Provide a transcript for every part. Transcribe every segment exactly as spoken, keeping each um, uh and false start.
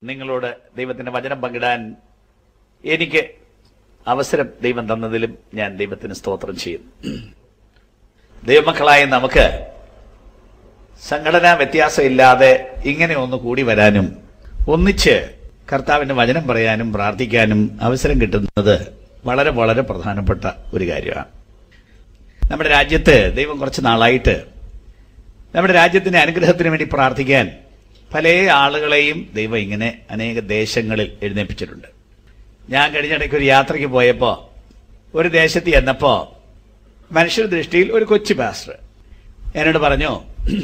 നിങ്ങളോട് ദൈവത്തിന്റെ വചനം പങ്കിടാൻ എനിക്ക് അവസരം ദൈവം തന്നതിലും ഞാൻ ദൈവത്തിന് സ്തോത്രം ചെയ്യുന്നു. ദൈവമക്കളായ നമുക്ക് സംഘടനാ വ്യത്യാസമില്ലാതെ ഇങ്ങനെ ഒന്ന് കൂടി വരാനും ഒന്നിച്ച് കർത്താവിന്റെ വചനം പറയാനും പ്രാർത്ഥിക്കാനും അവസരം കിട്ടുന്നത് വളരെ വളരെ പ്രധാനപ്പെട്ട ഒരു കാര്യമാണ്. നമ്മുടെ രാജ്യത്ത് ദൈവം കുറച്ച് നാളായിട്ട് നമ്മുടെ രാജ്യത്തിന്റെ അനുഗ്രഹത്തിന് വേണ്ടി പ്രാർത്ഥിക്കാൻ പല ആളുകളെയും ദൈവം ഇങ്ങനെ അനേക ദേശങ്ങളിൽ എഴുന്നേൽപ്പിച്ചിട്ടുണ്ട്. ഞാൻ കഴിഞ്ഞിടയ്ക്ക് ഒരു യാത്രയ്ക്ക് പോയപ്പോ ഒരു ദേശത്ത് ചെന്നപ്പോ മനുഷ്യ ദൃഷ്ടിയിൽ ഒരു കൊച്ചു പാസ്റ്റർ എന്നോട് പറഞ്ഞു,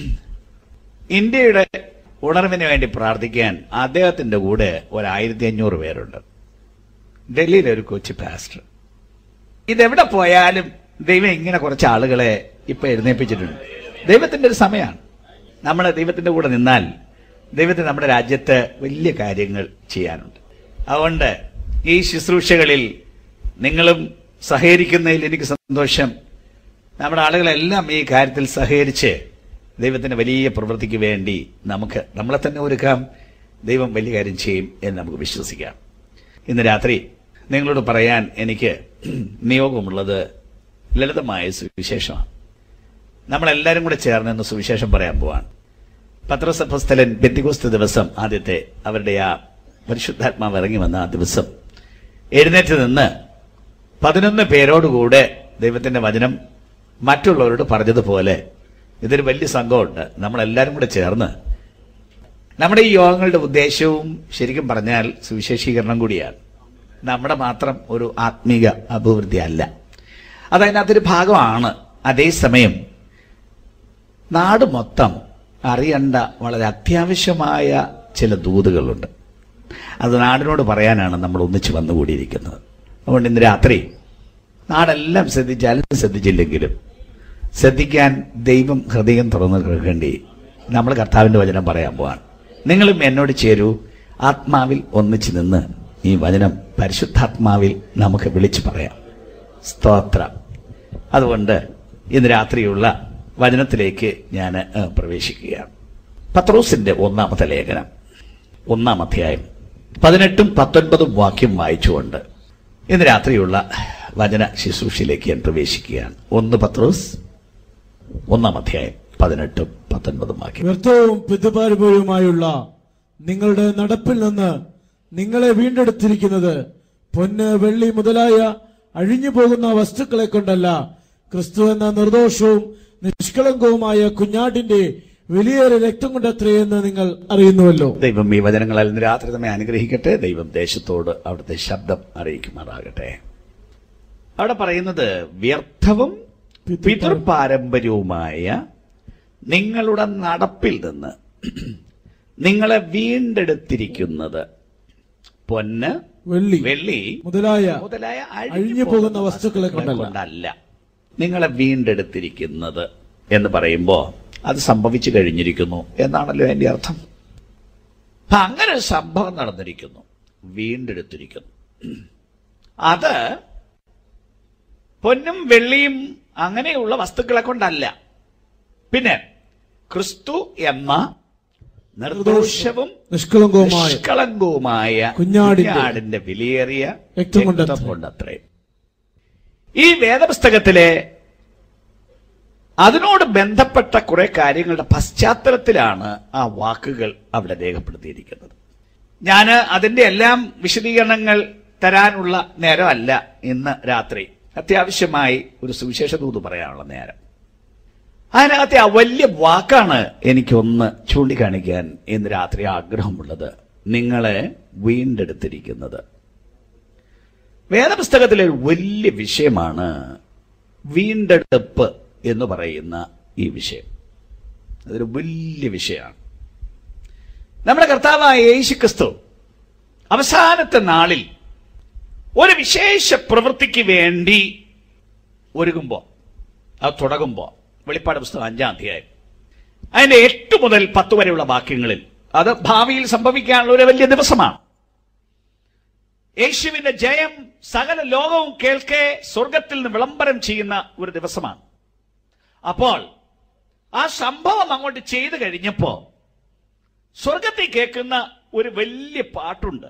ഇന്ത്യയുടെ ഉണർവിന് വേണ്ടി പ്രാർത്ഥിക്കാൻ അദ്ദേഹത്തിന്റെ കൂടെ ഒരായിരത്തി അഞ്ഞൂറ് പേരുണ്ട്. ഡൽഹിയിലെ ഒരു കൊച്ചു പാസ്റ്റർ. ഇതെവിടെ പോയാലും ദൈവം ഇങ്ങനെ കുറച്ച് ആളുകളെ ഇപ്പൊ എഴുന്നേൽപ്പിച്ചിട്ടുണ്ട്. ദൈവത്തിന്റെ ഒരു സമയമാണ്. നമ്മൾ ദൈവത്തിന്റെ കൂടെ നിന്നാൽ ദൈവത്തിന് നമ്മുടെ രാജ്യത്ത് വലിയ കാര്യങ്ങൾ ചെയ്യാനുണ്ട്. അതുകൊണ്ട് ഈ ശുശ്രൂഷകളിൽ നിങ്ങളും സഹകരിക്കുന്നതിൽ എനിക്ക് സന്തോഷം. നമ്മുടെ ആളുകളെല്ലാം ഈ കാര്യത്തിൽ സഹകരിച്ച് ദൈവത്തിന്റെ വലിയ പ്രവൃത്തിക്ക് വേണ്ടി നമുക്ക് നമ്മളെ തന്നെ ഒരുക്കാം. ദൈവം വലിയ കാര്യം ചെയ്യും എന്ന് നമുക്ക് വിശ്വസിക്കാം. ഇന്ന് രാത്രി നിങ്ങളോട് പറയാൻ എനിക്ക് നിയോഗമുള്ളത് ലളിതമായ സുവിശേഷമാണ്. നമ്മളെല്ലാവരും കൂടെ ചേർന്ന് ഇന്ന് സുവിശേഷം പറയാൻ പോവാണ്. പത്രോസ് അപ്പോസ്തലൻ പെന്തിക്കോസ്ത് ദിവസം ആദ്യത്തെ അവരുടെ ആ പരിശുദ്ധാത്മാവ് ഇറങ്ങി വന്ന ആ ദിവസം എഴുന്നേറ്റ് നിന്ന് പതിനൊന്ന് പേരോടുകൂടെ ദൈവത്തിന്റെ വചനം മറ്റുള്ളവരോട് പറഞ്ഞതുപോലെ ഇതൊരു വലിയ സംഘമുണ്ട്. നമ്മളെല്ലാവരും കൂടെ ചേർന്ന് നമ്മുടെ ഈ യോഗങ്ങളുടെ ഉദ്ദേശവും ശരിക്കും പറഞ്ഞാൽ സുവിശേഷീകരണം കൂടിയാണ്. നമ്മുടെ മാത്രം ഒരു ആത്മീക അഭിവൃദ്ധി അല്ല, അതതിനകത്തൊരു ഭാഗമാണ്. അതേസമയം നാട് മൊത്തം അറിയേണ്ട വളരെ അത്യാവശ്യമായ ചില ദൂതുകളുണ്ട്. അത് നാടിനോട് പറയാനാണ് നമ്മൾ ഒന്നിച്ച് വന്നുകൂടിയിരിക്കുന്നത്. അതുകൊണ്ട് ഇന്ന് രാത്രി നാടെല്ലാം ശ്രദ്ധിച്ചാലും ശ്രദ്ധിച്ചില്ലെങ്കിലും ശ്രദ്ധിക്കാൻ ദൈവം ഹൃദയം തുറന്നു കേൾക്കേണ്ടി നമ്മൾ കർത്താവിന്റെ വചനം പറയാൻ പോവാണ്. നിങ്ങളും എന്നോട് ചേരൂ. ആത്മാവിൽ ഒന്നിച്ച് നിന്ന് ഈ വചനം പരിശുദ്ധാത്മാവിൽ നമുക്ക് വിളിച്ചു പറയാം. സ്തോത്രം. അതുകൊണ്ട് ഇന്ന് രാത്രിയുള്ള വചനത്തിലേക്ക് ഞാൻ പ്രവേശിക്കുകയാണ്. പത്രോസിന്റെ ഒന്നാമത്തെ ലേഖനം ഒന്നാം അധ്യായം പതിനെട്ടും പത്തൊൻപതും വാക്യം വായിച്ചുകൊണ്ട് ഇന്ന് രാത്രിയുള്ള വചന ശുശ്രൂഷയിലേക്ക് ഞാൻ പ്രവേശിക്കുകയാണ്. ഒന്ന് പത്രോസ് ഒന്നാം അധ്യായം പതിനെട്ടും പത്തൊൻപതും വാക്യം. വ്യർത്ഥവും പിതൃപാരമ്പര്യവുമായുള്ള നിങ്ങളുടെ നടപ്പിൽ നിന്ന് നിങ്ങളെ വീണ്ടെടുത്തിരിക്കുന്നത് പൊന്ന് വെള്ളി മുതലായ അഴിഞ്ഞു പോകുന്ന വസ്തുക്കളെ കൊണ്ടല്ല, ക്രിസ്തു എന്ന നിർദോഷവും നിഷ്കളങ്കവുമായ കുഞ്ഞാടിന്റെ വലിയേറെ രക്തം കൊണ്ടത്രയെന്ന് നിങ്ങൾ അറിയുന്നുവല്ലോ. ദൈവം ഈ വചനങ്ങളാൽ ഇന്ന് രാത്രി നമ്മെ അനുഗ്രഹിക്കട്ടെ. ദൈവം ദേശത്തോട് അവിടുത്തെ ശബ്ദം അറിയിക്കുമാറാകട്ടെ. അവിടെ പറയുന്നത് വ്യർത്ഥവും പിതൃപാരമ്പര്യവുമായ നിങ്ങളുടെ നടപ്പിൽ നിന്ന് നിങ്ങളെ വീണ്ടെടുത്തിരിക്കുന്നത് പൊന്ന് വെള്ളി വെള്ളി മുതലായ മുതലായ അഴിഞ്ഞു പോകുന്ന വസ്തുക്കളെ കൊണ്ടല്ല. നിങ്ങളെ വീണ്ടെടുത്തിരിക്കുന്നത് എന്ന് പറയുമ്പോ അത് സംഭവിച്ചു കഴിഞ്ഞിരിക്കുന്നു എന്നാണല്ലോ എന്റെ അർത്ഥം. അപ്പൊ അങ്ങനെ ഒരു സംഭവം നടന്നിരിക്കുന്നു, വീണ്ടെടുത്തിരിക്കുന്നു. അത് പൊന്നും വെള്ളിയും അങ്ങനെയുള്ള വസ്തുക്കളെ കൊണ്ടല്ല, പിന്നെ ക്രിസ്തു എന്ന നിർദോഷവും നിഷ്കളങ്കവുമായ നിഷ്കളങ്കവുമായ കുഞ്ഞാടിന്റെ വിലയേറിയ രക്തം കൊണ്ടത്രേ. ഈ വേദപുസ്തകത്തിലെ അതിനോട് ബന്ധപ്പെട്ട കുറെ കാര്യങ്ങളുടെ പശ്ചാത്തലത്തിലാണ് ആ വാക്കുകൾ അവിടെ രേഖപ്പെടുത്തിയിരിക്കുന്നത്. ഞാൻ അതിന്റെ എല്ലാം വിശദീകരണങ്ങൾ തരാനുള്ള നേരമല്ല ഇന്ന് രാത്രി. അത്യാവശ്യമായി ഒരു സുവിശേഷ ദൂത് പറയാനുള്ള നേരം. അതിനകത്തെ ആ വലിയ വാക്കാണ് എനിക്കൊന്ന് ചൂണ്ടിക്കാണിക്കാൻ ഇന്ന് രാത്രി ആഗ്രഹമുള്ളത്. നിങ്ങളെ വീണ്ടെടുത്തിരിക്കുന്നത്. വേദപുസ്തകത്തിലെ ഒരു വലിയ വിഷയമാണ് വീണ്ടെടുപ്പ് എന്ന് പറയുന്ന ഈ വിഷയം. അതൊരു വലിയ വിഷയമാണ്. നമ്മുടെ കർത്താവായ യേശുക്രിസ്തു അവസാനത്തെ നാളിൽ ഒരു വിശേഷ പ്രവൃത്തിക്ക് വേണ്ടി ഒരുങ്ങുമ്പോ, അത് തുടങ്ങുമ്പോ, വെളിപ്പാട് പുസ്തകം അഞ്ചാം അധ്യായം അതിന്റെ എട്ട് മുതൽ പത്ത് വരെയുള്ള വാക്യങ്ങളിൽ അത് ഭാവിയിൽ സംഭവിക്കാനുള്ള ഒരു വലിയ ദിവസമാണ്. യേശുവിന്റെ ജയം സകല ലോകവും കേൾക്കെ സ്വർഗത്തിൽ നിന്ന് വിളംബരം ചെയ്യുന്ന ഒരു ദിവസമാണ്. അപ്പോൾ ആ സംഭവം അങ്ങോട്ട് ചെയ്തു കഴിഞ്ഞപ്പോ സ്വർഗത്തിൽ കേൾക്കുന്ന ഒരു വലിയ പാട്ടുണ്ട്.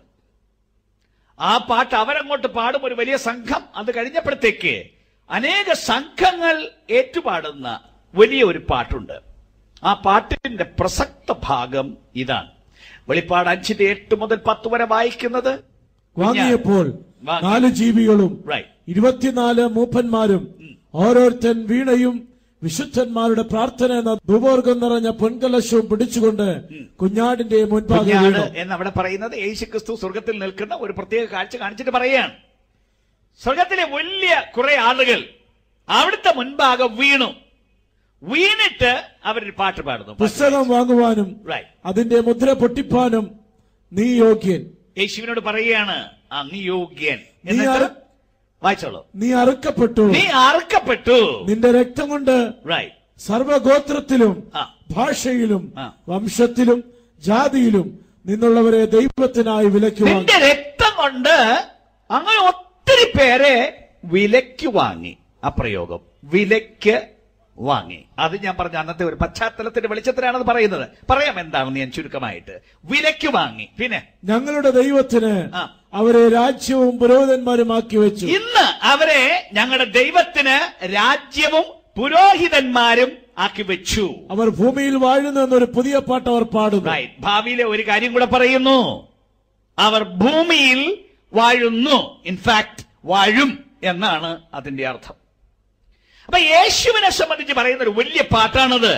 ആ പാട്ട് അവരങ്ങോട്ട് പാടും, ഒരു വലിയ സംഘം. അത് കഴിഞ്ഞപ്പോഴത്തേക്ക് അനേക സംഘങ്ങൾ ഏറ്റുപാടുന്ന വലിയ ഒരു പാട്ടുണ്ട്. ആ പാട്ടിന്റെ പ്രസക്ത ഭാഗം ഇതാണ്. വെളിപ്പാട് അഞ്ചിന്റെ എട്ട് മുതൽ പത്ത് വരെ വായിക്കുന്നത്. വാങ്ങിയപ്പോൾ നാല് ജീവികളും ഇരുപത്തിനാല് മൂപ്പന്മാരും ഓരോരുത്തൻ വീണയും വിശുദ്ധന്മാരുടെ പ്രാർത്ഥന എന്ന ധൂപോർഗം നിറഞ്ഞ പൊൻകലശവും പിടിച്ചുകൊണ്ട് കുഞ്ഞാടിന്റെ മുൻപാകെ വീണു. എന്നവിടെ പറയുന്നത് യേശുക്രിസ്തു സ്വർഗത്തിൽ നിൽക്കുന്ന ഒരു പ്രത്യേക കാഴ്ച കാണിച്ചിട്ട് പറയുകയാണ്. സ്വർഗത്തിലെ വലിയ കുറെ ആളുകൾ അവിടുത്തെ മുൻപാകെ വീണു. വീണിട്ട് അവരൊരു പാട്ട് പാടുന്നു. പുസ്തകം വാങ്ങുവാനും അതിന്റെ മുദ്ര പൊട്ടിപ്പാനും നീ യോഗ്യൻ. യേശുവിനോട് പറയുകയാണ്, ആ നീ യോഗ്യൻ. വായിച്ചോളൂ. നീ അറുക്കപ്പെട്ടു, നീ അറുക്കപ്പെട്ടു നിന്റെ രക്തം കൊണ്ട് സർവഗോത്രത്തിലും ഭാഷയിലും വംശത്തിലും ജാതിയിലും നിന്നുള്ളവരെ ദൈവത്തിനായി വിലയ്ക്ക് വാങ്ങി. നിന്റെ രക്തം കൊണ്ട് അങ്ങനെ ഒത്തിരി പേരെ വിലയ്ക്ക് വാങ്ങി. ആ പ്രയോഗം വിലയ്ക്ക് വാങ്ങി. അത് ഞാൻ പറഞ്ഞ അന്നത്തെ ഒരു പശ്ചാത്തലത്തിന്റെ വെളിച്ചത്തിലാണത് പറയുന്നത്. പറയാം എന്താണെന്ന് ഞാൻ ചുരുക്കമായിട്ട്. വിലയ്ക്ക് വാങ്ങി. പിന്നെ ഞങ്ങളുടെ ദൈവത്തിന് അവരെ രാജ്യവും പുരോഹിതന്മാരുമാക്കി വെച്ചു. ഇന്ന് അവരെ ഞങ്ങളുടെ ദൈവത്തിന് രാജ്യവും പുരോഹിതന്മാരും ആക്കി വെച്ചു. അവർ ഭൂമിയിൽ വാഴുന്നു എന്നൊരു പുതിയ പാട്ട് അവർ പാടുന്നു. ഭാവിയിലെ ഒരു കാര്യം കൂടെ പറയുന്നു, അവർ ഭൂമിയിൽ വാഴുന്നു. ഇൻഫാക്ട് വാഴും എന്നാണ് അതിന്റെ അർത്ഥം. അപ്പൊ യേശുവിനെ സംബന്ധിച്ച് പറയുന്ന ഒരു വലിയ പാട്ടാണത്.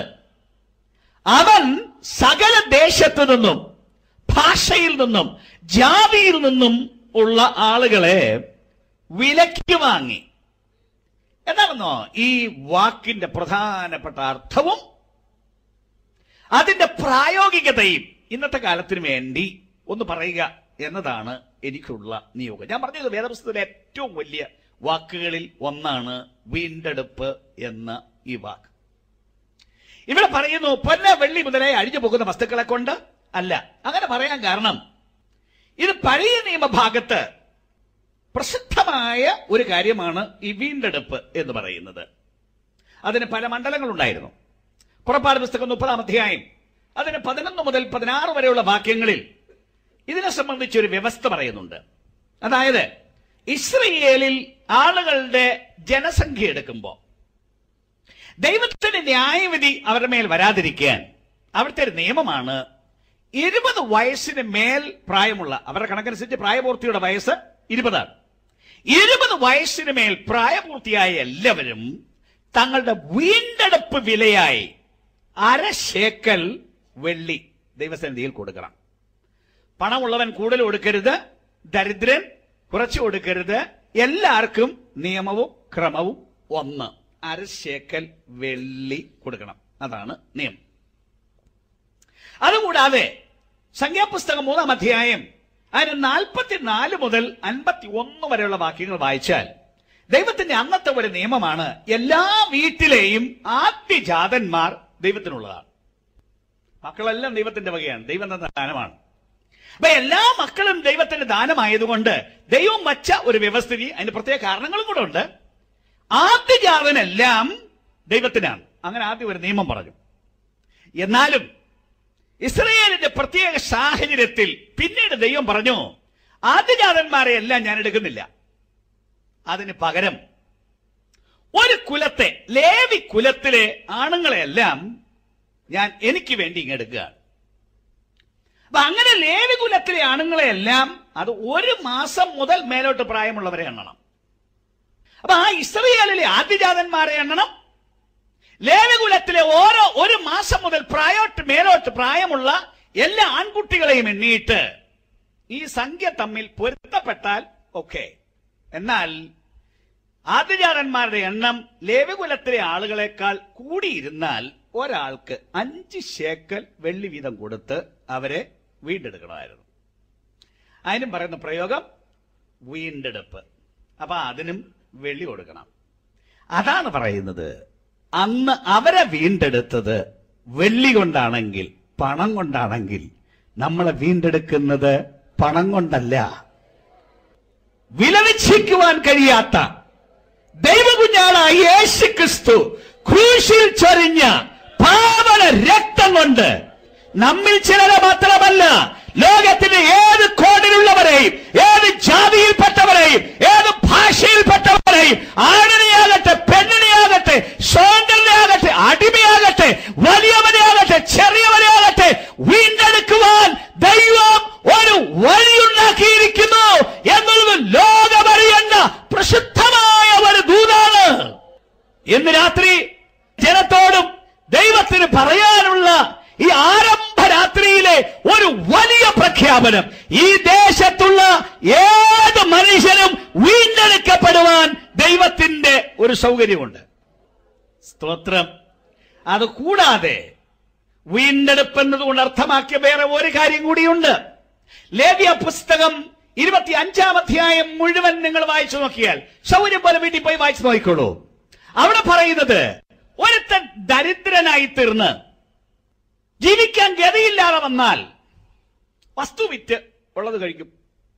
അവൻ സകല ദേശത്തു നിന്നും ഭാഷയിൽ നിന്നും ജാതിയിൽ നിന്നും ഉള്ള ആളുകളെ വിലയ്ക്ക് വാങ്ങി. എന്താണെന്നോ ഈ വാക്കിന്റെ പ്രധാനപ്പെട്ട അർത്ഥവും അതിന്റെ പ്രായോഗികതയും ഇന്നത്തെ കാലത്തിന് വേണ്ടി ഒന്ന് പറയുക എന്നതാണ് എനിക്കുള്ള നിയോഗം. ഞാൻ പറഞ്ഞത് വേദപുസ്തകത്തിലെ ഏറ്റവും വലിയ വാക്കുകളിൽ ഒന്നാണ് വീണ്ടെടുപ്പ് എന്ന ഈ വാക്ക്. ഇവിടെ പറയുന്നു പൊന്ന വെള്ളി മുതലായി അഴിഞ്ഞു പോകുന്ന വസ്തുക്കളെ കൊണ്ട് അല്ല. അങ്ങനെ പറയാൻ കാരണം ഇത് പഴയ നിയമഭാഗത്ത് പ്രസിദ്ധമായ ഒരു കാര്യമാണ് ഈ വീണ്ടെടുപ്പ് എന്ന് പറയുന്നത്. അതിന് പല മണ്ഡലങ്ങളുണ്ടായിരുന്നു. പുറപ്പാട് പുസ്തകം മുപ്പതാം അധ്യായം അതിന് പതിനൊന്ന് മുതൽ പതിനാറ് വരെയുള്ള വാക്യങ്ങളിൽ ഇതിനെ സംബന്ധിച്ചൊരു വ്യവസ്ഥ പറയുന്നുണ്ട്. അതായത് ഇസ്രയേലിൽ ആളുകളുടെ ജനസംഖ്യ എടുക്കുമ്പോൾ ദൈവത്തിന്റെ ന്യായവിധി അവരുടെ മേൽ വരാതിരിക്കാൻ അവിടുത്തെ ഒരു നിയമമാണ് ഇരുപത് വയസ്സിന് മേൽ പ്രായമുള്ള, അവരുടെ കണക്കനുസരിച്ച് പ്രായപൂർത്തിയുടെ വയസ്സ് ഇരുപതാണ്. ഇരുപത് വയസ്സിന് മേൽ പ്രായപൂർത്തിയായ എല്ലാവരും തങ്ങളുടെ വീണ്ടെടുപ്പ് വിലയായി അര ശേക്കൽ വെള്ളി ദൈവസന്നിധിയിൽ കൊടുക്കണം. പണമുള്ളവൻ കൂടുതൽ കൊടുക്കരുത്, ദരിദ്രൻ കുറച്ചു കൊടുക്കരുത്. എല്ലാവർക്കും നിയമവും ക്രമവും ഒന്ന്, അര ശേക്കൽ വെള്ളി കൊടുക്കണം. അതാണ് നിയമം. അതുകൂടാതെ സംഖ്യാപുസ്തകം മൂന്നാം അധ്യായം അതിന് നാൽപ്പത്തിനാല് മുതൽ അൻപത്തി ഒന്ന് വരെയുള്ള വാക്യങ്ങൾ വായിച്ചാൽ ദൈവത്തിന്റെ അന്നത്തെ ഒരു നിയമമാണ് എല്ലാ വീട്ടിലെയും ആദ്യജാതന്മാർ ദൈവത്തിനുള്ളതാണ്. മക്കളെല്ലാം ദൈവത്തിന്റെ വകയാണ്, ദൈവം തന്ന ദാനമാണ്. അപ്പൊ എല്ലാ മക്കളും ദൈവത്തിന്റെ ദാനമായതുകൊണ്ട് ദൈവം വച്ച ഒരു വ്യവസ്ഥിതി, അതിന് പ്രത്യേക കാരണങ്ങളും കൂടെ ഉണ്ട്. ആദ്യജാതനെല്ലാം ദൈവത്തിനാണ്. അങ്ങനെ ആദ്യം ഒരു നിയമം പറഞ്ഞു. എന്നാലും ഇസ്രയേലിന്റെ പ്രത്യേക സാഹചര്യത്തിൽ പിന്നീട് ദൈവം പറഞ്ഞു, ആദ്യജാതന്മാരെ എല്ലാം ഞാൻ എടുക്കുന്നില്ല. അതിന് പകരം ഒരു കുലത്തെ, ലേവി കുലത്തിലെ ആണുങ്ങളെല്ലാം ഞാൻ എനിക്ക് വേണ്ടി ഇങ്ങെടുക്കുകയാണ്. അപ്പൊ അങ്ങനെ ലേവി കുലത്തിലെ ആണുങ്ങളെല്ലാം അത് ഒരു മാസം മുതൽ മേലോട്ട് പ്രായമുള്ളവരെ എണ്ണണം. അപ്പൊ ആ ഇസ്രയേലിലെ ആദ്യജാതന്മാരെ എണ്ണണം. ലേവി കുലത്തിലെ ഓരോ ഒരു മാസം മുതൽ പ്രായോട്ട് മേലോട്ട് പ്രായമുള്ള എല്ലാ ആൺകുട്ടികളെയും എണ്ണിയിട്ട് ഈ സംഖ്യ തമ്മിൽ പൊരുത്തപ്പെട്ടാൽ ഓക്കെ. എന്നാൽ ആദ്യജാതന്മാരുടെ എണ്ണം ലേവി കുലത്തിലെ ആളുകളെക്കാൾ കൂടിയിരുന്നാൽ ഒരാൾക്ക് അഞ്ച് ശേക്കൽ വെള്ളി വീതം കൊടുത്ത് അവരെ വീണ്ടെടുക്കണമായിരുന്നു. അതിനും പറയുന്ന പ്രയോഗം വീണ്ടെടുപ്പ്. അപ്പൊ അതിനും വെള്ളി കൊടുക്കണം. അതാണ് പറയുന്നത്, അന്ന് അവരെ വീണ്ടെടുത്തത് വെള്ളി കൊണ്ടാണെങ്കിൽ, പണം കൊണ്ടാണെങ്കിൽ നമ്മളെ വീണ്ടെടുക്കുന്നത് പണം കൊണ്ടല്ല. വിലനിശ്ചയിക്കുവാൻ കഴിയാത്ത ദൈവകുഞ്ഞാളായ യേശു ക്രിസ്തു ക്രൂശിൽ ചൊരിഞ്ഞ പാവന രക്തം കൊണ്ട് നമ്മിൽ ചിലരെ മാത്രമല്ല ലോകത്തിന്റെ ഏത് കോണിലുള്ളവരെയും, ഏത് ജാതിയിൽപ്പെട്ടവരെയും, ഏത് ഭാഷയിൽപ്പെട്ടവരെയും, ആണിനെയാകട്ടെ പെണ്ണിനെയാകട്ടെ, സ്വതന്ത്രനെയാകട്ടെ അടിമയാകട്ടെ, വലിയവനെയാകട്ടെ ചെറിയവനെയാകട്ടെ, വീണ്ടെടുക്കുവാൻ ദൈവം ഒരു വഴിയുണ്ടാക്കിയിരിക്കുന്നു എന്നുള്ളത് ലോകമറിയേണ്ട പ്രസിദ്ധമായ ഒരു ദൂതാണ്. ഇന്ന് രാത്രി ജനത്തോടും ദൈവത്തിന് പറയാനുള്ള ഈ ആരംഭ രാത്രിയിലെ ഒരു വലിയ പ്രഖ്യാപനം, ഈ ദേശത്തുള്ള ഏത് മനുഷ്യനും വീണ്ടെടുക്കപ്പെടുവാൻ ദൈവത്തിന്റെ ഒരു സൗകര്യമുണ്ട്. സ്തോത്രം. അത് കൂടാതെ വീണ്ടെടുപ്പ് എന്നതുകൊണ്ട് അർത്ഥമാക്കിയ വേറെ ഒരു കാര്യം കൂടിയുണ്ട്. ലേവ്യ പുസ്തകം ഇരുപത്തി അഞ്ചാം അധ്യായം മുഴുവൻ നിങ്ങൾ വായിച്ചു നോക്കിയാൽ, സൗകര്യം പോലെ വീട്ടിൽ പോയി വായിച്ചു നോക്കിക്കോളൂ. അവിടെ പറയുന്നത്, ഒരുത്തൻ ദരിദ്രനായി തീർന്ന് ജീവിക്കാൻ ഗതിയില്ലാതെ വന്നാൽ വസ്തു വിറ്റ് ഉള്ളത് കഴിക്കും.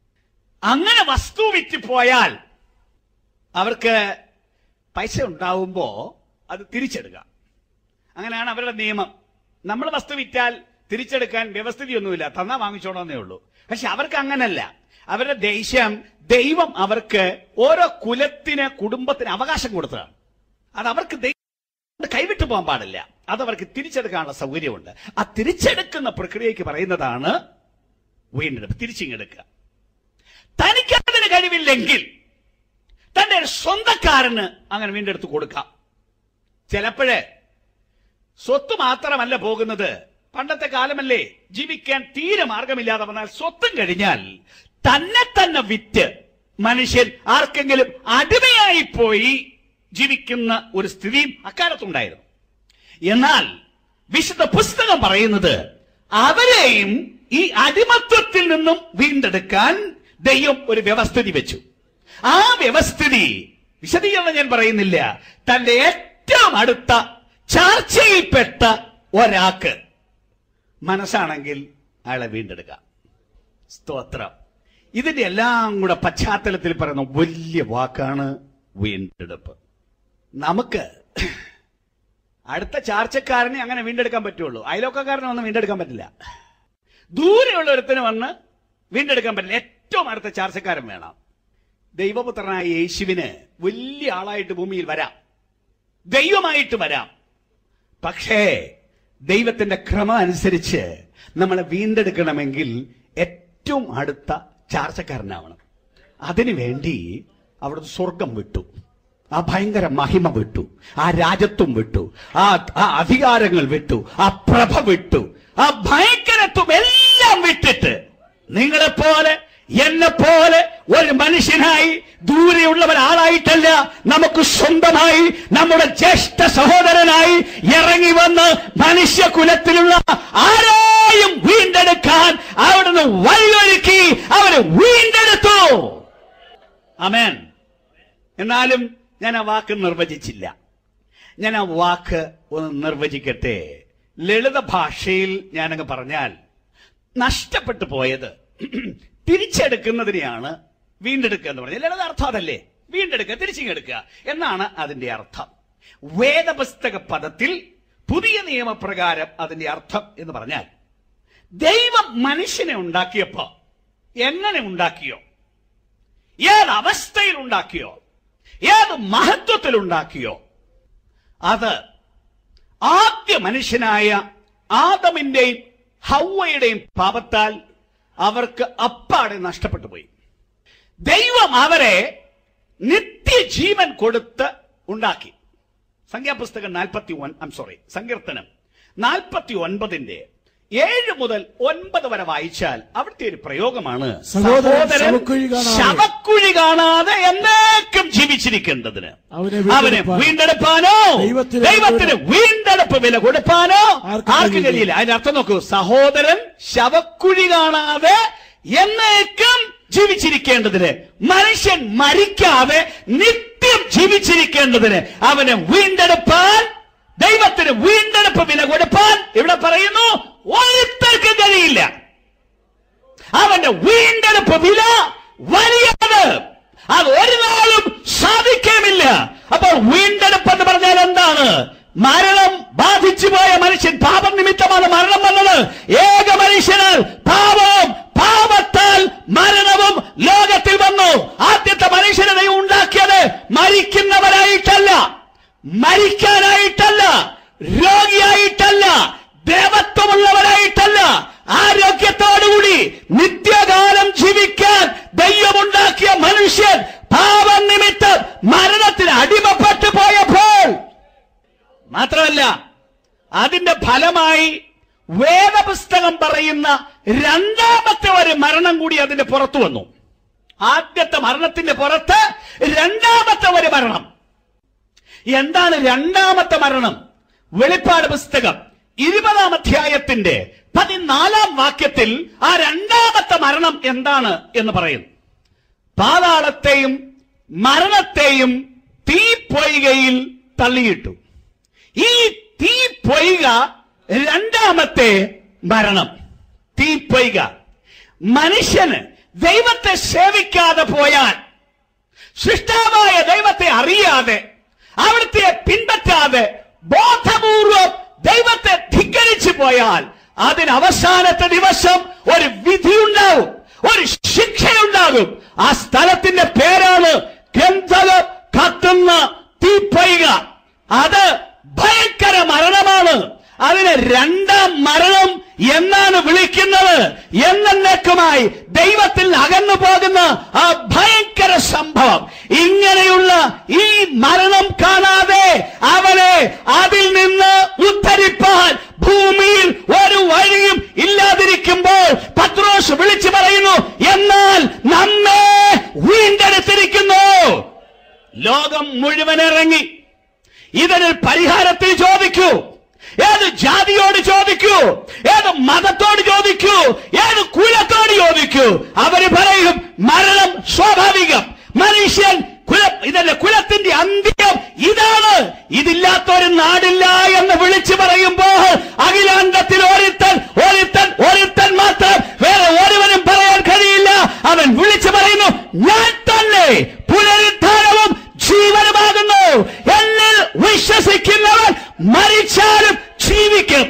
അങ്ങനെ വസ്തു വിറ്റ് പോയാൽ അവർക്ക് പൈസ ഉണ്ടാവുമ്പോ അത് തിരിച്ചെടുക്കാം. അങ്ങനെയാണ് അവരുടെ നിയമം. നമ്മൾ വസ്തു വിറ്റാൽ തിരിച്ചെടുക്കാൻ വ്യവസ്ഥിതിയൊന്നുമില്ല, തന്നാ വാങ്ങിച്ചോണമെന്നേ ഉള്ളൂ. പക്ഷെ അവർക്ക് അങ്ങനല്ല. അവരുടെ ദേഷ്യം, ദൈവം അവർക്ക് ഓരോ കുലത്തിന് കുടുംബത്തിന് അവകാശം കൊടുത്തതാണ്. അത് അവർക്ക് കൈവിട്ടു പോകാൻ പാടില്ല. അതവർക്ക് തിരിച്ചെടുക്കാനുള്ള സൗകര്യമുണ്ട്. ആ തിരിച്ചെടുക്കുന്ന പ്രക്രിയയ്ക്ക് പറയുന്നതാണ് വീണ്ടെടുപ്പ്, തിരിച്ചിങ്ങെടുക്കുക. തനിക്കതിന് കഴിവില്ലെങ്കിൽ തന്റെ സ്വന്തക്കാരന് അങ്ങനെ വീണ്ടെടുത്ത് കൊടുക്കാം. ചിലപ്പോഴേ സ്വത്ത് മാത്രമല്ല പോകുന്നത്. പണ്ടത്തെ കാലമല്ലേ, ജീവിക്കാൻ തീരെ മാർഗമില്ലാതെ വന്നാൽ സ്വത്തും കഴിഞ്ഞാൽ തന്നെ തന്നെ വിറ്റ് മനുഷ്യൻ ആർക്കെങ്കിലും അടിമയായി പോയി ജീവിക്കുന്ന ഒരു സ്ഥിതിയും അക്കാലത്തുണ്ടായിരുന്നു. എന്നാൽ വിശുദ്ധ പുസ്തകം പറയുന്നത്, അവരെയും ഈ അടിമത്വത്തിൽ നിന്നും വീണ്ടെടുക്കാൻ ദൈവം ഒരു വ്യവസ്ഥിതി വെച്ചു. ആ വ്യവസ്ഥിതി വിശദീകരണം ഞാൻ പറയുന്നില്ല. തന്റെ ഏറ്റവും അടുത്ത ചർച്ചയിൽപ്പെട്ട ഒരാൾക്ക് മനസ്സാണെങ്കിൽ അയാളെ വീണ്ടെടുക്കാം. സ്തോത്രം. ഇതിന്റെ എല്ലാം കൂടെ പശ്ചാത്തലത്തിൽ പറയുന്ന വലിയ വാക്കാണ് വീണ്ടെടുപ്പ്. നമുക്ക് അടുത്ത ചാർച്ചക്കാരനെ അങ്ങനെ വീണ്ടെടുക്കാൻ പറ്റുള്ളൂ. അയലോക്കക്കാരനെ ഒന്നും വീണ്ടെടുക്കാൻ പറ്റില്ല. ദൂരെയുള്ള ഒരുത്തിന് വന്ന് വീണ്ടെടുക്കാൻ പറ്റില്ല. ഏറ്റവും അടുത്ത ചാർച്ചക്കാരൻ വേണം. ദൈവപുത്രനായ യേശുവിന് വലിയ ആളായിട്ട് ഭൂമിയിൽ വരാം, ദൈവമായിട്ട് വരാം. പക്ഷേ ദൈവത്തിന്റെ ക്രമം അനുസരിച്ച് നമ്മളെ വീണ്ടെടുക്കണമെങ്കിൽ ഏറ്റവും അടുത്ത ചാർച്ചക്കാരനാവണം. അതിനുവേണ്ടി അവിടുത്തെ സ്വർഗം വിട്ടു, ആ ഭയങ്കര മഹിമ വിട്ടു, ആ രാജത്വം വിട്ടു, ആ ആ അധികാരങ്ങൾ വിട്ടു, ആ പ്രഭ വിട്ടു, ആ ഭയങ്കരത്വം എല്ലാം വിട്ടിട്ട് നിങ്ങളെപ്പോലെ എന്നെ പോലെ ഒരു മനുഷ്യനായി ദൂരെയുള്ള ഒരാളായിട്ടല്ല, നമുക്ക് സ്വന്തമായി നമ്മുടെ ജ്യേഷ്ഠ സഹോദരനായി ഇറങ്ങി വന്ന് മനുഷ്യകുലത്തിലുള്ള ആരെയും വീണ്ടെടുക്കാൻ അവിടുന്ന് വഴിയൊരുക്കി അവരെ വീണ്ടെടുത്തു. ആമേൻ. എന്നാലും ഞാൻ ആ വാക്ക് നിർവചിച്ചില്ല. ഞാൻ ആ വാക്ക് ഒന്ന് നിർവചിക്കട്ടെ. ലളിത ഭാഷയിൽ ഞാനങ്ങ് പറഞ്ഞാൽ, നഷ്ടപ്പെട്ടു പോയത് തിരിച്ചെടുക്കുന്നതിനെയാണ് വീണ്ടെടുക്കുക എന്ന് പറഞ്ഞാൽ. ലളിത അർത്ഥം അതല്ലേ, വീണ്ടെടുക്കുക, തിരിച്ചിങ്ങെടുക്കുക എന്നാണ് അതിന്റെ അർത്ഥം. വേദപുസ്തക പദത്തിൽ പുതിയ നിയമപ്രകാരം അതിന്റെ അർത്ഥം എന്ന് പറഞ്ഞാൽ, ദൈവം മനുഷ്യനെ ഉണ്ടാക്കിയപ്പോ എങ്ങനെ ഉണ്ടാക്കിയോ, ഏത് അവസ്ഥയിൽ ഉണ്ടാക്കിയോ, ഏത് മഹത്വത്തിൽ ഉണ്ടാക്കിയോ, അത് ആദ്യ മനുഷ്യനായ ആദമിന്റെയും ഹവ്വയുടെയും പാപത്താൽ അവർക്ക് അപ്പാടെ നഷ്ടപ്പെട്ടു പോയി. ദൈവം അവരെ നിത്യജീവൻ കൊടുത്ത് ഉണ്ടാക്കി. സംഖ്യാപുസ്തകം നാൽപ്പത്തി ഒൻ ഐം സോറി സങ്കീർത്തനം നാൽപ്പത്തി ഒൻപതിന്റെ ഏഴ് മുതൽ ഒൻപത് വരെ വായിച്ചാൽ അവിടുത്തെ ഒരു പ്രയോഗമാണ്, സഹോദരൻ ശവക്കുഴി കാണാതെ എന്നേക്കും ജീവിച്ചിരിക്കേണ്ടതിന് അവനെ വീണ്ടെടുപ്പാനോ ദൈവത്തിന് വീണ്ടെടുപ്പ് വില കൊടുപ്പാനോ ആർക്ക് കഴിയില്ല. അതിന്റെ അർത്ഥം നോക്കൂ, സഹോദരൻ ശവക്കുഴി കാണാതെ എന്നേക്കും ജീവിച്ചിരിക്കേണ്ടതിന്, മനുഷ്യൻ മരിക്കാതെ നിത്യം ജീവിച്ചിരിക്കേണ്ടതിന് അവനെ വീണ്ടെടുപ്പാൻ, ദൈവത്തിന് വീണ്ടെടുപ്പ് വില കൊടുപ്പാൻ ഇവിടെ പറയുന്നു ഒരുത്തർക്കും കഴിയില്ല. അവന്റെ വീണ്ടെടുപ്പ് വില വലിയത്, അത് ഒരു നാളും സാധിക്കുമില്ല. അപ്പോൾ വീണ്ടെടുപ്പ് എന്ന് പറഞ്ഞാൽ എന്താണ്? മരണം ബാധിച്ചു പോയ മനുഷ്യൻ, പാപം നിമിത്തമാണ് മരണം വന്നത്. ഏക മനുഷ്യനാൽ പാപവും അതിന്റെ ഫലമായി വേദപുസ്തകം പറയുന്ന രണ്ടാമത്തെ ഒരു മരണം കൂടി അതിന്റെ പുറത്തു വന്നു. ആദ്യത്തെ മരണത്തിന്റെ പുറത്ത് രണ്ടാമത്തെ ഒരു മരണം. എന്താണ് രണ്ടാമത്തെ മരണം? വെളിപ്പാട് പുസ്തകം ഇരുപതാം അധ്യായത്തിന്റെ പതിനാലാം വാക്യത്തിൽ ആ രണ്ടാമത്തെ മരണം എന്താണ് എന്ന് പറയുന്നു. പാതാളത്തെയും മരണത്തെയും തീപ്പൊയ്കയിൽ തള്ളിയിട്ടു. ഈ തീപ്പൊയ്ക രണ്ടാമത്തെ മരണം. തീപ്പൊയ്ക. മനുഷ്യന് ദൈവത്തെ സേവിക്കാതെ പോയാൽ, സൃഷ്ടാവായ ദൈവത്തെ അറിയാതെ, അവിടുത്തെ പിൻപറ്റാതെ ബോധപൂർവം ദൈവത്തെ ധിക്കരിച്ചു പോയാൽ അതിന് അവസാനത്തെ ദിവസം ഒരു വിധിയുണ്ടാവും, ഒരു ശിക്ഷയുണ്ടാകും. ആ സ്ഥലത്തിന്റെ പേരാണ് ഗന്ധകം കത്തുന്ന തീപ്പൊയ്ക. അത് ഭയങ്കര മരണമാണ്. അതിനെ രണ്ടാം മരണം എന്നാണ് വിളിക്കുന്നത്. എന്നേക്കുമായി ദൈവത്തിൽ അകന്നു പോകുന്ന ആ ഭയങ്കര സംഭവം. ഇങ്ങനെയുള്ള ഈ മരണം കാണാതെ അവനെ അതിൽ നിന്ന് ഉദ്ധരിപ്പാൻ ഭൂമിയിൽ ഒരു വഴിയും ഇല്ലാതിരിക്കുമ്പോൾ പത്രോസ് വിളിച്ചു പറയുന്നു, എന്നാൽ നമ്മെ വീണ്ടെടുത്തിരിക്കുന്നു. ലോകം മുഴുവൻ ഇറങ്ങി ഇതിനൊരു പരിഹാരത്തിൽ ചോദിക്കൂ. ഏത് ജാതിയോട് ചോദിക്കൂ, ഏത് മതത്തോട് ചോദിക്കൂ, ഏത് കുലത്തോട് ചോദിക്കൂ, അവര് പറയും മരണം സ്വാഭാവികം. മനുഷ്യൻ കുല ഇതല്ല, കുലത്തിന്റെ അന്ത്യം ഇതാണ്. ഇതില്ലാത്തൊരു നാടില്ല എന്ന് വിളിച്ചു പറയുമ്പോൾ അഖിലാണ്ടത്തിൽ ഒരുത്തൻ ഒരുത്തൻ ഒരുത്തൻ മാത്രം, വേറെ ഒരുവനും പറയാൻ കഴിയില്ല. അവൻ വിളിച്ചു പറയുന്നു, ഞാൻ തന്നെ പുനരുദ്ധാനവും ജീവനുമാകുന്നു. എന്നിൽ വിശ്വസിക്കുന്നവൻ മരിച്ചാലും ജീവിക്കും.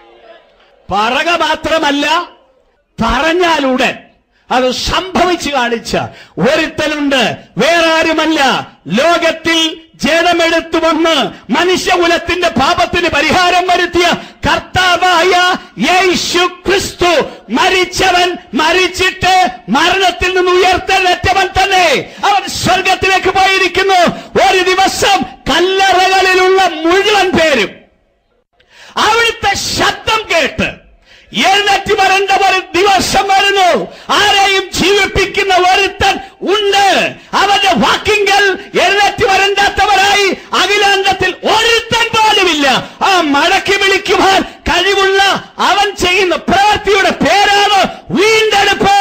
പറക മാത്രമല്ല, പറഞ്ഞാലുടൻ അത് സംഭവിച്ചു കാണിച്ച ഒരുത്തനുണ്ട്. വേറെ ആരുമല്ല. ലോകത്തിൽ ജനമെടുത്തു വന്ന് മനുഷ്യകുലത്തിന്റെ പാപത്തിന് പരിഹാരം വരുത്തിയ കർത്താവായ യേശു ക്രിസ്തു. മരിച്ചവൻ, മരിച്ചിട്ട് മരണത്തിൽ നിന്ന് ഉയർത്തെഴുന്നേറ്റവൻ തന്നെ. അവൻ സ്വർഗത്തിലേക്ക് പോയിരിക്കുന്നു. ഒരു ദിവസം കല്ലറകളിലുള്ള മുഴുവൻ പേരും അവിടുത്തെ ശബ്ദം കേട്ട് എഴുന്നേറ്റ് വരേണ്ട ഒരു ദിവസം വരുന്നു. ആരെയും ജീവിപ്പിക്കുന്ന ഒരുത്തൻ ഉണ്ട്. അവന്റെ വാക്കിങ്കൽ എഴുന്നേറ്റ് വരണ്ടാത്തവരായി അഖിലാണ്ടത്തിൽ ഒരുത്തൻ പോലുമില്ല. ആ മടക്കി വിളിക്കുവാൻ കഴിവുള്ള അവൻ ചെയ്യുന്ന പ്രവൃത്തിയുടെ പേരാണ് വീണ്ടെടുപ്പ്.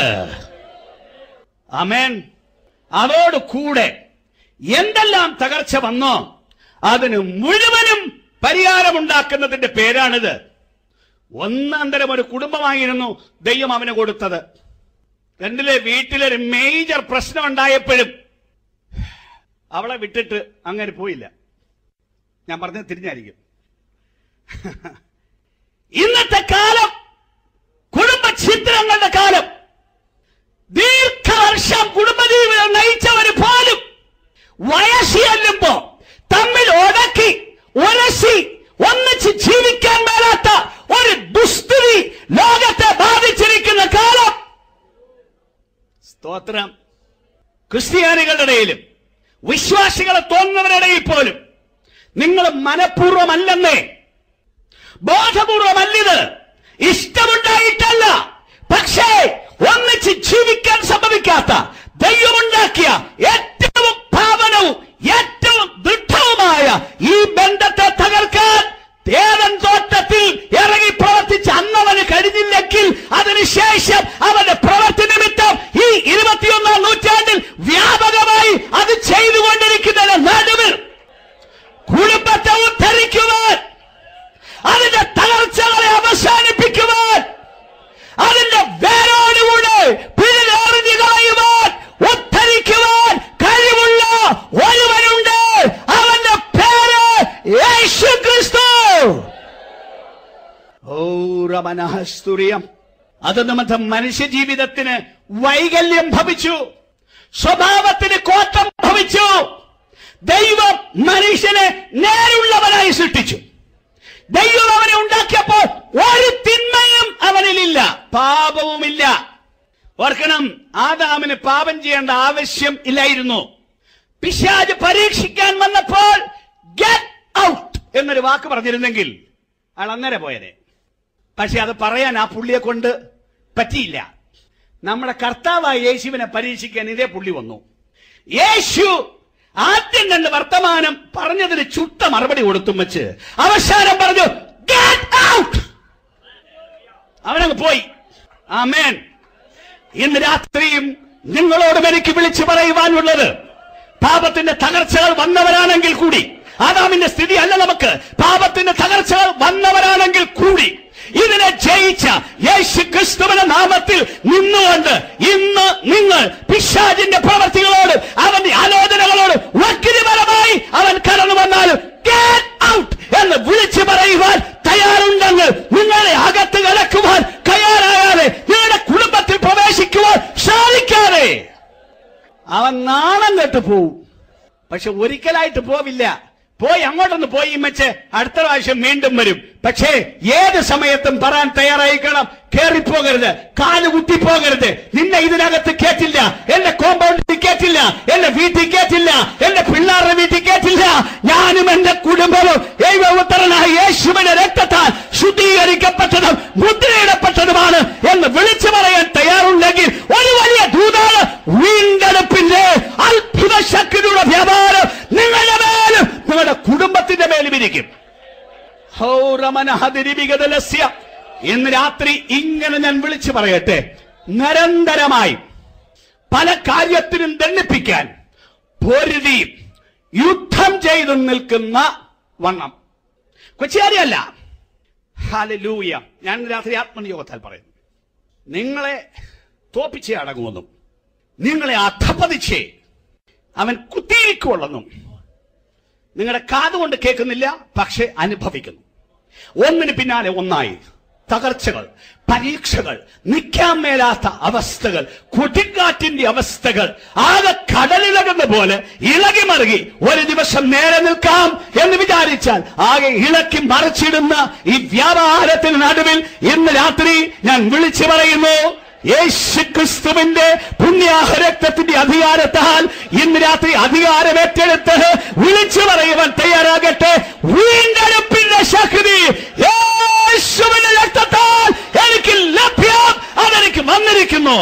ആമേൻ. അതോട് കൂടെ എന്തെല്ലാം തകർച്ച വന്നോ അതിന് മുഴുവനും പരിഹാരമുണ്ടാക്കുന്നതിന്റെ പേരാണിത്. ഒന്നാം തരം ഒരു കുടുംബമായിരുന്നു ദൈവം അവന് കൊടുത്തത്. രണ്ടിലെ വീട്ടിലൊരു മേജർ പ്രശ്നം ഉണ്ടായപ്പോഴും അവളെ വിട്ടിട്ട് അങ്ങനെ പോയില്ല. ഞാൻ പറഞ്ഞത് തിരിഞ്ഞായിരിക്കും. ഇന്നത്തെ കാലം കുടുംബ ചിത്രങ്ങളുടെ കാലം. ദീർഘവർഷം കുടുംബജീവിതം നയിച്ചവര് പോലും വയസ്സ് ചെല്ലുമ്പോ തമ്മിൽ ഉടക്കി ഉരസി ഒന്നിച്ച് ജീവിക്കാൻ മേലാത്ത ഒരു ദുസ്ഥിതി ലോകത്തെ ബാധിച്ചിരിക്കുന്ന കാലം. സ്തോത്രം. ക്രിസ്ത്യാനികളുടെ ഇടയിലും വിശ്വാസികളെ തോന്നുന്നവരുടെ ഇടയിൽ പോലും നിങ്ങൾ മനഃപൂർവ്വമല്ലെന്നേ, ബോധപൂർവമല്ലിത്, ഇഷ്ടമുണ്ടായിട്ടല്ല, പക്ഷേ ഒന്നിച്ച് ജീവിക്കാൻ സംഭവിക്കാത്ത ദൈവമുണ്ടാക്കിയ ഏറ്റവും പാവനവും ഏറ്റവും ദൃഢവുമായ ഈ ബന്ധത്തെ തകർക്കാൻ ഏദൻ തോട്ടത്തിൽ ഇറങ്ങി പ്രവർത്തിച്ച് അന്നവന് കഴിഞ്ഞില്ലെങ്കിൽ അതിനുശേഷം അവന്റെ പ്രവർത്തി നിമിത്തം ഈ ഇരുപത്തിയൊന്നാം നൂറ്റാണ്ടിൽ വ്യാപകമായി അത് ചെയ്തുകൊണ്ടിരിക്കുന്നതിന് നടുവിൽ കുടുംബത്തെ ഉദ്ധരിക്കുവാൻ, അതിന്റെ തകർച്ചകളെ അവസാനിപ്പിക്കുവാൻ, അതിന്റെ വേരോടുകൂടെ പിഴറിഞ്ഞു കളയുവാൻ, ഉദ്ധരിക്കുവാൻ കഴിവുള്ള ഒരുവനുണ്ട്. അവന്റെ പേര് യേശു ക്രിസ്തു. ഓ രമനഹസ്തുര്യം. അത് നിമിത്തം മനുഷ്യ ജീവിതത്തിന് വൈകല്യം ഭവിച്ചു, സ്വഭാവത്തിന് കോട്ടം ഭവിച്ചു. ദൈവം മനുഷ്യനെ നേരുള്ളവനായി സൃഷ്ടിച്ചു. ദൈവം അവനെ ഉണ്ടാക്കിയപ്പോൾ ഒരു തിന്മയും അവനിലില്ല, പാപവുമില്ല. ഓർക്കണം, ആദാമിന് പാപം ചെയ്യേണ്ട ആവശ്യം ഇല്ലായിരുന്നു. പിശാച് പരീക്ഷിക്കാൻ വന്നപ്പോൾ ഗെറ്റ് ഔട്ട് എന്നൊരു വാക്ക് പറഞ്ഞിരുന്നെങ്കിൽ അയാൾ അന്നേരം പോയനെ. പക്ഷെ അത് പറയാൻ ആ പുള്ളിയെ കൊണ്ട് പറ്റിയില്ല. നമ്മുടെ കർത്താവായ യേശുവിനെ പരീക്ഷിക്കാൻ ഇതേ പുള്ളി വന്നു. യേശു ആദ്യം രണ്ട് വർത്തമാനം പറഞ്ഞതിന് ചുട്ട മറുപടി കൊടുത്തും വെച്ച് അവസാനം പറഞ്ഞു ഗെറ്റ് ഔട്ട്. അവനങ്ങ് പോയി. ആമേൻ. ഇന്ന് രാത്രിയും നിങ്ങളോടും എനിക്ക് വിളിച്ചു പറയുവാനുള്ളത്, പാപത്തിന്റെ തകർച്ചകൾ വന്നവരാണെങ്കിൽ കൂടി, ആദാമിന്റെ സ്ഥിതി അല്ല നമുക്ക്, പാപത്തിന്റെ തകർച്ചകൾ വന്നവരാണെങ്കിൽ കൂടി ഇതിനെ ജയിച്ച യേശു ക്രിസ്തുവിന്റെ നാമത്തിൽ നിന്നുകൊണ്ട് ഇന്ന് നിങ്ങൾ പിശാചിന്റെ പ്രവർത്തികളോട് അവന്റെ ആലോചനകളോട് വ്യക്തിപരമായി അവൻ കടന്നു വന്നാലും ഗെറ്റ് ഔട്ട് എന്ന് വിളിച്ചു പറയുവാൻ തയ്യാറുണ്ടെങ്കിൽ, നിങ്ങളെ അകത്ത് കലക്കുവാൻ തയ്യാറായാതെ നിങ്ങളുടെ കുടുംബത്തിൽ പ്രവേശിക്കുവാൻ സാധിക്കാതെ അവൻ നാണം കെട്ട് പോവും. പക്ഷെ ഒരിക്കലായിട്ട് പോവില്ല. പോയി അങ്ങോട്ടൊന്ന് പോയി വെച്ച് അടുത്ത പ്രാവശ്യം വീണ്ടും വരും. പക്ഷേ ഏത് സമയത്തും പറയാൻ തയ്യാറായിക്കണം, കേറിപ്പോകരുത്, കാല് കുത്തിപ്പോകരുത്, നിന്നെ ഇതിനകത്ത് കേറ്റില്ല, എന്റെ കോമ്പൗണ്ടിൽ കേറ്റില്ല, എന്റെ വീട്ടിൽ കേറ്റില്ല, എന്റെ പിള്ളേരുടെ വീട്ടിൽ കേറ്റില്ല. ഞാനും എന്റെ കുടുംബവും ദൈവപുത്രനായ യേശുവിന്റെ രക്തത്താൽ ശുദ്ധീകരിക്കപ്പെട്ടതും മുദ്രയിടപ്പെട്ടതുമാണ് എന്ന് വിളിച്ചു പറയാൻ തയ്യാറുണ്ടെങ്കിൽ ഒരു വലിയ ദൂതാണ് വീണ്ടെടുപ്പിന്റെ അത്ഭുത ശക്തിയുടെ വ്യാപാരം നിങ്ങളുടെ മേലും നിങ്ങളുടെ കുടുംബത്തിന്റെ മേലും ഇരിക്കും. ഇന്ന് രാത്രി ഇങ്ങനെ ഞാൻ വിളിച്ചു പറയട്ടെ, നിരന്തരമായി പല കാര്യത്തിനും ദണ്ഡിപ്പിക്കാൻ പൊരുതി യുദ്ധം ചെയ്തു നിൽക്കുന്ന വണ്ണം കൊച്ചിയാരിയല്ല. ഹല്ലേലൂയ. ഞാൻ രാത്രി ആത്മനിയോഗത്താൽ പറയുന്നു, നിങ്ങളെ തോപ്പിച്ചേ അടങ്ങുമെന്നും നിങ്ങളെ അധപ്പതിച്ചേ അവൻ കുത്തിയിരിക്കുള്ളെന്നും നിങ്ങളുടെ കാതുകൊണ്ട് കേൾക്കുന്നില്ല, പക്ഷെ അനുഭവിക്കുന്നു. ഒന്നിന് പിന്നാലെ ഒന്നായി തകർച്ചകൾ, പരീക്ഷകൾ, നിൽക്കാൻ മേലാത്ത അവസ്ഥകൾ, കൊടുങ്കാറ്റിന്റെ അവസ്ഥകൾ, ആകെ കടലിളകുന്ന പോലെ ഇളകി മറുകി ഒരു ദിവസം നേരെ നിൽക്കാം എന്ന് വിചാരിച്ചാൽ ആകെ ഇളക്കി മറിച്ചിടുന്ന ഈ വ്യാപാരത്തിന് നടുവിൽ ഇന്ന് രാത്രി ഞാൻ വിളിച്ചു പറയുന്നു, യേശു ക്രിസ്തുവിന്റെ പുണ്യാഹ രക്തത്തിന്റെ അധികാരത്താൽ ഇന്ന് രാത്രി അധികാരം ഏറ്റെടുത്ത് വിളിച്ചു പറയുവാൻ തയ്യാറാകട്ടെ. വീണ്ടെടുപ്പിന്റെ ശക്തി യേശുവിന്റെ രക്തത്താൽ എനിക്ക് ലഭ്യം, അതെനിക്ക് വന്നിരിക്കുന്നു.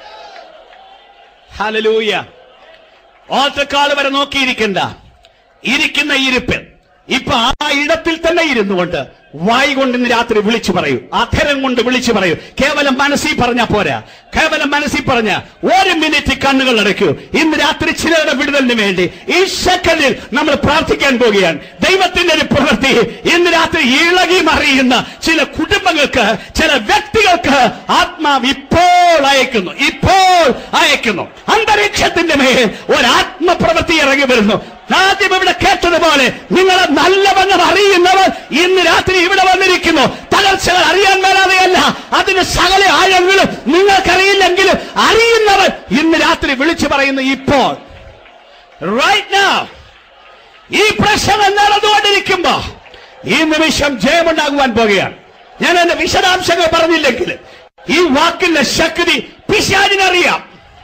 ഹല്ലേലൂയ. ഓർത്തക്കാൾ വരെ നോക്കിയിരിക്കണ്ട, ഇരിക്കുന്ന ഇരിപ്പിൽ ഇപ്പൊ ആ ഇടത്തിൽ തന്നെ ഇരുന്നു കൊണ്ട് വായി കൊണ്ട് ഇന്ന് രാത്രി വിളിച്ചു പറയൂ, അധരം കൊണ്ട് വിളിച്ചു പറയൂ. കേവലം മനസ്സിൽ പറഞ്ഞാ പോരാ, കേവലം മനസ്സിൽ പറഞ്ഞ ഒരു മിനിറ്റ് കണ്ണുകൾ അടയ്ക്കൂ. ഇന്ന് രാത്രി ചിലരുടെ വിടുതലിന് വേണ്ടി ഈ സെക്കൻഡിൽ നമ്മൾ പ്രാർത്ഥിക്കാൻ പോവുകയാണ്. ദൈവത്തിന്റെ ഒരു പ്രവൃത്തി ഇന്ന് രാത്രി ഇളകി മറിയുന്ന ചില കുടുംബങ്ങൾക്ക്, ചില വ്യക്തികൾക്ക് ആത്മാവ് ഇപ്പോൾ അയക്കുന്നു, ഇപ്പോൾ അയക്കുന്നു. അന്തരീക്ഷത്തിന്റെ മേൽ ഒരു ആത്മപ്രവൃത്തി ഇറങ്ങി വരുന്നു. ആദ്യം ഇവിടെ കേട്ടതുപോലെ നിങ്ങളെ നല്ലവണ്ണം അറിയുന്നവർ ഇന്ന് രാത്രി ഇവിടെ വന്നിരിക്കുന്നു. തകർച്ചകൾ അറിയാൻ മേലാതെയല്ല, അതിന് സകല ആഴങ്ങളും നിങ്ങൾക്കറിയില്ലെങ്കിലും അറിയുന്നവർ ഇന്ന് രാത്രി വിളിച്ചു പറയുന്നു, ഇപ്പോൾ റൈറ്റ് നൗ ഈ പ്രശ്നം നടന്നുകൊണ്ടിരിക്കുമ്പോ ഈ നിമിഷം ജയമുണ്ടാകുവാൻ പോകുകയാണ്. ഞാൻ എന്റെ വിശദാംശങ്ങൾ പറഞ്ഞില്ലെങ്കിൽ ഈ വാക്കിന്റെ ശക്തി പിശാചിനറിയാം.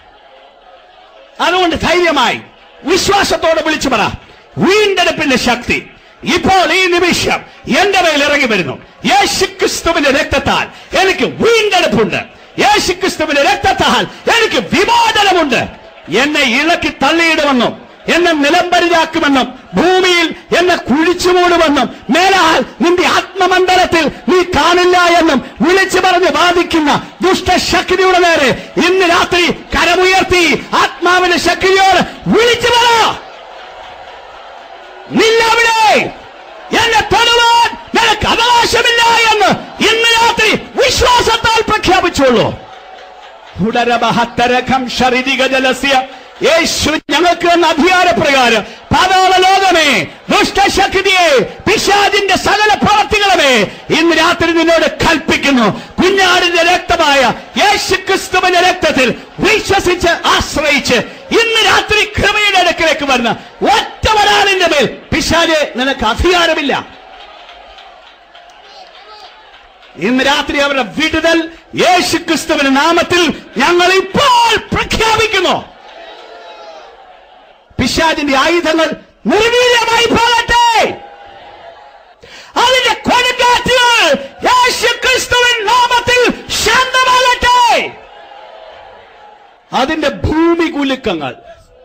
അതുകൊണ്ട് ധൈര്യമായി വിശ്വാസത്തോടെ വിളിച്ചു പറ, വീണ്ടെടുപ്പിന്റെ ശക്തി ഇപ്പോൾ ഈ നിമിഷം എന്റെ മേൽ ഇറങ്ങി വരുന്നു. യേശുക്രിസ്തുവിന്റെ രക്തത്താൽ എനിക്ക് വീണ്ടെടുപ്പുണ്ട്. യേശുക്രിസ്തുവിന്റെ രക്തത്താൽ എനിക്ക് വിമോചനമുണ്ട്. എന്നെ ഇളക്കി തള്ളിയിടുമെന്നും എന്നെ നിലംപരിചാക്കുമെന്നും ഭൂമിയിൽ എന്നെ കുഴിച്ചുമൂടുമെന്നും മേലാൽ നിന്റെ ആത്മമണ്ഡലത്തിൽ നീ കാണില്ല എന്നും വിളിച്ചു പറഞ്ഞ് വാദിക്കുന്ന ദുഷ്ടശക്തിയുടെ നേരെ ഇന്ന് രാത്രി കരമുയർത്തി ആത്മാവിന്റെ ശക്തിയോട് വിളിച്ചു പറ, നില്ലവിടെ, എന്നെ തൊടുവാൻ നിനക്ക് അവകാശമില്ല എന്ന് ഇന്ന് രാത്രി വിശ്വാസത്താൽ പ്രഖ്യാപിച്ചോളൂ. ഉടരബഹത്തരകം ശരീരിക ജലസ്യ യേശു ഞങ്ങൾക്ക് എന്ന അധികാരപ്രകാരം പാതാള ലോകമേ, ദുഷ്ടശക്തിയെ, പിശാചിന്റെ സകല പ്രവർത്തികളെ ഇന്ന് രാത്രി നിന്നോട് കൽപ്പിക്കുന്നു. കുഞ്ഞാടിന്റെ രക്തമായ യേശുക്രിസ്തുവിന്റെ രക്തത്തിൽ വിശ്വസിച്ച് ആശ്രയിച്ച് ഇന്ന് രാത്രി കൃപയുടെ അടുക്കിലേക്ക് വരുന്ന ഒറ്റ ഒരാളിന്റെ മേൽ പിശാച് നിനക്ക് അധികാരമില്ല. ഇന്ന് രാത്രി അവരുടെ വിടുതൽ യേശുക്രിസ്തുവിന്റെ നാമത്തിൽ ഞങ്ങൾ ഇപ്പോൾ പ്രഖ്യാപിക്കുന്നു. പിശാചിന്റെ ആയുധങ്ങൾ നിർവീര്യമായി പോകട്ടെ. അതിന്റെ കൊടുങ്കാറ്റുകൾ ഞെരുക്കങ്ങൾ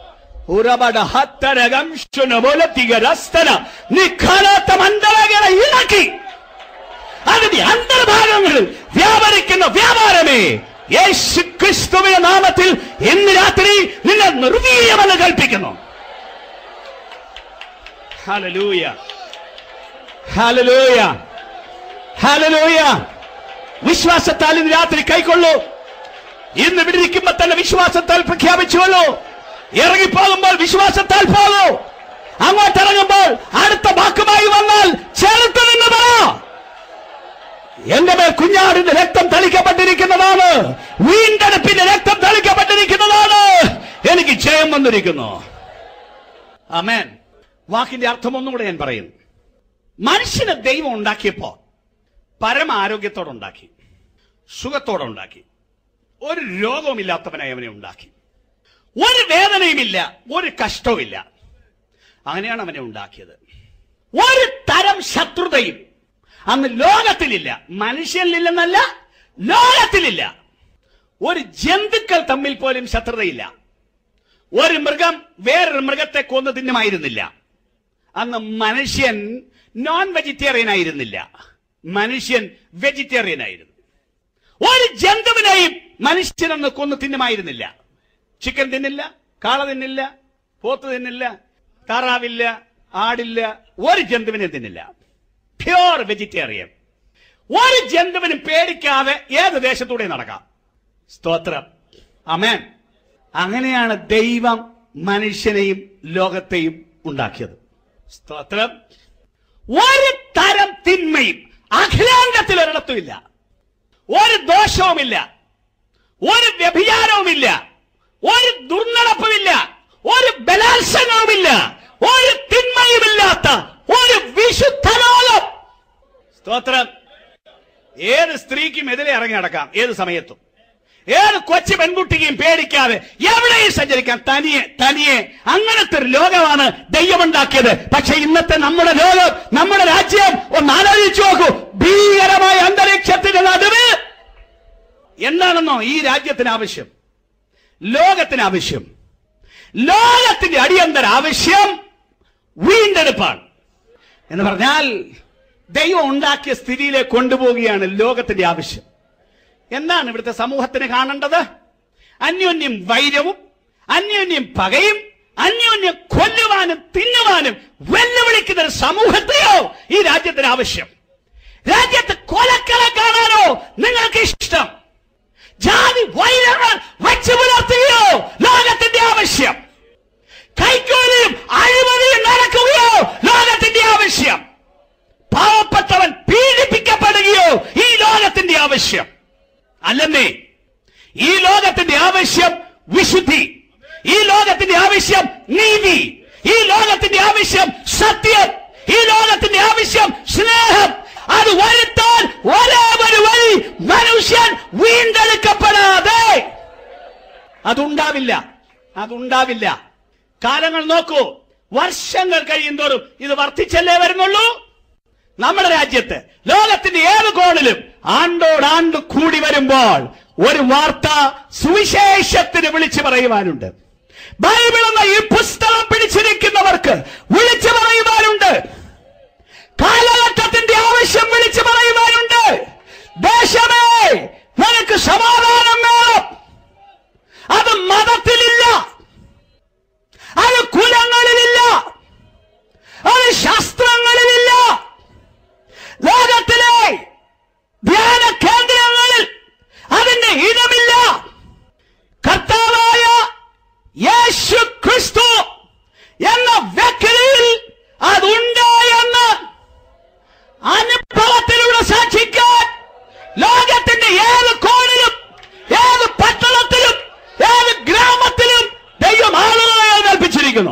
നീ കാണാത്ത മണ്ഡലങ്ങളെ ഇളക്കി അതിന്റെ അന്തർഭാഗങ്ങളിൽ വ്യാപരിക്കുന്ന വ്യാപാരമേ യേശു ക്രിസ്തുവിന്റെ നാമത്തിൽ ഇന്ന് രാത്രി നിന്നെ നിർവീര്യമെന്ന് കൽപ്പിക്കുന്നു. Hallelujah, hallelujah, hallelujah. വിശ്വാസത്താൽ ഇന്ന് രാത്രി കൈക്കൊള്ളൂ. ഇന്ന് ഇവിടെ ഇരിക്കുമ്പോൾ തന്നെ വിശ്വാസത്താൽ പ്രഖ്യാപിച്ചുകൊള്ളൂ. ഇറങ്ങിപ്പോകുമ്പോൾ വിശ്വാസത്താൽ പോകൂ. അങ്ങോട്ട് ഇറങ്ങുമ്പോൾ അടുത്ത വാക്കുമായി വന്നാൽ ചേർത്ത് നിന്ന് പറ, എന്റെ മേൽ കുഞ്ഞാടിന്റെ രക്തം തളിക്കപ്പെട്ടിരിക്കുന്നതാണ്, വീണ്ടെടുപ്പിന്റെ രക്തം തളിക്കപ്പെട്ടിരിക്കുന്നതാണ്, എനിക്ക് ജയം വന്നിരിക്കുന്നു. ആമേൻ. വാക്കിന്റെ അർത്ഥം ഒന്നും കൂടെ ഞാൻ പറയുന്നു. മനുഷ്യനെ ദൈവം ഉണ്ടാക്കിയപ്പോ പരമാരോഗ്യത്തോടെ ഉണ്ടാക്കി, സുഖത്തോടെ ഉണ്ടാക്കി, ഒരു രോഗവുമില്ലാത്തവനായി അവനെ ഉണ്ടാക്കി, ഒരു വേദനയുമില്ല, ഒരു കഷ്ടവുമില്ല. അങ്ങനെയാണ് അവനെ ഉണ്ടാക്കിയത്. ഒരു തരം ശത്രുതയും അന്ന് ലോകത്തിലില്ല. മനുഷ്യനില്ലെന്നല്ല, ലോകത്തിലില്ല. ഒരു ജന്തുക്കൾ തമ്മിൽ പോലും ശത്രുതയില്ല. ഒരു മൃഗം വേറൊരു മൃഗത്തെ കൊന്നു തിന്നുമായിരുന്നില്ല. അന്ന് മനുഷ്യൻ നോൺ വെജിറ്റേറിയൻ ആയിരുന്നില്ല, മനുഷ്യൻ വെജിറ്റേറിയൻ ആയിരുന്നു. ഒരു ജന്തുവിനെയും മനുഷ്യനൊന്ന് കൊന്നു തിന്നുമായിരുന്നില്ല. ചിക്കൻ തിന്നില്ല, കാള തിന്നില്ല, പോത്ത് തിന്നില്ല, താറാവില്ല, ആടില്ല, ഒരു ജന്തുവിനെ തിന്നില്ല. Pure vegetarian. ഒരു ജന്തുവിനും പേടിക്കാതെ ഏത് ദേശത്തൂടെ നടക്കാം. സ്തോത്രം, ആമേൻ. അങ്ങനെയാണ് ദൈവം മനുഷ്യനെയും ലോകത്തെയും ഉണ്ടാക്കിയത്. സ്തോത്രം. ഒരു തരം തിന്മയും അഖിലാണ്ടത്തിൽ ഒരിടത്തുമില്ല. ഒരു ദോഷവുമില്ല, ഒരു വ്യഭിചാരവുമില്ല, ഒരു ദുർനടപ്പുമില്ല, ഒരു ബലാത്സംഗവുമില്ല, ഒരു തിന്മയുമില്ലാത്ത ഒരു വിശുദ്ധ ലോകം. സ്തോത്രം. ഏത് സ്ത്രീക്കും എതിരെ ഇറങ്ങി നടക്കാം, ഏത് സമയത്തും. ഏത് കൊച്ചു പെൺകുട്ടിക്കും പേടിക്കാതെ എവിടെയും സഞ്ചരിക്കാം, തനിയെ തനിയെ. അങ്ങനത്തെ ഒരു ലോകമാണ് ദൈവമുണ്ടാക്കിയത്. പക്ഷെ ഇന്നത്തെ നമ്മുടെ ലോകം, നമ്മുടെ രാജ്യം ഒന്ന് ആലോചിച്ചു നോക്കൂ. ഭീകരമായ അന്തരീക്ഷത്തിന്റെ നടുവ് എന്താണെന്നോ ഈ രാജ്യത്തിന് ആവശ്യം, ലോകത്തിന് ആവശ്യം, ലോകത്തിന്റെ അടിയന്തര ആവശ്യം വീണ്ടെടുപ്പാണ്. എന്ന് പറഞ്ഞാൽ ദൈവം ഉണ്ടാക്കിയ സ്ഥിതിയിലേക്ക് കൊണ്ടുപോവുകയാണ് ലോകത്തിന്റെ ആവശ്യം. എന്താണ് ഇവിടുത്തെ സമൂഹത്തിന് കാണേണ്ടത്? അന്യോന്യം വൈരവും, അന്യോന്യം പകയും, അന്യോന്യം കൊല്ലുവാനും തിന്നുവാനും വെല്ലുവിളിക്കുന്ന ഒരു സമൂഹത്തെയോ ഈ രാജ്യത്തിന് ആവശ്യം? രാജ്യത്ത് കൊലക്കളെ കാണാനോ നിങ്ങൾക്ക് ഇഷ്ടം? ജാതി വൈരങ്ങൾ വച്ചു പുലർത്തുകയോ ലോകത്തിന്റെ ആവശ്യം? കൈക്കൂലിയും അഴിമതിയും നടക്കുകയോ ലോകത്തിന്റെ ആവശ്യം? പാവപ്പെട്ടവൻ പീഡിപ്പിക്കപ്പെടുകയോ ഈ ലോകത്തിന്റെ ആവശ്യം? അല്ലെന്നേ. ഈ ലോകത്തിന്റെ ആവശ്യം വിശുദ്ധി, ഈ ലോകത്തിന്റെ ആവശ്യം നീതി, ഈ ലോകത്തിന്റെ ആവശ്യം സത്യം, ഈ ലോകത്തിന്റെ ആവശ്യം സ്നേഹം. അത് വരുത്താൻ ഒരേ ഒരു വഴി, മനുഷ്യൻ വീണ്ടെടുക്കപ്പെടാതെ അതുണ്ടാവില്ല, അതുണ്ടാവില്ല. കാലങ്ങൾ നോക്കൂ, വർഷങ്ങൾ കഴിയുന്തോറും ഇത് വർദ്ധിച്ചല്ലേ വരുന്നുള്ളൂ. നമ്മുടെ രാജ്യത്ത് ലോകത്തിന്റെ ഏത് കോണിലും ആണ്ടോടാണ്ട് കൂടി വരുമ്പോൾ ഒരു വാർത്ത സുവിശേഷത്തിന് വിളിച്ചു പറയുവാനുണ്ട്. ബൈബിൾ എന്ന ഈ പുസ്തകം പിടിച്ചിരിക്കുന്നവർക്ക് വിളിച്ചു പറയുവാനുണ്ട്. കാലഘട്ടത്തിന്റെ ആവശ്യം വിളിച്ചു പറയുവാനുണ്ട്. ദേശമേ, നിനക്ക് സമാധാനം വേണം. അത് മതത്തിലില്ല, അത് കുലങ്ങളിലില്ല, അത് ശാസ്ത്രങ്ങളിലില്ല. ലോകത്തിലെ ധ്യാന കേന്ദ്രങ്ങളിൽ അതിന്റെ ഇടമില്ല. കർത്താവായ യേശു ക്രിസ്തു എന്ന വ്യക്തിയിൽ അതുണ്ട് എന്ന് അനുഭവത്തിലൂടെ സാക്ഷിക്കാൻ ലോകത്തിന്റെ ഏത് കോണിലും, ഏത് പട്ടണത്തിലും, ഏത് ഗ്രാമത്തിലും ദൈവം ആളുകളെ കൽപ്പിച്ചിരിക്കുന്നു.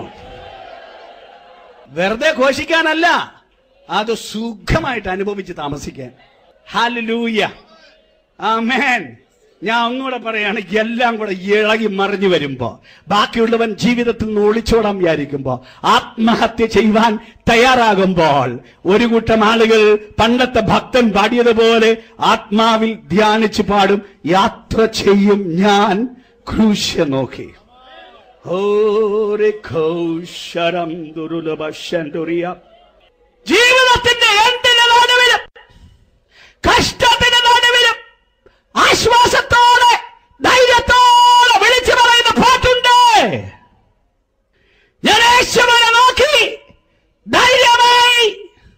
വെറുതെ ഘോഷിക്കാനല്ല, അത് സുഖമായിട്ട് അനുഭവിച്ച് താമസിക്കാൻ. Hallelujah, amen. ഞാൻ ഒന്നുകൂടെ പറയാണ്, എല്ലാം കൂടെ ഇളകി മറിഞ്ഞു വരുമ്പോ, ബാക്കിയുള്ളവൻ ജീവിതത്തിൽ നിന്ന് ഒളിച്ചോടാൻ വിചാരിക്കുമ്പോ, ആത്മഹത്യ ചെയ്യുവാൻ തയ്യാറാകുമ്പോൾ, ഒരു കൂട്ടം ആളുകൾ പണ്ടത്തെ ഭക്തൻ പാടിയതുപോലെ ആത്മാവിൽ ധ്യാനിച്ചു പാടും, യാത്ര ചെയ്യും ഞാൻ ക്രൂശ നോക്കി. ജീവിതത്തിന്റെ എന്തിന്റെ നടുവിലും കഷ്ടത്തിന്റെ നടുവിലും ആശ്വാസത്തോടെ ധൈര്യത്തോടെ വിളിച്ചു പറയുന്ന പാട്ടുണ്ട്. ഞാൻ യേശുവിനെ നോക്കി ധൈര്യമായി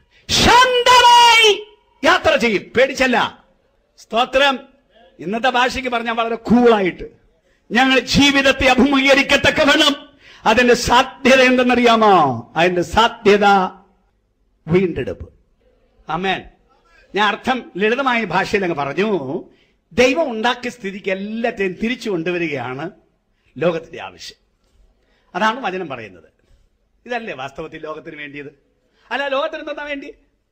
ശാന്തമായി യാത്ര ചെയ്യും, പേടിച്ചല്ല. സ്തോത്രം. ഇന്നത്തെ ഭാഷയ്ക്ക് പറഞ്ഞാൽ വളരെ കൂളായിട്ട് ഞങ്ങൾ ജീവിതത്തെ അഭിമുഖീകരിക്കത്തക്കവണ്ണം അതിന്റെ സാധ്യത എന്തെന്നറിയാമോ? അതിന്റെ സാധ്യത വീണ്ടെടുപ്പ്. ആമേൻ. ഞാൻ അർത്ഥം ലളിതമായ ഭാഷയിൽ അങ്ങ് പറഞ്ഞു. ദൈവം ഉണ്ടാക്കിയ സ്ഥിതിക്ക് എല്ലാത്തെയും തിരിച്ചു കൊണ്ടുവരികയാണ് ലോകത്തിന്റെ ആവശ്യം. അതാണ് വചനം പറയുന്നത്. ഇതല്ലേ വാസ്തവത്തിൽ ലോകത്തിന് വേണ്ടിയത്? അല്ല, ലോകത്തിന് എന്താ വേണ്ടി?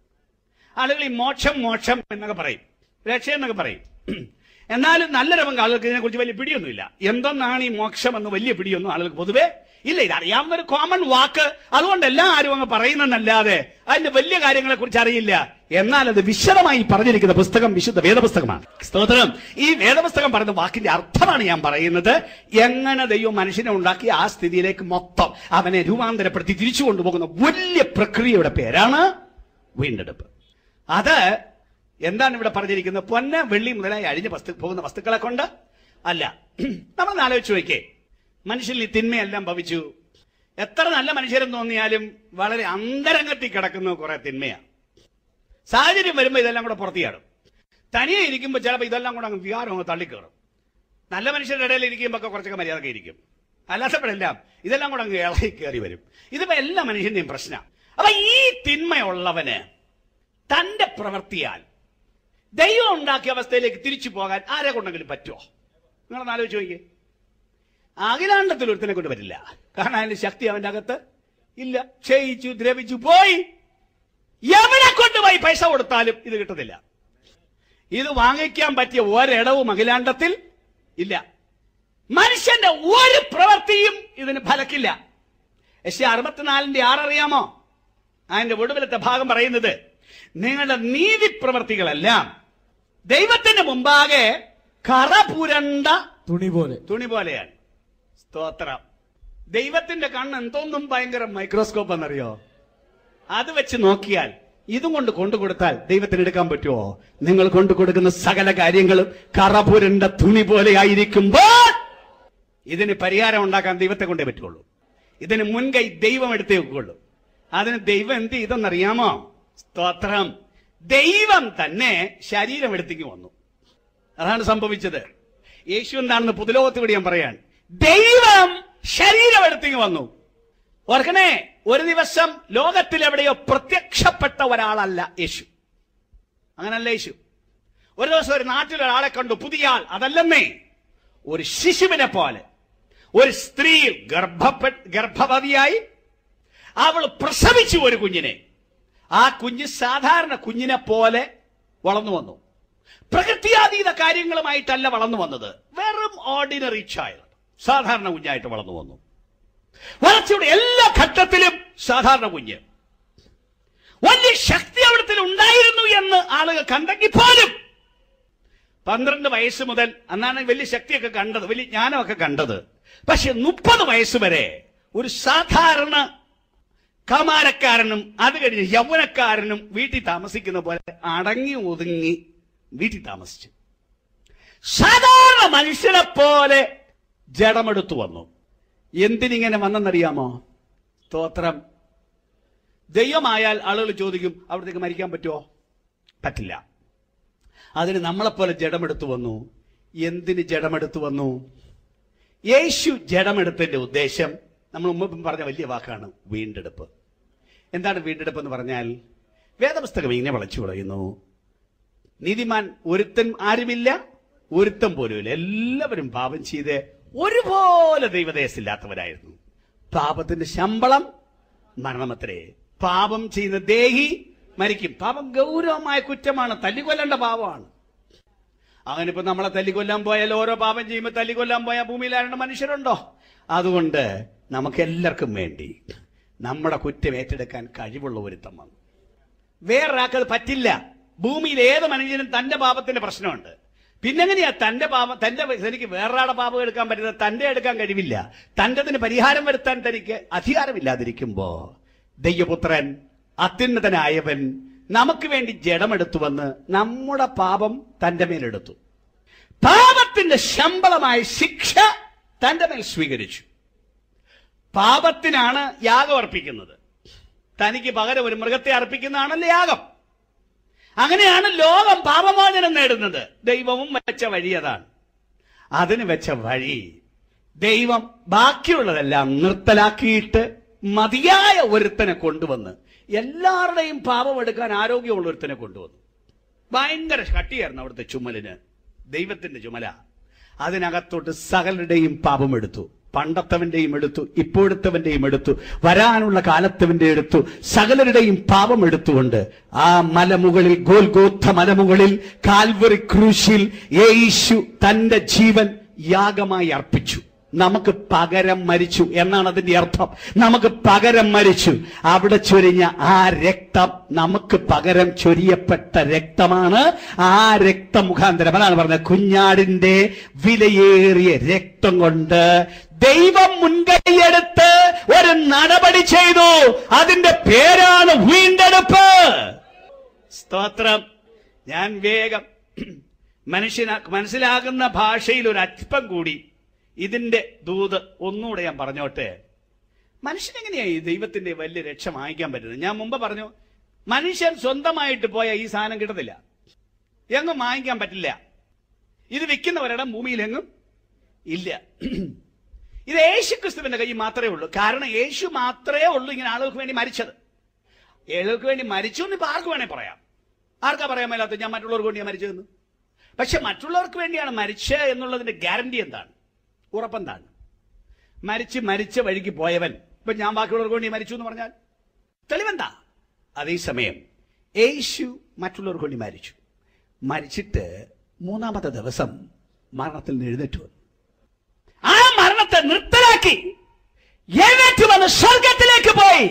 ആളുകൾ ഈ മോക്ഷം മോക്ഷം എന്നൊക്കെ പറയും, രക്ഷ എന്നൊക്കെ പറയും. എന്നാലും നല്ല രംഗം ആളുകൾക്ക് ഇതിനെക്കുറിച്ച് വലിയ പിടിയൊന്നുമില്ല. എന്തെന്നാണ് ഈ മോക്ഷം എന്ന് വലിയ പിടിയൊന്നും ആളുകൾക്ക് പൊതുവെ ഇല്ല. ഇത് അറിയാവുന്ന ഒരു കോമൺ വാക്ക്, അതുകൊണ്ട് എല്ലാ ആരും അങ്ങ് പറയുന്നതല്ലാതെ അതിന്റെ വലിയ കാര്യങ്ങളെ കുറിച്ച് അറിയില്ല. എന്നാൽ അത് വിശദമായി പറഞ്ഞിരിക്കുന്ന പുസ്തകം വിശുദ്ധ വേദപുസ്തകമാണ്. സ്തോത്രം. ഈ വേദപുസ്തകം പറയുന്ന വാക്കിന്റെ അർത്ഥമാണ് ഞാൻ പറയുന്നത്. എങ്ങനെ ദൈവം മനുഷ്യനെ ഉണ്ടാക്കി ആ സ്ഥിതിയിലേക്ക് മൊത്തം അവനെ രൂപാന്തരപ്പെടുത്തി തിരിച്ചു കൊണ്ടുപോകുന്ന വലിയ പ്രക്രിയയുടെ പേരാണ് വീണ്ടെടുപ്പ്. അത് എന്താണ് ഇവിടെ പറഞ്ഞിരിക്കുന്നത്? പൊന്ന് വെള്ളി മുതലായി അഴിഞ്ഞ് വസ്തു പോകുന്ന വസ്തുക്കളെ കൊണ്ട് അല്ല. നമ്മൾ ആലോചിച്ച് നോക്കേ, മനുഷ്യരിൽ ഈ തിന്മയെല്ലാം ഭവിച്ചു. എത്ര നല്ല മനുഷ്യരെന്ന് തോന്നിയാലും വളരെ അന്തരംഗത്തിൽ കിടക്കുന്ന കുറെ തിന്മയാണ്. സാഹചര്യം വരുമ്പോൾ ഇതെല്ലാം കൂടെ പുറത്തിയാടും. തനിയെ ഇരിക്കുമ്പോൾ ചിലപ്പോൾ ഇതെല്ലാം കൂടെ അങ്ങ് വികാരം അങ്ങ് തള്ളിക്കയറും. നല്ല മനുഷ്യരുടെ ഇടയിൽ ഇരിക്കുമ്പോൾ ഒക്കെ കുറച്ചൊക്കെ മര്യാദ ഇരിക്കും. അല്ലാത്തപ്പോഴെല്ലാം ഇതെല്ലാം കൂടെ അങ്ങ് ഇളകി കയറി വരും. ഇതിപ്പോ എല്ലാ മനുഷ്യന്റെയും പ്രശ്നമാണ്. അപ്പൊ ഈ തിന്മയുള്ളവന് തന്റെ പ്രവൃത്തിയാൽ ദൈവം ഉണ്ടാക്കിയ അവസ്ഥയിലേക്ക് തിരിച്ചു പോകാൻ ആരെ കൊണ്ടെങ്കിലും പറ്റുമോ? നിങ്ങളൊന്ന് ആലോചിച്ച് നോക്കിയേ. അഖിലാണ്ടത്തിൽ ഒരുത്തിനെ കൊണ്ട് പറ്റില്ല. കാരണം അതിന്റെ ശക്തി അവന്റെ അകത്ത് ഇല്ല. ക്ഷയിച്ചു, ദ്രവിച്ചു, പോയി. എവിടെ കൊണ്ടുപോയി പൈസ കൊടുത്താലും ഇത് കിട്ടത്തില്ല. ഇത് വാങ്ങിക്കാൻ പറ്റിയ ഒരിടവും അഖിലാണ്ടത്തിൽ ഇല്ല. മനുഷ്യന്റെ ഒരു പ്രവൃത്തിയും ഇതിന് ഫലക്കില്ല. യെശയ്യാ അറുപത്തിനാലിന്റെ ആററിയാമോ? അതിന്റെ ഒടുവിലത്തെ ഭാഗം പറയുന്നത്, നിങ്ങളുടെ നീതി പ്രവർത്തികളെല്ലാം ദൈവത്തിന്റെ മുമ്പാകെ കറ പുരണ്ട തുണി പോലെ തുണി പോലെയാണ്. സ്തോത്രം. ദൈവത്തിന്റെ കണ്ണ് എന്തോന്നും ഭയങ്കര മൈക്രോസ്കോപ്പ് എന്നറിയോ? അത് വെച്ച് നോക്കിയാൽ ഇതും കൊണ്ട് കൊണ്ടുകൊടുത്താൽ ദൈവത്തിന് എടുക്കാൻ പറ്റുമോ? നിങ്ങൾ കൊണ്ടു കൊടുക്കുന്ന സകല കാര്യങ്ങളും കറ പുരണ്ട തുണി പോലെ ആയിരിക്കുമ്പോൾ ഇതിന് പരിഹാരം ഉണ്ടാക്കാൻ ദൈവത്തെ കൊണ്ടേ പറ്റുള്ളൂ. ഇതിന് മുൻകൈ ദൈവം എടുത്തേ വെക്കുള്ളൂ. അതിന് ദൈവം എന്ത് ചെയ്തെന്നറിയാമോ? സ്തോത്രം. ദൈവം തന്നെ ശരീരം എടുത്തേക്ക് വന്നു. അതാണ് സംഭവിച്ചത്. യേശു എന്താണെന്ന് പൊതുലോകത്തോട് ഞാൻ പറയാൻ, ദൈവം ശരീരം എടുത്തേക്ക് വന്നു. ഓർക്കണേ, ഒരു ദിവസം ലോകത്തിൽ എവിടെയോ പ്രത്യക്ഷപ്പെട്ട ഒരാളല്ല യേശു. അങ്ങനല്ല യേശു. ഒരു ദിവസം ഒരു നാട്ടിൽ ഒരാളെ കണ്ടു, പുതിയ ആൾ. അതല്ലെന്നേ, ഒരു ശിശുവിനെ പോലെ ഒരു സ്ത്രീ ഗർഭപ്പെ ഗർഭവതിയായി അവൾ പ്രസവിച്ചു ഒരു കുഞ്ഞിനെ. ആ കുഞ്ഞ് സാധാരണ കുഞ്ഞിനെ പോലെ വളർന്നു വന്നു. പ്രകൃത്യാതീത കാര്യങ്ങളുമായിട്ടല്ല വളർന്നു വന്നത്. വെറും ഓർഡിനറി ചൈൽഡ്, സാധാരണ കുഞ്ഞായിട്ട് വളർന്നു വന്നു. വളർച്ചയുടെ എല്ലാ ഘട്ടത്തിലും സാധാരണ കുഞ്ഞ്. വലിയ ശക്തി അവിടത്തിൽ ഉണ്ടായിരുന്നു എന്ന് ആളുകൾ കണ്ടെങ്കിൽ പോലും പന്ത്രണ്ട് വയസ്സ് മുതൽ, അന്നാണ് വലിയ ശക്തിയൊക്കെ കണ്ടത്, വലിയ ജ്ഞാനമൊക്കെ കണ്ടത്. പക്ഷെ മുപ്പത് വയസ്സ് വരെ ഒരു സാധാരണ കമാരക്കാരനും അത് കഴിഞ്ഞ് യൗവനക്കാരനും വീട്ടിൽ താമസിക്കുന്ന പോലെ അടങ്ങി ഒതുങ്ങി വീട്ടിൽ താമസിച്ചു. സാധാരണ മനുഷ്യനെ പോലെ ജഡമെടുത്തു വന്നു. എന്തിനിങ്ങനെ വന്നെന്നറിയാമോ? സ്തോത്രം. ദൈവമായാൽ ആളുകൾ ചോദിക്കും, അവിടത്തേക്ക് മരിക്കാൻ പറ്റുമോ? പറ്റില്ല. അതിന് നമ്മളെപ്പോലെ ജഡമെടുത്തു വന്നു. എന്തിന് ജഡമെടുത്തു വന്നു? യേശു ജഡമെടുത്തതിന്റെ ഉദ്ദേശം നമ്മൾ മുമ്പ് പറഞ്ഞ വലിയ വാക്കാണ് വീണ്ടെടുപ്പ്. എന്താണ് വീണ്ടെടുപ്പ് എന്ന് പറഞ്ഞാൽ? വേദപുസ്തകം ഇങ്ങനെ വിളിച്ചു പറയുന്നു, നീതിമാൻ ഒരുത്തൻ ആരുമില്ല, ഒരുത്തൻ പോലുമില്ല, എല്ലാവരും പാപം ചെയ്ത് ഒരുപോലെ ദൈവദേശമില്ലാത്തവരായിരുന്നു. പാപത്തിന്റെ ശമ്പളം മരണമത്രേ. പാപം ചെയ്യുന്ന ദേഹി മരിക്കും. പാപം ഗൗരവമായ കുറ്റമാണ്, തല്ലിക്കൊല്ലേണ്ട പാപമാണ്. അങ്ങനെ ഇപ്പൊ നമ്മളെ തല്ലിക്കൊല്ലാൻ പോയാൽ, ഓരോ പാപം ചെയ്യുമ്പോൾ തല്ലിക്കൊല്ലാൻ പോയാൽ ഭൂമിയിൽ ആരുടെ മനുഷ്യരുണ്ടോ? അതുകൊണ്ട് നമുക്ക് എല്ലാവർക്കും വേണ്ടി നമ്മുടെ കുറ്റം ഏറ്റെടുക്കാൻ കഴിവുള്ള ഒരുത്തം വന്നു. വേറൊരാൾക്കത് പറ്റില്ല. ഭൂമിയിൽ ഏത് മനുഷ്യനും തന്റെ പാപത്തിന്റെ പ്രശ്നമുണ്ട്. പിന്നെങ്ങനെയാ തന്റെ പാപം തന്റെ തനിക്ക് വേറൊരാളുടെ പാപം എടുക്കാൻ പറ്റുന്നത്? തന്റെ എടുക്കാൻ കഴിവില്ല. തന്റെതിന് പരിഹാരം വരുത്താൻ തനിക്ക് അധികാരമില്ലാതിരിക്കുമ്പോ ദൈവപുത്രൻ അത്യുന്നതനായവൻ നമുക്ക് വേണ്ടി ജഡമെടുത്തു വന്ന് നമ്മുടെ പാപം തന്റെ മേലെടുത്തു. പാപത്തിന്റെ ശമ്പളമായ ശിക്ഷ തന്റെ മേൽ സ്വീകരിച്ചു. പാപത്തിനാണ് യാഗം അർപ്പിക്കുന്നത്. തനിക്ക് പകരം ഒരു മൃഗത്തെ അർപ്പിക്കുന്നതാണല്ലോ യാഗം. അങ്ങനെയാണ് ലോകം പാപമോചനം നേടുന്നത്. ദൈവവും വെച്ച വഴി അതാണ്. അതിന് വെച്ച വഴി ദൈവം ബാക്കിയുള്ളതെല്ലാം നിർത്തലാക്കിയിട്ട് മതിയായ ഒരുത്തനെ കൊണ്ടുവന്ന് എല്ലാവരുടെയും പാപം എടുക്കാൻ ആരോഗ്യമുള്ള ഒരുത്തനെ കൊണ്ടുവന്നു. ഭയങ്കര കട്ടിയായിരുന്നു അവിടുത്തെ ചുമലിന്, ദൈവത്തിന്റെ ചുമല. അതിനകത്തോട്ട് സകലരുടെയും പാപം എടുത്തു. പണ്ടത്തവന്റെയും എടുത്തു, ഇപ്പോഴത്തവന്റെയും എടുത്തു, വരാനുള്ള കാലത്തവന്റെ എടുത്തു, സകലരുടെയും പാപം എടുത്തുകൊണ്ട് ആ മലമുകളിൽ, ഗോൽഗോഥ മലമുകളിൽ, കാൽവറി ക്രൂശിൽ യേശു തന്റെ ജീവൻ യാഗമായി അർപ്പിച്ചു. നമുക്ക് പകരം മരിച്ചു എന്നാണ് അതിന്റെ അർത്ഥം. നമുക്ക് പകരം മരിച്ചു. അവിടെ ചൊരിഞ്ഞ ആ രക്തം നമുക്ക് പകരം ചൊരിയപ്പെട്ട രക്തമാണ്. ആ രക്തമുഖാന്തരം അതാണ് പറഞ്ഞത്, കുഞ്ഞാടിന്റെ വിലയേറിയ രക്തം കൊണ്ട് ദൈവം മുൻകൈയെടുത്ത് ഒരു നടപടി ചെയ്തു. അതിന്റെ പേരാണ് വീണ്ടെടുപ്പ്. സ്തോത്രം. ഞാൻ വേഗം മനുഷ്യന മനസ്സിലാകുന്ന ഭാഷയിൽ ഒരു അല്പം കൂടി ഇതിന്റെ ദൂത് ഒന്നുകൂടെ ഞാൻ പറഞ്ഞോട്ടെ. മനുഷ്യനെങ്ങനെയായി ദൈവത്തിന്റെ വലിയ രക്ഷ വാങ്ങിക്കാൻ പറ്റുന്നത്? ഞാൻ മുമ്പ് പറഞ്ഞു, മനുഷ്യൻ സ്വന്തമായിട്ട് പോയ ഈ സാധനം കിട്ടത്തില്ല, എങ്ങും വാങ്ങിക്കാൻ പറ്റില്ല. ഇത് വിൽക്കുന്നവരുടെ ഭൂമിയിലെങ്ങും ഇല്ല. ഇത് യേശുക്രിസ്തുവിന്റെ കയ്യിൽ മാത്രമേ ഉള്ളൂ. കാരണം യേശു മാത്രമേ ഉള്ളൂ ഇങ്ങനെ ആളുകൾക്ക് വേണ്ടി മരിച്ചത്. ആളുകൾക്ക് വേണ്ടി മരിച്ചു എന്ന് ഇപ്പൊ ആർക്ക് വേണേ പറയാം. ആർക്കാ പറയാൻ മേലാത്ത ഞാൻ മറ്റുള്ളവർക്ക് വേണ്ടിയാണ് മരിച്ചതെന്ന്? പക്ഷെ മറ്റുള്ളവർക്ക് വേണ്ടിയാണ് മരിച്ചത് എന്നുള്ളതിന്റെ ഗ്യാരണ്ടി എന്താണ്? ഉറപ്പെന്താണ്? മരിച്ച് മരിച്ച വഴിക്ക് പോയവൻ ഇപ്പൊ ഞാൻ ബാക്കിയുള്ളവർക്ക് വേണ്ടി മരിച്ചു എന്ന് പറഞ്ഞാൽ തെളിവെന്താ? അതേസമയം യേശു മറ്റുള്ളവർക്ക് വേണ്ടി മരിച്ചു. മരിച്ചിട്ട് മൂന്നാമത്തെ ദിവസം മരണത്തിൽ നിന്ന് എഴുന്നേറ്റ് വന്നു. ആ മരണത്തെ നിർത്തലാക്കി എഴുന്നേറ്റ് വന്ന് സ്വർഗത്തിലേക്ക് പോയി.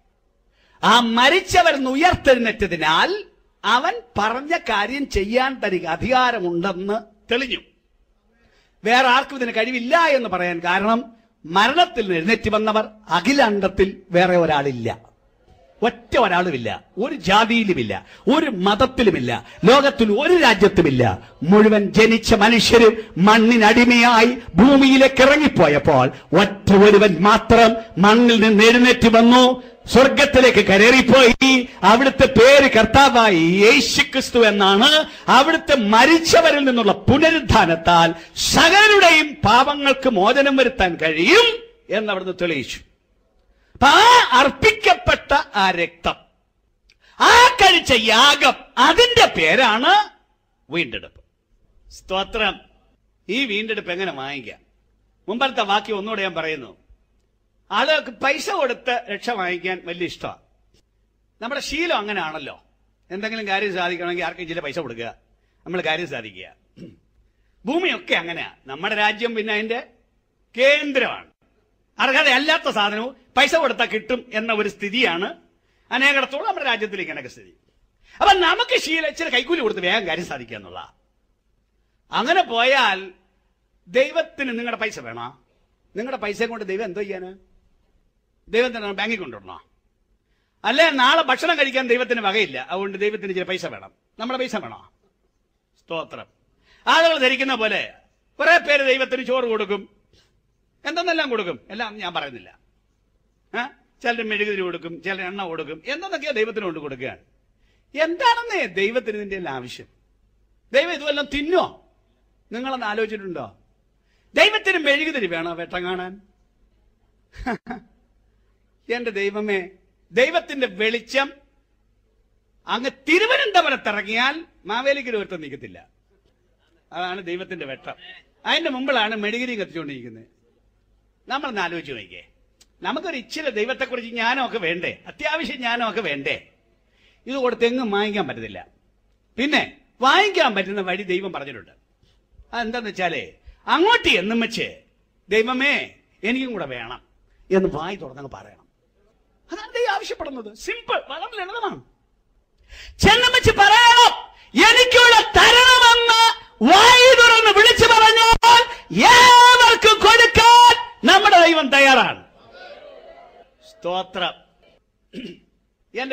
ആ മരിച്ചവരെന്ന് ഉയർത്തെഴുന്നേറ്റതിനാൽ അവൻ പറഞ്ഞ കാര്യം ചെയ്യാൻ തനിക്ക് അധികാരമുണ്ടെന്ന് തെളിഞ്ഞു. വേറെ ആർക്കും ഇതിന് കഴിവില്ല എന്ന് പറയാൻ കാരണം മരണത്തിൽ നിന്ന് എഴുന്നേറ്റ് വന്നവർ അഖിലാണ്ടത്തിൽ വേറെ ഒരാളില്ല. ഒറ്റ ഒരാളുമില്ല, ഒരു ജാതിയിലുമില്ല, ഒരു മതത്തിലുമില്ല, ലോകത്തിൽ ഒരു രാജ്യത്തുമില്ല. മുഴുവൻ ജനിച്ച മനുഷ്യരും മണ്ണിനടിമയായി ഭൂമിയിലേക്ക് ഇറങ്ങിപ്പോയപ്പോൾ ഒറ്റ ഒരുവൻ മാത്രം മണ്ണിൽ നിന്ന് എഴുന്നേറ്റ് വന്നു, സ്വർഗത്തിലേക്ക് കയറിപ്പോയി. അവിടുത്തെ പേര് കർത്താവായി യേശുക്രിസ്തു എന്നാണ്. അവിടുത്തെ മരിച്ചവരിൽ നിന്നുള്ള പുനരുദ്ധാനത്താൽ സകലരുടെയും പാപങ്ങൾക്ക് മോചനം വരുത്താൻ കഴിയും എന്ന് അവിടുന്ന് തെളിയിച്ചു. ആ അർപ്പിക്കപ്പെട്ട ആ രക്തം, ആ കഴിച്ച യാഗം, അതിന്റെ പേരാണ് വീണ്ടെടുപ്പ്. സ്തോത്രം. ഈ വീണ്ടെടുപ്പ് എങ്ങനെ വാങ്ങിക്കാം? മുമ്പത്തെ വാക്യം ഒന്നുകൂടെ ഞാൻ പറയുന്നു. ആളുകൾക്ക് പൈസ കൊടുത്ത് രക്ഷ വാങ്ങിക്കാൻ വലിയ ഇഷ്ടമാണ്. നമ്മുടെ ശീലം അങ്ങനെയാണല്ലോ. എന്തെങ്കിലും കാര്യം സാധിക്കണമെങ്കിൽ ആർക്കും ചില പൈസ കൊടുക്കുക, നമ്മൾ കാര്യം സാധിക്കുക. ഭൂമിയൊക്കെ അങ്ങനെയാ. നമ്മുടെ രാജ്യം പിന്നെ അതിന്റെ കേന്ദ്രമാണ്. അർഹത അല്ലാത്ത സാധനവും പൈസ കൊടുത്താൽ കിട്ടും എന്ന ഒരു സ്ഥിതിയാണ് അനേകടത്തോളം നമ്മുടെ രാജ്യത്തിലേക്ക് കണക്ക് സ്ഥിതി. അപ്പൊ നമുക്ക് ശീലിച്ചിട്ട് കൈക്കൂലി കൊടുത്ത് വേഗം കാര്യം സാധിക്കുക എന്നുള്ള. അങ്ങനെ പോയാൽ ദൈവത്തിന് നിങ്ങളുടെ പൈസ വേണോ? നിങ്ങളുടെ പൈസ കൊണ്ട് ദൈവം എന്തോ ചെയ്യാന്? ദൈവം തന്നെ ബാങ്കിൽ കൊണ്ടുവരണോ? അല്ലെ നാളെ ഭക്ഷണം കഴിക്കാൻ ദൈവത്തിന് വകയില്ല, അതുകൊണ്ട് ദൈവത്തിന് ചില പൈസ വേണം. നമ്മുടെ പൈസ വേണോ? സ്തോത്രം. ആളുകൾ ധരിക്കുന്ന പോലെ കുറെ പേര് ദൈവത്തിന് ചോറ് കൊടുക്കും, എന്തെന്നെല്ലാം കൊടുക്കും, എല്ലാം ഞാൻ പറയുന്നില്ല. ആ ചിലർ മെഴുകുതിരി കൊടുക്കും, ചിലർ എണ്ണ കൊടുക്കും, എന്തെന്നൊക്കെയാ ദൈവത്തിന് കൊണ്ട് കൊടുക്കുകയാണ്. എന്താണെന്നേ ദൈവത്തിന് ഇതിന്റെ എല്ലാം ആവശ്യം? ദൈവം ഇതുവെല്ലാം തിന്നോ? നിങ്ങളൊന്ന് ആലോചിച്ചിട്ടുണ്ടോ? ദൈവത്തിന് മെഴുകുതിരി വേണോ വെട്ടം കാണാൻ? എന്റെ ദൈവമേ, ദൈവത്തിന്റെ വെളിച്ചം അങ്ങ് തിരുവനന്തപുരത്തിറങ്ങിയാൽ മാവേലിക്കര ഒരുത്തം നിൽക്കത്തില്ല. അതാണ് ദൈവത്തിന്റെ വെട്ടം. അതിന്റെ മുമ്പിലാണ് മെഴുകുതിരി കത്തിച്ചുകൊണ്ടിരിക്കുന്നത്. നമ്മളൊന്ന് ആലോചിച്ച് നോക്കിയേ. നമുക്കൊരു ഇച്ചിരി ദൈവത്തെക്കുറിച്ച് ജ്ഞാനമൊക്കെ വേണ്ടേ? അത്യാവശ്യം ജ്ഞാനമൊക്കെ വേണ്ടേ? ഇത് കൊടുത്തെങ്ങും വാങ്ങിക്കാൻ പറ്റത്തില്ല. പിന്നെ വാങ്ങിക്കാൻ പറ്റുന്ന വഴി ദൈവം പറഞ്ഞിട്ടുണ്ട്. അതെന്താന്ന് വെച്ചാലേ, അങ്ങോട്ട് എന്നും വെച്ച് ദൈവമേ എനിക്കും കൂടെ വേണം എന്ന് വായി തുറന്നങ്ങ് പറയണം. അതാണ് ദൈവം ആവശ്യപ്പെടുന്നത്. സിമ്പിൾ, വളരെ ലളിതമാണ്. ചെന്നും വെച്ച് പറയണം എനിക്കൂടെ തരണമെന്ന് വായി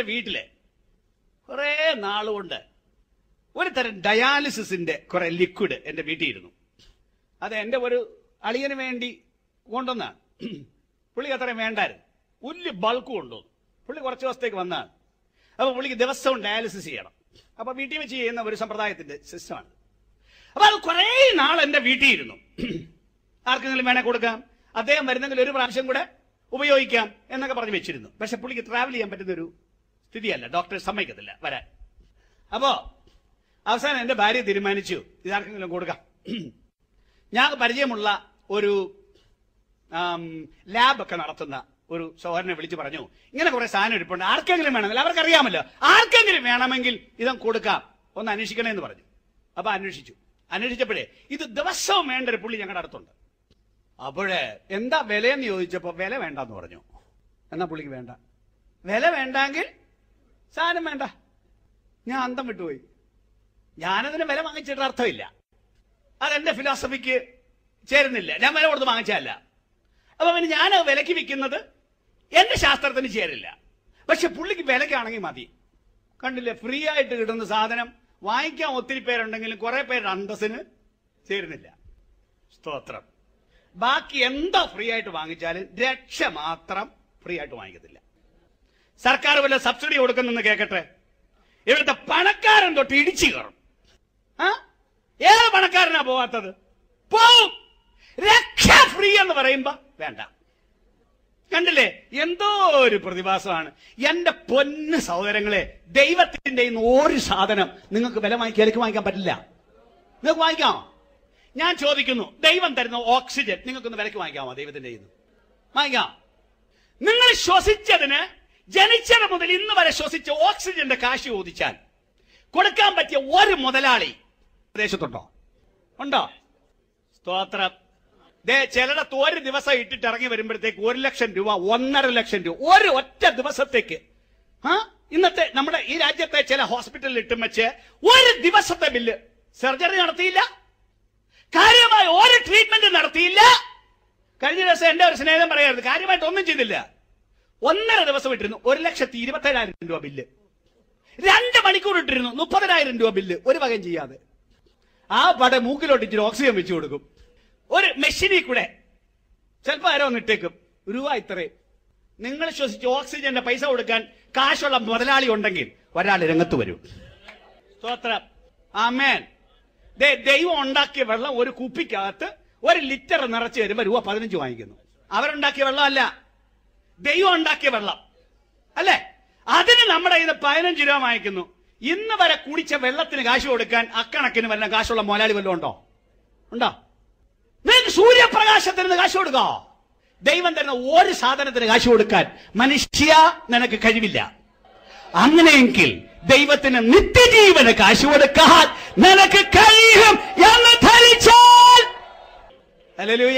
എന്റെ വീട്ടില് കുറെ നാളുകൊണ്ട് ഒരു തരം ഡയാലിസിന്റെ കുറെ ലിക്വിഡ് എന്റെ വീട്ടിൽ ഇരുന്നു. അത് എന്റെ ഒരു അളിയന് വേണ്ടി കൊണ്ടുവന്നാണ്. പുള്ളിക്ക് അത്രയും വേണ്ടായിരുന്നു. വലിയ ബൾക്ക് കൊണ്ടുവന്നു. പുള്ളി കുറച്ച് ദിവസത്തേക്ക് വന്നതാണ്. അപ്പൊ പുള്ളിക്ക് ദിവസവും ഡയാലിസിസ് ചെയ്യണം. അപ്പൊ വീട്ടിൽ വെച്ച് ചെയ്യുന്ന ഒരു സമ്പ്രദായത്തിന്റെ സിസ്റ്റമാണ്. അപ്പൊ അത് കുറെ നാൾ എന്റെ വീട്ടിൽ ഇരുന്നു. ആർക്കെങ്കിലും വേണേ കൊടുക്കാം, അദ്ദേഹം വരുന്നെങ്കിൽ ഒരു പ്രാവശ്യം കൂടെ ഉപയോഗിക്കാം എന്നൊക്കെ പറഞ്ഞ് വെച്ചിരുന്നു. പക്ഷെ പുള്ളിക്ക് ട്രാവൽ ചെയ്യാൻ പറ്റുന്ന ഒരു സ്ഥിതിയല്ല, ഡോക്ടർ സമ്മതിക്കത്തില്ല വരാൻ. അപ്പോ അവസാനം എന്റെ ഭാര്യ തീരുമാനിച്ചു ഇതാർക്കെങ്കിലും കൊടുക്കാം. ഞാൻ പരിചയമുള്ള ഒരു ലാബൊക്കെ നടത്തുന്ന ഒരു സഹോദരനെ വിളിച്ചു പറഞ്ഞു, ഇങ്ങനെ കുറെ സാധനം ഇരിപ്പുണ്ട്, ആർക്കെങ്കിലും വേണമെങ്കിൽ, അവർക്കറിയാമല്ലോ, ആർക്കെങ്കിലും വേണമെങ്കിൽ ഇതും കൊടുക്കാം, ഒന്ന് അന്വേഷിക്കണേ എന്ന് പറഞ്ഞു. അപ്പൊ അന്വേഷിച്ചു. അന്വേഷിച്ചപ്പോഴേ ഇത് ദിവസവും വേണ്ട ഒരു പുള്ളി ഞങ്ങളുടെ അടുത്തുണ്ട്. അപ്പോഴേ എന്താ വിലയെന്ന് ചോദിച്ചപ്പോ വില വേണ്ടെന്ന് പറഞ്ഞു. എന്നാ പുള്ളിക്ക് വേണ്ട, വില വേണ്ടെങ്കിൽ സാധനം വേണ്ട. ഞാൻ അന്തം വിട്ടുപോയി. ഞാനതിന് വില വാങ്ങിച്ചിട്ട് അർത്ഥമില്ല, അതെന്റെ ഫിലോസഫിക്ക് ചേരുന്നില്ല, ഞാൻ വില കൊടുത്ത് വാങ്ങിച്ചതല്ല. അപ്പൊ പിന്നെ ഞാൻ വിലക്ക് വിൽക്കുന്നത് എന്റെ ശാസ്ത്രത്തിന് ചേരില്ല. പക്ഷെ പുള്ളിക്ക് വിലക്കാണെങ്കിൽ മതി. കണ്ടില്ലേ, ഫ്രീ ആയിട്ട് കിട്ടുന്ന സാധനം വാങ്ങിക്കാൻ ഒത്തിരി പേരുണ്ടെങ്കിലും കുറെ പേരുടെ അന്തസ്സിന് ചേരുന്നില്ല. സ്തോത്രം. ബാക്കി എന്താ ഫ്രീ ആയിട്ട് വാങ്ങിച്ചാലും രക്ഷ മാത്രം ഫ്രീ ആയിട്ട് വാങ്ങിക്കത്തില്ല. സർക്കാർ വല്ല സബ്സിഡി കൊടുക്കുന്നെന്ന് കേൾക്കട്ടെ, ഇവിടുത്തെ പണക്കാരൻ തൊട്ട് ഇടിച്ചു കയറും. ആ ഏത് പണക്കാരനാ പോവാത്തത്? പോവും. രക്ഷ ഫ്രീ എന്ന് പറയുമ്പോ വേണ്ട. കണ്ടില്ലേ, എന്തോ ഒരു പ്രതിഭാസമാണ്. എന്റെ പൊന്ന് സഹോദരങ്ങളെ, ദൈവത്തിന്റെ ഒരു സാധനം നിങ്ങൾക്ക് വില വാങ്ങിക്കാൻ വാങ്ങിക്കാൻ പറ്റില്ല. നിങ്ങൾക്ക് വാങ്ങിക്കാം. ഞാൻ ചോദിക്കുന്നു, ദൈവം തരുന്ന ഓക്സിജൻ നിങ്ങൾക്കൊന്ന് വിലക്ക് വാങ്ങിക്കാമോ? ദൈവത്തിന്റെ കയ്യിൽ നിന്ന് വാങ്ങിക്കാം. നിങ്ങൾ ശ്വസിച്ചതിന് ജനിച്ചത് മുതൽ ഇന്ന് വരെ ശ്വസിച്ച ഓക്സിജന്റെ കാശ് ചോദിച്ചാൽ കൊടുക്കാൻ പറ്റിയ ഒരു മുതലാളി പ്രദേശത്തുണ്ടോ? ഉണ്ടോ? സ്തോത്രം. ചിലടത്ത് ഒരു ദിവസം ഇട്ടിട്ട് ഇറങ്ങി വരുമ്പോഴത്തേക്ക് ഒരു ലക്ഷം രൂപ, ഒന്നര ലക്ഷം രൂപ ഒരു ഒറ്റ ദിവസത്തേക്ക്. ആ ഇന്നത്തെ നമ്മുടെ ഈ രാജ്യത്തെ ചില ഹോസ്പിറ്റലിൽ ഇട്ടും വെച്ച് ഒരു ദിവസത്തെ ബില്ല്. സർജറി നടത്തിയില്ല, കാര്യമായ ഒരു ട്രീറ്റ്മെന്റ് നടത്തിയില്ല. കഴിഞ്ഞ ദിവസം എന്റെ ഒരു സ്നേഹിതൻ പറയായിരുന്നു, കാര്യമായിട്ട് ഒന്നും ചെയ്തില്ല. ഒന്നര ദിവസം ഇട്ടിരുന്നു, ഒരു ലക്ഷത്തി ഇരുപത്തി ഏഴായിരം രൂപ ബില്ല്. രണ്ട് മണിക്കൂർ ഇട്ടിരുന്നു, മുപ്പതിനായിരം രൂപ ബില്ല്. ഒരു വകയും ചെയ്യാതെ ആ പട മൂക്കിലോട്ട് ഇച്ചിരി ഓക്സിജൻ വെച്ചു കൊടുക്കും. ഒരു മെഷീനിൽ കൂടെ ചിലപ്പോൾ ആരോ ഒന്ന് ഇട്ടേക്കും, രൂപ ഇത്രയും. നിങ്ങൾ ശ്വസിച്ച് ഓക്സിജന്റെ പൈസ കൊടുക്കാൻ കാശുള്ള മുതലാളി ഉണ്ടെങ്കിൽ ഒരാൾ രംഗത്ത് വരും. സ്തോത്രം. ആമേൻ. ദൈവം ഉണ്ടാക്കിയ വെള്ളം ഒരു കുപ്പിക്കകത്ത് ഒരു ലിറ്റർ നിറച്ച് വരുമ്പോ രൂപ പതിനഞ്ച് വാങ്ങിക്കുന്നു. അവരുണ്ടാക്കിയ വെള്ളം അല്ല, ദൈവം ഉണ്ടാക്കിയ വെള്ളം അല്ലേ? അതിന് നമ്മുടെ കയ്യിൽ പതിനഞ്ച് രൂപ വാങ്ങിക്കുന്നു. ഇന്ന് വരെ കുടിച്ച വെള്ളത്തിന് കാശ് കൊടുക്കാൻ അക്കണക്കിന് വല്ല കാശുള്ള മുതലാളി വല്ലതും ഉണ്ടോ? ഉണ്ടോ? നിങ്ങൾക്ക് സൂര്യപ്രകാശത്തിന് കാശ് കൊടുക്കോ? ദൈവം തരുന്ന ഒരു സാധനത്തിന് കാശ് കൊടുക്കാൻ മനുഷ്യ നിനക്ക് കഴിവില്ല. അങ്ങനെയെങ്കിൽ ദൈവത്തിന് നിത്യജീവന് കാശ് കൊടുക്കാൻ നിനക്ക് കഴിയും എന്ന് ധരിച്ചാൽ ഹല്ലേലൂയ.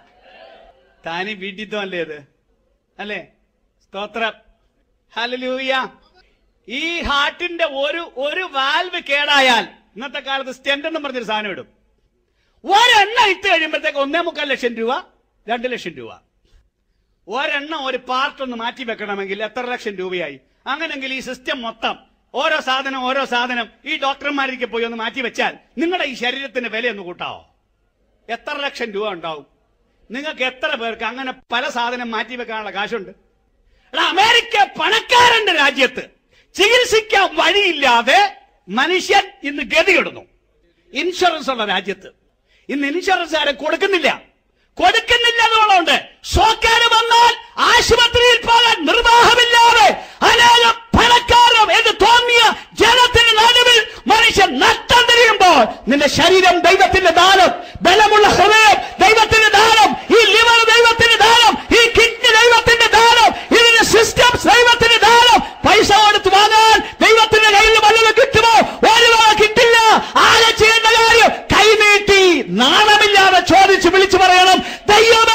താനി വീട്ടിത്തല്ലേ ഇത് അല്ലേ? സ്തോത്രം. ഹല്ലേലൂയ. ഈ ഹാർട്ടിന്റെ ഒരു ഒരു വാൽവ് കേടായാൽ ഇന്നത്തെ കാലത്ത് സ്റ്റെന്റ് എന്ന് പറഞ്ഞൊരു സാധനം ഇടും. ഒരെണ്ണം ഇട്ട് കഴിയുമ്പോഴത്തേക്ക് ഒന്നേ മുക്കാൽ ലക്ഷം രൂപ, രണ്ട് ലക്ഷം രൂപ. ഒരെണ്ണം ഒരു പാർട്ട് ഒന്ന് മാറ്റി വെക്കണമെങ്കിൽ എത്ര ലക്ഷം രൂപയായി? അങ്ങനെങ്കിൽ ഈ സിസ്റ്റം മൊത്തം ഓരോ സാധനം ഓരോ സാധനം ഈ ഡോക്ടർമാർക്ക് പോയി ഒന്ന് മാറ്റി വെച്ചാൽ നിങ്ങളുടെ ഈ ശരീരത്തിന്റെ വില ഒന്ന് കൂട്ടാവോ? എത്ര ലക്ഷം രൂപ ഉണ്ടാവും? നിങ്ങൾക്ക് എത്ര പേർക്ക് അങ്ങനെ പല സാധനം മാറ്റി വെക്കാനുള്ള കാശുണ്ട്? അമേരിക്ക പണക്കാരന്റെ രാജ്യത്ത് ചികിത്സിക്കാൻ വഴിയില്ലാതെ മനുഷ്യൻ ഇന്ന് ഗതികെടുന്നു. ഇൻഷുറൻസ് ഉള്ള രാജ്യത്ത് ഇന്ന് ഇൻഷുറൻസ് ആരും കൊടുക്കുന്നില്ല. കൊടുക്കുന്നില്ല എന്നുള്ളതുകൊണ്ട് ഷോക്കാര് വന്നാൽ ആശുപത്രിയിൽ പോകാൻ നിർവാഹമില്ലാതെ അനേകം പണക്കാരും എന്ന് തോന്നിയ ജനത്തിന് നടുവിൽ മനുഷ്യൻ നഷ്ടം തിരിയുമ്പോൾ നിന്റെ ശരീരം ദൈവത്തിന്റെ ദാനം, ബലമുള്ള ഹൃദയം ദൈവത്തിന്റെ ദാനം, ഈ ലിവർ ദൈവത്തിന്റെ ദാനം, ഈ കിഡ്നി ദൈവത്തിന്റെ ദാനം, ഇതിന്റെ സിസ്റ്റംസ് ദൈവത്തിന്റെ ദാനം. പൈസ കൊടുത്ത് വാങ്ങാൻ ദൈവത്തിന്റെ കയ്യിൽ വല്ലതും കിട്ടുമോ? ഒരു വക കിട്ടില്ല. ആകെ ചെയ്യേണ്ട കാര്യം കൈനീട്ടി നാണമില്ലാതെ ചോദിച്ച് വിളിച്ചു പറയണം, ദൈവമേ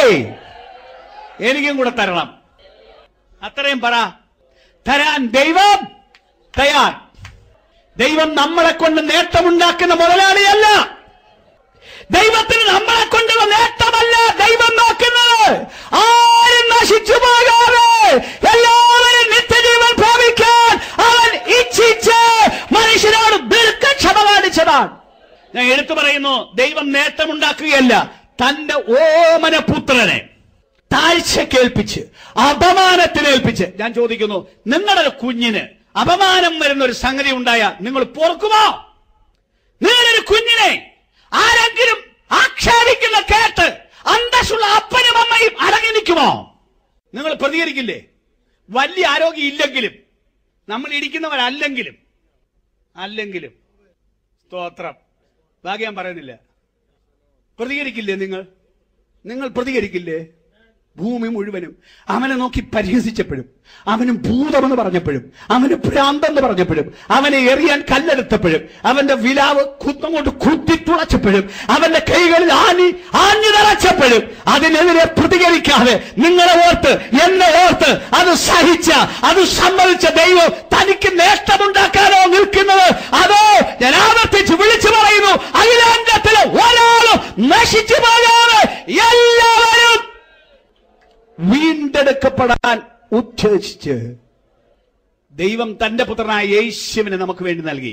എനിക്കും കൂടെ തരണം. അത്രയും പറ. തരാൻ ദൈവം തയ്യാർ. ദൈവം നമ്മളെ കൊണ്ട് നേട്ടമുണ്ടാക്കുന്ന മുതലാളിയല്ല. ദൈവത്തിന് നമ്മളെ കൊണ്ടുള്ള നേട്ടമല്ല ദൈവം നോക്കുന്നത്. ആരും നശിച്ചു പോകാതെ എല്ലാവരും നിത്യജീവൻ പ്രാപിക്കാൻ ഞാൻ എടുത്തു പറയുന്നു, ദൈവം നേട്ടമുണ്ടാക്കുകയല്ല, തന്റെ ഓമനപുത്രനെ താഴ്ചക്കേൽപ്പിച്ച് അപമാനത്തിനേൽപ്പിച്ച്. ഞാൻ ചോദിക്കുന്നു, നിങ്ങളുടെ കുഞ്ഞിന് അപമാനം വരുന്ന ഒരു സംഗതി ഉണ്ടായ നിങ്ങൾ പൊറുക്കുമോ? നിങ്ങളൊരു കുഞ്ഞിനെ ആരെങ്കിലും ആക്ഷേപിക്കുന്ന കേട്ട് അന്തസ്സുള്ള അപ്പനും അമ്മയും അടങ്ങി നിൽക്കുമോ? നിങ്ങൾ പ്രതികരിക്കില്ലേ? വലിയ ആരോഗ്യം ഇല്ലെങ്കിലും, നമ്മൾ ഇരിക്കുന്നവരല്ലെങ്കിലും അല്ലെങ്കിലും സ്തോത്രം, ബാക്കി ഞാൻ പറയുന്നില്ല. പ്രതികരിക്കില്ലേ നിങ്ങൾ? നിങ്ങൾ പ്രതികരിക്കില്ലേ? ഭൂമി മുഴുവനും അവനെ നോക്കി പരിഹസിച്ചപ്പോഴും, അവന് ഭൂതമെന്ന് പറഞ്ഞപ്പോഴും, അവന് ഭ്രാന്തെന്ന് പറഞ്ഞപ്പോഴും, അവനെ എറിയാൻ കല്ലെടുത്തപ്പോഴും, അവന്റെ വിലാവ് കുത്തം കൊണ്ട് കുത്തിത്തുളച്ചപ്പോഴും, അവന്റെ കൈകളിൽ ആഞ്ഞി ആഞ്ഞു നിറച്ചപ്പോഴും അതിനെതിരെ പ്രതികരിക്കാതെ നിങ്ങളെ ഓർത്ത്, എന്നെ ഓർത്ത് അത് സഹിച്ച, അത് സമ്മതിച്ച ദൈവം തനിക്ക് നേട്ടമുണ്ടാക്കാനോ നിൽക്കുന്നത്? അതോ ഞാൻ ആവർത്തിച്ച് വിളിച്ചു പറയുന്നു, അഖിലാണ്ടത്തിലെ ഒരാളും നശിച്ചു പോകാതെ എല്ലാവരും വീണ്ടെടുക്കപ്പെടാൻ ഉദ്ദേശിച്ച് ദൈവം തന്റെ പുത്രനായ യേശുവിനെ നമുക്ക് വേണ്ടി നൽകി.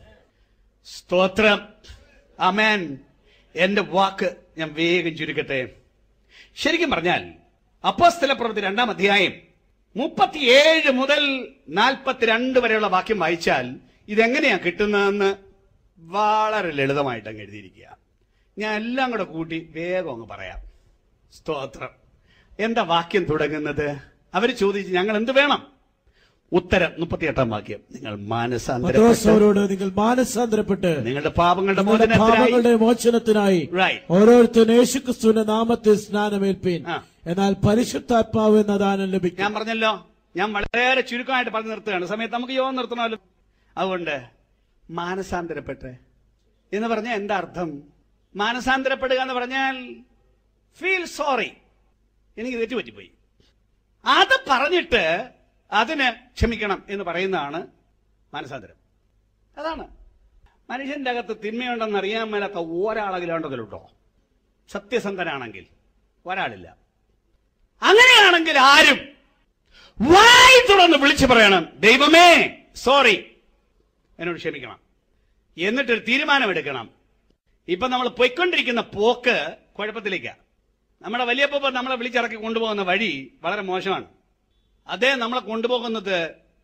സ്തോത്രം, ആമേൻ. എന്റെ വാക്ക് ഞാൻ വേഗം ചുരുക്കട്ടെ. ശരിക്കും പറഞ്ഞാൽ അപ്പോസ്തലപ്രവൃത്തി രണ്ടാം അധ്യായം മുപ്പത്തിയേഴ് മുതൽ നാൽപ്പത്തിരണ്ട് വരെയുള്ള വാക്യം വായിച്ചാൽ ഇതെങ്ങനെയാ കിട്ടുന്നതെന്ന് വളരെ ലളിതമായിട്ട് അങ്ങ് എഴുതിയിരിക്കുക. ഞാൻ എല്ലാം കൂടെ കൂട്ടി വേഗം അങ്ങ് പറയാം. സ്തോത്രം. എന്താ വാക്യം തുടങ്ങുന്നത്? അവർ ചോദിച്ചു, ഞങ്ങൾ എന്ത് വേണം? ഉത്തരം മുപ്പത്തിയെട്ടാം വാക്യം, നിങ്ങൾ മാനസാന്തരപ്പെട്ട് നിങ്ങൾ മാനസാന്തരപ്പെട്ട് നിങ്ങളുടെ പാപങ്ങളുടെ പാപങ്ങളുടെ മോചനത്തിനായി ഓരോരുത്തരും യേശുക്രിസ്തുവിന്റെ നാമത്തിൽ സ്നാനമേൽപ്പീൻ, എന്നാൽ പരിശുദ്ധാത്മാവ് എന്ന ദാനം ലഭിക്കും. ഞാൻ പറഞ്ഞല്ലോ, ഞാൻ വളരെ ചുരുക്കമായിട്ട് പറഞ്ഞു നിർത്തുകയാണ്. സമയത്ത് നമുക്ക് യോഗം നിർത്തണമല്ലോ. അതുകൊണ്ട് മാനസാന്തരപ്പെട്ട് എന്ന് പറഞ്ഞാൽ എന്താ അർത്ഥം? മാനസാന്തരപ്പെടുക എന്ന് പറഞ്ഞാൽ ഫീൽ സോറി, എനിക്ക് തെറ്റുപറ്റിപ്പോയി, അത് പറഞ്ഞിട്ട് അതിന് ക്ഷമിക്കണം എന്ന് പറയുന്നതാണ് മാനസാന്തരം. അതാണ്. മനുഷ്യന്റെ അകത്ത് തിന്മയുണ്ടെന്ന് അറിയാൻ മേലാത്ത ഒരാളെങ്കിലുണ്ടോ? സത്യസന്ധനാണെങ്കിൽ ഒരാളില്ല. അങ്ങനെയാണെങ്കിൽ ആരും വായി തുറന്ന് വിളിച്ചു പറയണം, ദൈവമേ സോറി, എന്നോട് ക്ഷമിക്കണം, എന്നിട്ടൊരു തീരുമാനമെടുക്കണം. ഇപ്പൊ നമ്മൾ പൊയ്ക്കൊണ്ടിരിക്കുന്ന പോക്ക് കുഴപ്പത്തിലേക്കാ. നമ്മുടെ വലിയപ്പ നമ്മളെ വിളിച്ചിറക്കി കൊണ്ടുപോകുന്ന വഴി വളരെ മോശമാണ്. അദ്ദേഹം നമ്മളെ കൊണ്ടുപോകുന്നത്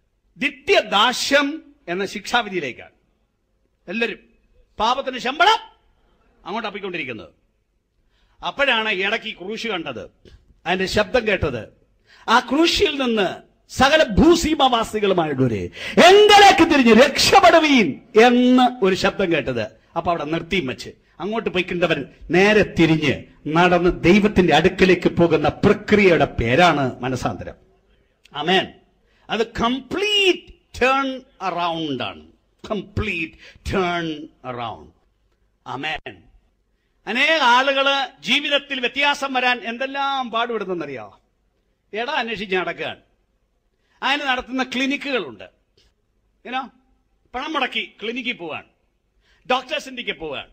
നിത്യദാസ്യം എന്ന ശിക്ഷാവിധിയിലേക്കാണ്. എല്ലാവരും പാപത്തിന് ശമ്പളം അങ്ങോട്ട് അപ്പിക്കൊണ്ടിരിക്കുന്നത്. അപ്പോഴാണ് ഇടയ്ക്ക് ക്രൂശ് കണ്ടത്, അതിന്റെ ശബ്ദം കേട്ടത്. ആ ക്രൂശിൽ നിന്ന് സകല ഭൂസീമവാസികളുമായിട്ടൊരു എങ്കിലേക്ക് തിരിഞ്ഞ് രക്ഷപ്പെടുവീൻ എന്ന് ഒരു ശബ്ദം കേട്ടത്. അപ്പൊ അവിടെ നിർത്തിയും വെച്ച് അങ്ങോട്ട് പോയിക്കൊണ്ടവൻ നേരെ തിരിഞ്ഞ് നടന്ന് ദൈവത്തിന്റെ അടുക്കലേക്ക് പോകുന്ന പ്രക്രിയയുടെ പേരാണ് മനസാന്തരം. ആമേൻ. അത് കംപ്ലീറ്റ് ടേൺ അറൗണ്ട് ആണ്. Complete turn around. ആമേൻ. അനേക ആളുകള് ജീവിതത്തിൽ വ്യത്യാസം വരാൻ എന്തെല്ലാം പാടുപെടുന്നറിയാം. ഇട അന്വേഷിച്ച് നടക്കുകയാണ്. അതിന് നടത്തുന്ന ക്ലിനിക്കുകളുണ്ട്. ഏനോ പണം മുടക്കി ക്ലിനിക്കിൽ പോവാണ്, ഡോക്ടേഴ്സിന്റെ പോവാണ്,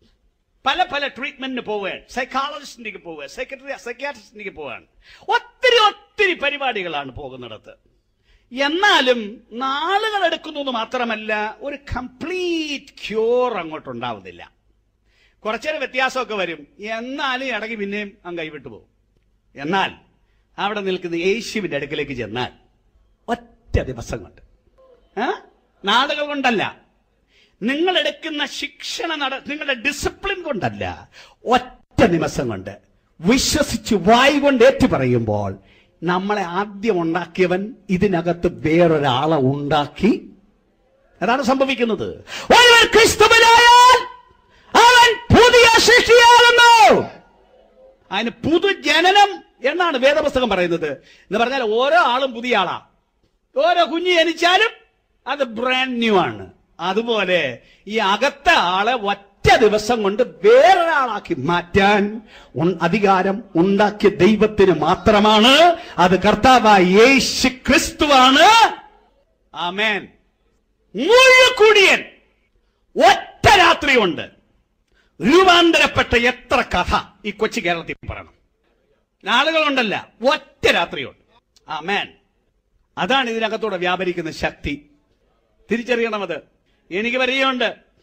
പല പല ട്രീറ്റ്മെന്റിന് പോവുകയാണ്, സൈക്കോളജിസ്റ്റിന്റെ പോവുക, സെക്രട്ടറി സൈക്യാട്രിസ്റ്റിന്റെ പോവാണ്. ഒത്തിരി ഒത്തിരി പരിപാടികളാണ് പോകുന്നിടത്ത്. എന്നാലും നാളുകൾ എടുക്കുന്നു മാത്രമല്ല, ഒരു കംപ്ലീറ്റ് ക്യൂർ അങ്ങോട്ടുണ്ടാവുന്നില്ല. കുറച്ചേരം വ്യത്യാസമൊക്കെ വരും, എന്നാലും ഇടയ്ക്ക് പിന്നെയും അങ്ങ് കൈവിട്ടു പോകും. എന്നാൽ അവിടെ നിൽക്കുന്ന യേശുവിന്റെ അടുക്കലേക്ക് ചെന്നാൽ ഒറ്റ ദിവസം കൊണ്ട്, നാളുകൾ കൊണ്ടല്ല, നിങ്ങൾ എടുക്കുന്ന ശിക്ഷണ നട നിങ്ങളുടെ ഡിസിപ്ലിൻ കൊണ്ടല്ല, ഒറ്റ നിമിഷം കൊണ്ട് വിശ്വസിച്ച് വായി കൊണ്ട് ഏറ്റു പറയുമ്പോൾ നമ്മളെ ആദ്യം ഉണ്ടാക്കിയവൻ ഇതിനകത്ത് വേറൊരാളെ ഉണ്ടാക്കി. അതാണ് സംഭവിക്കുന്നത്. ഒരുവൻ ക്രിസ്തുവിലായാൽ അവൻ പുതിയ സൃഷ്ടിയാകുന്നു. അതിന് പുതുജനനം എന്നാണ് വേദപുസ്തകം പറയുന്നത്. എന്ന് പറഞ്ഞാൽ ഓരോ ആളും പുതിയ ആളാ. ഓരോ കുഞ്ഞ് ജനിച്ചാലും അത് ബ്രാൻഡ് ന്യൂ ആണ്. അതുപോലെ ഈ അകത്തെ ആളെ ഒറ്റ ദിവസം കൊണ്ട് വേറൊരാളാക്കി മാറ്റാൻ അധികാരം ഉണ്ടാക്കിയ ദൈവത്തിന് മാത്രമാണ്. അത് കർത്താവായ യേശു ക്രിസ്തുവാണ്. ആമേൻ. മുഴുക്കുടിയൻ ഒറ്റ രാത്രി കൊണ്ട് രൂപാന്തരപ്പെട്ട എത്ര കഥ ഈ കൊച്ചു കേരളത്തിൽ പറയണം. നാളുകൾ കൊണ്ടല്ല, ഒറ്റ രാത്രി കൊണ്ട്. ആമേൻ. അതാണ് ഇതിനകത്തൂടെ വ്യാപരിക്കുന്ന ശക്തി. തിരിച്ചറിയണം. അത് എനിക്ക് പരിചയമുണ്ട്.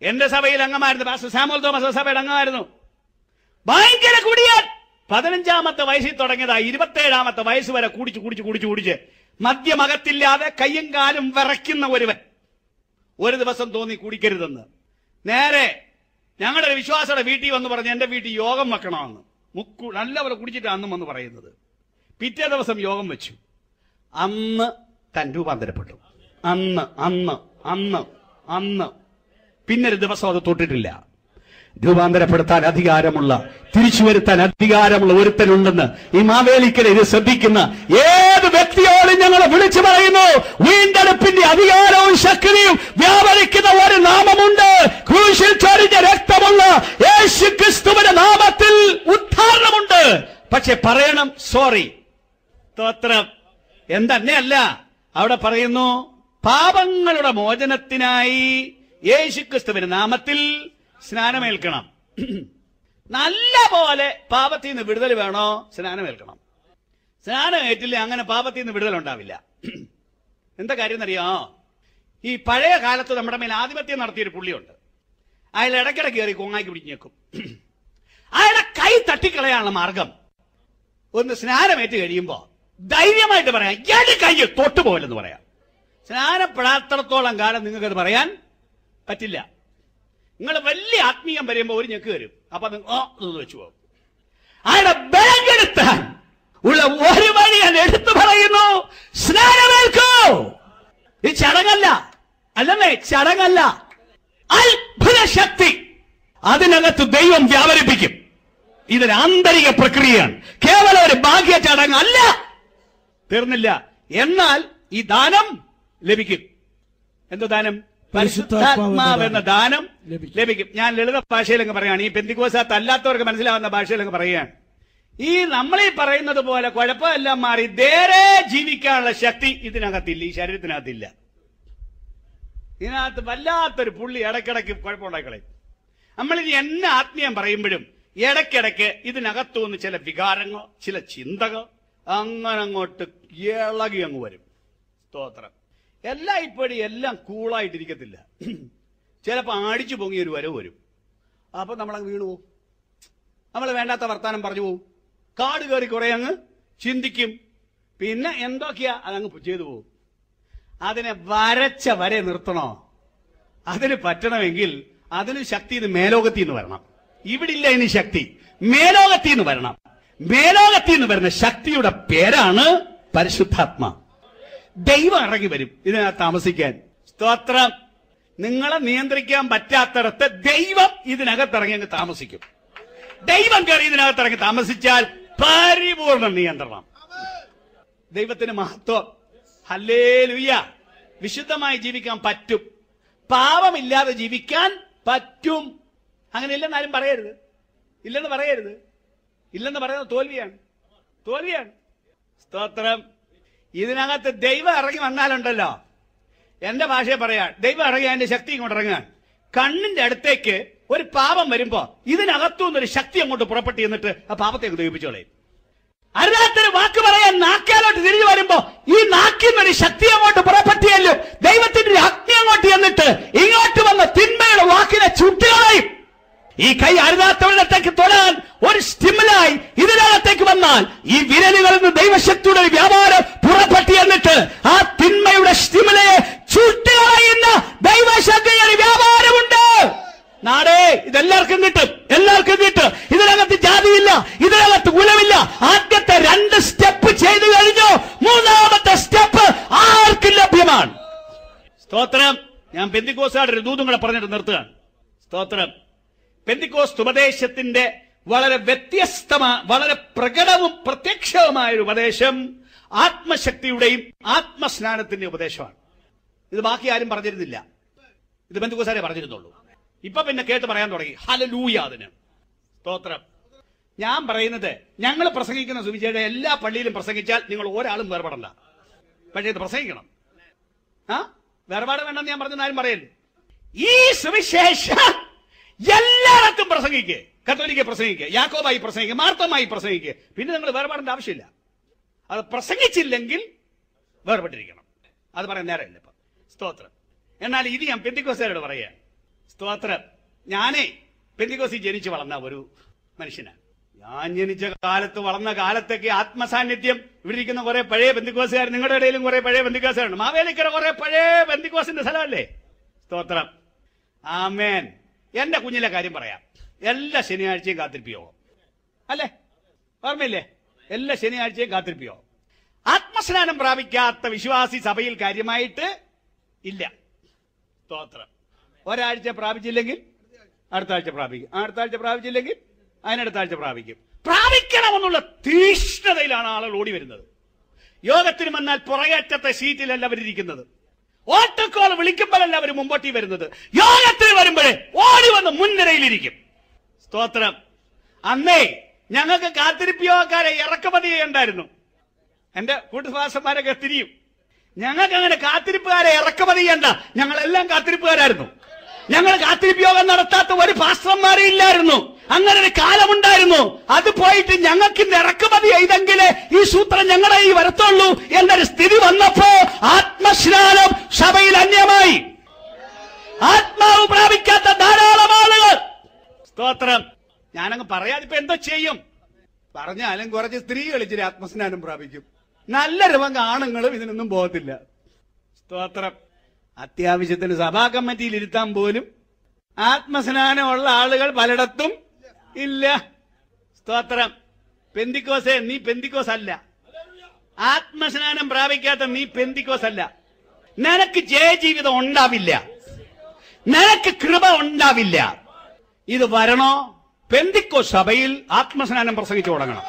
എന്റെ സഭയിൽ അംഗമായിരുന്നു. പാസ്റ്റർ സാമുവൽ തോമസ് സഭയുടെ അംഗമായിരുന്നു. ഭയങ്കര കുടിയാൻ. പതിനഞ്ചാമത്തെ വയസ്സിൽ തുടങ്ങിയതാ ഇരുപത്തേഴാമത്തെ വയസ്സ് വരെ കുടിച്ച് കുടിച്ച് കുടിച്ച് കുടിച്ച് മദ്യമകത്തില്ലാതെ കയ്യും കാലും വിറയ്ക്കുന്ന ഒരുവൻ. ഒരു ദിവസം തോന്നി കുടിക്കരുതെന്ന്. നേരെ ഞങ്ങളുടെ ഒരു വിശ്വാസയുടെ വീട്ടിൽ വന്ന് പറഞ്ഞു, എന്റെ വീട്ടിൽ യോഗം വെക്കണമെന്ന്. മുക്കു നല്ലപോലെ കുടിച്ചിട്ട് അന്നും വന്ന് പറയുന്നത്. പിറ്റേ ദിവസം യോഗം വെച്ചു. അന്ന് താൻ രൂപാന്തരപ്പെട്ടു. അന്ന് അന്ന് അന്ന് അന്ന് പിന്നൊരു ദിവസം അത് തൊട്ടിട്ടില്ല. രൂപാന്തരപ്പെടുത്താൻ അധികാരമുള്ള, തിരിച്ചു വരുത്താൻ അധികാരമുള്ള ഒരുത്തനുണ്ടെന്ന് ഈ മാവേലിക്കൽ ഇത് ശ്രദ്ധിക്കുന്ന ഏത് വ്യക്തിയോടും ഞങ്ങൾ വിളിച്ചു പറയുന്നു. വീണ്ടെടുപ്പിന്റെ അധികാരവും ശക്തിയും വ്യാപരിക്കുന്ന ഒരു നാമമുണ്ട്. ക്രൂശിൽ ചൊരിഞ്ഞ രക്തമുള്ള യേശു ക്രിസ്തുവിന്റെ നാമത്തിൽ ഉദ്ധാരണമുണ്ട്. പക്ഷെ പറയണം സോറി. സ്തോത്രം. എന്തന്നെയല്ല അവിടെ പറയുന്നു, പാപങ്ങളുടെ മോചനത്തിനായി യേശുക്രിസ്തുവിന്റെ നാമത്തിൽ സ്നാനമേൽക്കണം. നല്ല പോലെ പാപത്തിൽ നിന്ന് വിടുതൽ വേണോ? സ്നാനമേൽക്കണം. സ്നാനം ഏറ്റില്ല, അങ്ങനെ പാപത്തിൽ നിന്ന് വിടുതൽ ഉണ്ടാവില്ല. എന്താ കാര്യം എന്നറിയോ? ഈ പഴയ കാലത്ത് നമ്മുടെ മേൽ ആധിപത്യം നടത്തിയൊരു പുള്ളിയുണ്ട്. അയാൾ ഇടയ്ക്കിടയ്ക്ക് കയറി കൊങ്ങാക്കി പിടിഞ്ഞേക്കും. അയാളെ കൈ തട്ടിക്കളയാനുള്ള മാർഗം ഒന്ന് സ്നാനമേറ്റ് കഴിയുമ്പോ ധൈര്യമായിട്ട് പറയാം, ഏത് കൈ തൊട്ടുപോലെന്ന് പറയാം. സ്നാനപ്പെടാത്തിടത്തോളം കാലം നിങ്ങൾക്കത് പറയാൻ പറ്റില്ല. നിങ്ങൾ വലിയ ആത്മീയം വരുമ്പോ ഒരു ഞെക്ക് വരും. അപ്പൊ നിങ്ങൾ വെച്ചു പോകും. അയാളുടെ ബാഗെടുത്താൻ ഉള്ള ഒരു വഴി ഞാൻ എടുത്തു പറയുന്നു, സ്നാനമേൽക്കൂ. ഇത് ചടങ്ങല്ല, അല്ലെന്നേ ചടങ്ങല്ല, അത്ഭുത ശക്തി അതിനകത്ത് ദൈവം വ്യാപരിപ്പിക്കും. ഇതൊരു ആന്തരിക പ്രക്രിയയാണ്, കേവലം ഒരു ഭാഗ്യ ചടങ്ങല്ല. തീർന്നില്ല. എന്നാൽ ഈ ദാനം ലഭിക്കും. എന്ത് ദാനം? പരിശുദ്ധാത്മാവ് എന്ന ദാനം ലഭിക്കും. ഞാൻ ലളിത ഭാഷയിലങ്ങ് പറയുകയാണ്, ഈ പെന്തിക്കോസ്താത്ത് അല്ലാത്തവർക്ക് മനസ്സിലാവുന്ന ഭാഷയിലങ്ങ് പറയുകയാണ്. ഈ നമ്മളീ പറയുന്നത് പോലെ കുഴപ്പമെല്ലാം മാറി നേരെ ജീവിക്കാനുള്ള ശക്തി ഇതിനകത്തില്ല, ഈ ശരീരത്തിനകത്തില്ല. ഇതിനകത്ത് വല്ലാത്തൊരു പുള്ളി ഇടയ്ക്കിടയ്ക്ക് കുഴപ്പമുണ്ടായിക്കളയും. നമ്മളിനി എന്നെ ആത്മീയം പറയുമ്പോഴും ഇടയ്ക്കിടയ്ക്ക് ഇതിനകത്തുനിന്ന് ചില വികാരങ്ങൾ, ചില ചിന്തകൾ അങ്ങനെ അങ്ങോട്ട് ഇളകി അങ്ങ് വരും. സ്തോത്രം. എല്ലാം ഇപ്പോഴും എല്ലാം കൂളായിട്ടിരിക്കത്തില്ല. ചിലപ്പോൾ ആടിച്ചു പൊങ്ങി ഒരു വരവ് വരും. അപ്പൊ നമ്മളങ്ങ് വീണു പോകും. നമ്മൾ വേണ്ടാത്ത വർത്താനം പറഞ്ഞു പോകും. കാട് കയറി കുറെ അങ്ങ് ചിന്തിക്കും. പിന്നെ എന്തൊക്കെയാ അതങ്ങ് ചെയ്തു പോകും. അതിനെ വരച്ച വരെ നിർത്തണോ? അതിന് പറ്റണമെങ്കിൽ അതിന് ശക്തി ഇത് മേലോകത്തിൽ നിന്ന് വരണം. ഇവിടില്ല ഇനി ശക്തി, മേലോകത്തിൽ നിന്ന് വരണം. മേലോകത്തിൽ നിന്ന് വരുന്ന ശക്തിയുടെ പേരാണ് പരിശുദ്ധാത്മാ. ദൈവം ഇറങ്ങി വരും ഇതിനകത്ത് താമസിക്കാൻ. സ്തോത്രം. നിങ്ങളെ നിയന്ത്രിക്കാൻ പറ്റാത്തടത്ത് ദൈവം ഇതിനകത്ത് ഇറങ്ങി അങ്ങ് താമസിക്കും. ദൈവം കയറി ഇതിനകത്ത് ഇറങ്ങി താമസിച്ചാൽ പരിപൂർണ്ണ നിയന്ത്രണം. ദൈവത്തിന് മഹത്വം. ഹല്ലേലൂയ. വിശുദ്ധമായി ജീവിക്കാൻ പറ്റും, പാപമില്ലാതെ ജീവിക്കാൻ പറ്റും. അങ്ങനെ ഇല്ലെന്ന് ആരും പറയരുത്. ഇല്ലെന്ന് പറയരുത്. ഇല്ലെന്ന് പറയുന്നത് തോൽവിയാണ്, തോൽവിയാണ്. സ്തോത്രം. ഇതിനകത്ത് ദൈവം ഇറങ്ങി വന്നാലുണ്ടല്ലോ, എന്റെ ഭാഷയെ പറയാൻ, ദൈവം ഇറങ്ങി അതിന്റെ ശക്തി ഇങ്ങോട്ട് ഇറങ്ങാൻ. കണ്ണിന്റെ അടുത്തേക്ക് ഒരു പാപം വരുമ്പോ ഇതിനകത്തുനിന്നൊരു ശക്തി അങ്ങോട്ട് പുറപ്പെട്ട് എന്നിട്ട് ആ പാപത്തേക്ക് ദഹിപ്പിച്ചോളേ. അരുതാത്തൊരു വാക്ക് പറയാൻ നാക്കാലോട്ട് തിരിഞ്ഞു വരുമ്പോ ഈ നാക്കിന്നൊരു ശക്തി അങ്ങോട്ട് പുറപ്പെട്ടിയല്ലോ, ദൈവത്തിന്റെ അഗ്നി അങ്ങോട്ട് എന്നിട്ട് ഇങ്ങോട്ട് വന്ന തിന്മയുടെ വാക്കിനെ ചുട്ടുകളയും. ഈ കൈ അരുതാത്തവരിടത്തേക്ക് തൊടാൻ ഒരു സ്റ്റിമുലായി ഇതിനകത്തേക്ക് വന്നാൽ ഈ വിരലുകളിൽ നിന്ന് ദൈവശക്തിയുടെ ഒരു വ്യാപാരം പുറപ്പെട്ടി എന്നിട്ട് ആ തിന്മയുടെ സ്റ്റിമുലയെ ചുട്ടുകളയുന്ന ദൈവശക്തിയുടെ വ്യാപാരമുണ്ട്. നാടേ ഇതെല്ലാവർക്കും കിട്ടും, എല്ലാവർക്കും കിട്ടും. ഇതിനകത്ത് ജാതിയില്ല, ഇതിനകത്ത് കുലമില്ല. ആദ്യത്തെ രണ്ട് സ്റ്റെപ്പ് ചെയ്തു കഴിഞ്ഞു, മൂന്നാമത്തെ സ്റ്റെപ്പ് ആർക്കും ലഭ്യമാണ്. സ്തോത്രം. ഞാൻ പെന്തിക്കോസ്തുകാരുടെ ഒരു ദൂതും കൂടെ പറഞ്ഞിട്ട് നിർത്തുകയാണ്. സ്തോത്രം. പെന്തിക്കോസ്ത് ഉപദേശത്തിന്റെ വളരെ വ്യത്യസ്തമായ, വളരെ പ്രകടവും പ്രത്യക്ഷവുമായ ഒരു ഉപദേശം ആത്മശക്തിയുടെയും ആത്മസ്നാനത്തിന്റെ ഉപദേശമാണ്. ഇത് ബാക്കി ആരും പറഞ്ഞിരുന്നില്ല, ഇത് പെന്തിക്കോസ്തുകാരെ പറഞ്ഞിരുന്നുള്ളൂ. ഇപ്പൊ പിന്നെ കേട്ട് പറയാൻ തുടങ്ങി. ഹല്ലേലൂയ. അതിന് സ്തോത്രം. ഞാൻ പറയുന്നത്, ഞങ്ങൾ പ്രസംഗിക്കുന്ന സുവിശേഷം എല്ലാ പള്ളിയിലും പ്രസംഗിച്ചാൽ നിങ്ങൾ ഒരാളും വേർപാടല്ല. പക്ഷേ ഇത് പ്രസംഗിക്കണം. ആ വേർപാട് വേണ്ടെന്ന് ഞാൻ പറഞ്ഞ ആരും പറയല്ലേ. ഈ സുവിശേഷം എല്ലായിടത്തും പ്രസംഗിക്കുക. കത്തോലിക്ക പ്രസംഗിക്കുക, യാക്കോബായി പ്രസംഗിക്കുക, മാർത്തോമായി പ്രസംഗിക്കുക. പിന്നെ നിങ്ങൾ വേർപാടിന്റെ ആവശ്യമില്ല. അത് പ്രസംഗിച്ചില്ലെങ്കിൽ വേർപെട്ടിരിക്കണം. അത് പറയാൻ നേരമില്ല ഇപ്പൊ. സ്തോത്രം. എന്നാൽ ഇത് ഞാൻ പെന്തിക്കോസ്തുകാരോട് പറയാൻ, സ്തോത്രം. ഞാനേ പെന്തിക്കോസിൽ ജനിച്ചു വളർന്ന ഒരു മനുഷ്യനാണ്. ഞാൻ ജനിച്ച കാലത്ത് വളർന്ന കാലത്തൊക്കെ ആത്മസാന്നിധ്യം ഇവിടെ ഇരിക്കുന്ന കുറെ പഴയ പെന്തിക്കോസുകാർ, നിങ്ങളുടെ ഇടയിലും കുറെ പഴയ പെന്തിക്കോസുകാരുണ്ട്. മാവേലിക്കര കുറെ പഴയ പെന്തിക്കോസിന്റെ സ്ഥലമല്ലേ? സ്തോത്രം. ആമേൻ. എന്റെ കുഞ്ഞിലെ കാര്യം പറയാം. എല്ലാ ശനിയാഴ്ചയും കാത്തിരിപ്പ് യോഗം അല്ലേ? ഓർമ്മയില്ലേ? എല്ലാ ശനിയാഴ്ചയും കാത്തിരിപ്പ് യോഗം. ആത്മസ്നാനം പ്രാപിക്കാത്ത വിശ്വാസി സഭയിൽ കാര്യമായിട്ട് ഇല്ല. സ്തോത്രം. ഒരാഴ്ച പ്രാപിച്ചില്ലെങ്കിൽ അടുത്ത ആഴ്ച പ്രാപിക്കും, അടുത്ത ആഴ്ച പ്രാപിച്ചില്ലെങ്കിൽ അതിനടുത്ത ആഴ്ച പ്രാപിക്കും. പ്രാപിക്കണമെന്നുള്ള തീഷ്ണതയിലാണ് ആളുകൾ ഓടി വരുന്നത്. യോഗത്തിന് വന്നാൽ പുറകേറ്റത്തെ സീറ്റിലല്ല അവരിയ്ക്കുന്നത്. ഓട്ടക്കോൾ വിളിക്കുമ്പോഴല്ല അവർ മുമ്പോട്ടി വരുന്നത്. യോഗത്തിന് വരുമ്പോഴേ ഓടി വന്ന് മുൻനിരയിലിരിക്കും. സ്തോത്രം. അന്നേ ഞങ്ങൾക്ക് കാത്തിരിപ്പ് യോഗക്കാരെ ഇറക്കുമതി ചെയ്യണ്ടായിരുന്നു. എന്റെ കൂട്ടുഭാഷന്മാരൊക്കെ തിരിയും. ഞങ്ങൾക്ക് അങ്ങനെ കാത്തിരിപ്പുകാരെ ഇറക്കുമതി ചെയ്യണ്ട, ഞങ്ങളെല്ലാം കാത്തിരിപ്പുകാരായിരുന്നു. ഞങ്ങൾ കാത്തിരിപ്പ് യോഗം നടത്താത്ത ഒരു പാസ്റ്റർമാരും ഇല്ലായിരുന്നു. അങ്ങനെ ഒരു കാലമുണ്ടായിരുന്നു. അത് പോയിട്ട് ഞങ്ങൾക്ക് ഇന്ന് ഇറക്കുമതി ചെയ്തെങ്കിലേ ഈ സൂത്രം ഞങ്ങളെ ഈ വരത്തുള്ളൂ എന്നൊരു സ്ഥിതി വന്നപ്പോ ആത്മസ്നാനം സഭയിൽ അന്യമായി. ആത്മാവ് പ്രാപിക്കാത്ത ധാരാളം ആളുകൾ. സ്തോത്രം. ഞാനങ്ങ് പറയാതിപ്പോ എന്തോ ചെയ്യും? പറഞ്ഞാലും കുറച്ച് സ്ത്രീകൾ ഇച്ചിരി ആത്മസ്നാനം പ്രാപിക്കും. നല്ല രവങ്ക ആണുങ്ങളും ഇതിനൊന്നും പോകത്തില്ല. സ്തോത്രം. അത്യാവശ്യത്തിന് സഭാ കമ്മിറ്റിയിൽ ഇരുത്താൻ പോലും ആത്മസ്നാനമുള്ള ആളുകൾ പലയിടത്തും ഇല്ല. സ്തോത്രം. പെന്തിക്കോസേ, നീ പെന്തിക്കോസ് അല്ല. ആത്മസ്നാനം പ്രാപിക്കാത്ത നീ പെന്തിക്കോസ് അല്ല. നിനക്ക് ജയജീവിതം ഉണ്ടാവില്ല, നിനക്ക് കൃപ ഉണ്ടാവില്ല. ഇത് വരണോ? പെന്തിക്കോസ് സഭയിൽ ആത്മസ്നാനം പ്രസംഗിച്ചു തുടങ്ങണം.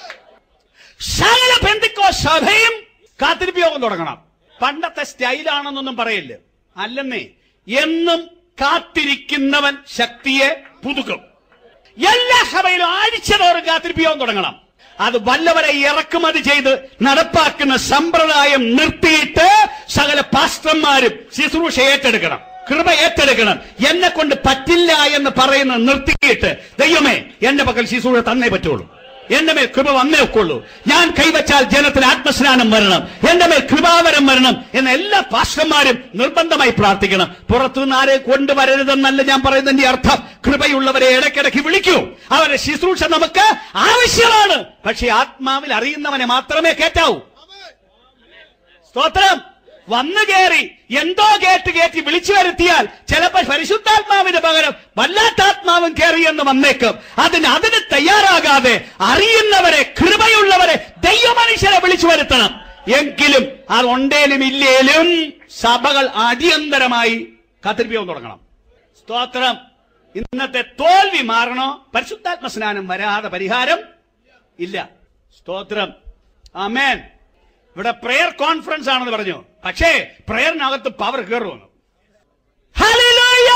സകല പെന്തിക്കോസ് സഭയും കാത്തിരിപ്പ് യോഗം തുടങ്ങണം. പണ്ടത്തെ സ്റ്റൈലാണെന്നൊന്നും പറയില്ല. അല്ലെന്നേ, എന്നും കാത്തിരിക്കുന്നവൻ ശക്തിയെ പുതുക്കും. എല്ലാ സഭയിലും ആഴ്ചതോറും കാത്തിരിപ്പ് യോഗം തുടങ്ങണം. അത് വല്ലവരെ ഇറക്കുമതി ചെയ്ത് നടപ്പാക്കുന്ന സമ്പ്രദായം നിർത്തിയിട്ട് സകല പാസ്റ്റർമാരും ശുശ്രൂഷ ഏറ്റെടുക്കണം, കൃപ ഏറ്റെടുക്കണം. എന്നെ കൊണ്ട് പറ്റില്ല എന്ന് പറയുന്നത് നിർത്തിയിട്ട്, ദൈവമേ എന്റെ പക്കൽ ശുശ്രൂഷ തന്നേ പറ്റുള്ളൂ, എന്റെ മേൽ കൃപ വന്നേ ഒക്കുള്ളൂ, ഞാൻ കൈവച്ചാൽ ജനത്തിന് ആത്മസ്നാനം വരണം, എന്റെ മേൽ കൃപാവരം വരണം എന്ന എല്ലാ പാസ്റ്റർമാരും നിർബന്ധമായി പ്രാർത്ഥിക്കണം. പുറത്തുനിന്ന് ആരെ കൊണ്ടുവരരുതെന്നല്ല ഞാൻ പറയുന്നതിന്റെ അർത്ഥം. കൃപയുള്ളവരെ ഇടയ്ക്കിടയ്ക്ക് വിളിക്കൂ. അവരുടെ ശുശ്രൂഷ നമുക്ക് ആവശ്യമാണ്. പക്ഷെ ആത്മാവിൽ അറിയുന്നവനെ മാത്രമേ കേറ്റാവൂ. സ്തോത്രം. വന്നു കയറി എന്തോ കേട്ട് കയറ്റി വിളിച്ചു വരുത്തിയാൽ ചിലപ്പോൾ പരിശുദ്ധാത്മാവിന് പകരം വല്ലാത്താത്മാവും കയറിയെന്ന് വന്നേക്കും. അതിന് അതിന് തയ്യാറാകാതെ അറിയുന്നവരെ, കൃപയുള്ളവരെ, ദൈവമനുഷ്യരെ വിളിച്ചു വരുത്തണം. എങ്കിലും അതുണ്ടേലും ഇല്ലേലും സഭകൾ അടിയന്തരമായി കാത്തിരിപ്പിക്കാൻ തുടങ്ങണം. സ്തോത്രം. ഇന്നത്തെ തോൽവി മാറണോ? പരിശുദ്ധാത്മ സ്നാനം വരാതെ പരിഹാരം ഇല്ല. സ്തോത്രം. ആമേൻ. ഇവിടെ പ്രെയർ കോൺഫറൻസ് ആണെന്ന് പറഞ്ഞു, പക്ഷേ പ്രെയറിനകത്ത് പവർ കയറുമെന്ന്. ഹല്ലേലൂയ.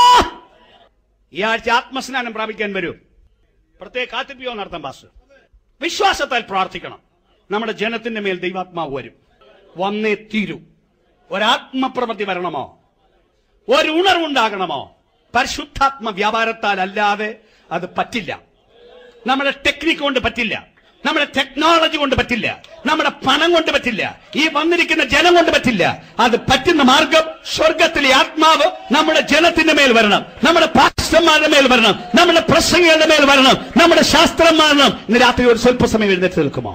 ഈ ആഴ്ച ആത്മസ്നാനം പ്രാപിക്കാൻ വരൂ. പ്രത്യേക കാത്തിരിപ്പിയോ നടത്താൻ പാസ്റ്റർ. വിശ്വാസത്താൽ പ്രാർത്ഥിക്കണം. നമ്മുടെ ജനത്തിന്റെ മേൽ ദൈവാത്മാവ് വരും, വന്നേ തീരൂ. ഒരാത്മപ്രവൃത്തി വരണമോ, ഒരു ഉണർവുണ്ടാകണമോ? പരിശുദ്ധാത്മ വ്യാപാരത്താൽ അല്ലാതെ അത് പറ്റില്ല. നമ്മുടെ ടെക്നിക്ക് കൊണ്ട് പറ്റില്ല, നമ്മുടെ ടെക്നോളജി കൊണ്ട് പറ്റില്ല, നമ്മുടെ പണം കൊണ്ട് പറ്റില്ല, ഈ വന്നിരിക്കുന്ന ജനം കൊണ്ട് പറ്റില്ല. അത് പറ്റുന്ന മാർഗം സ്വർഗത്തിലെ ആത്മാവ് നമ്മുടെ ജനത്തിന്റെ മേൽ വരണം, നമ്മുടെ പാസ്റ്റർമാരുടെ മേൽ വരണം, നമ്മുടെ പ്രസംഗികളുടെ മേൽ വരണം, നമ്മുടെ ശാസ്ത്രന്മാരുടെ. ഇന്ന് രാത്രി ഒരു സ്വല്പസമയം എഴുന്നേറ്റ് നിൽക്കുമോ?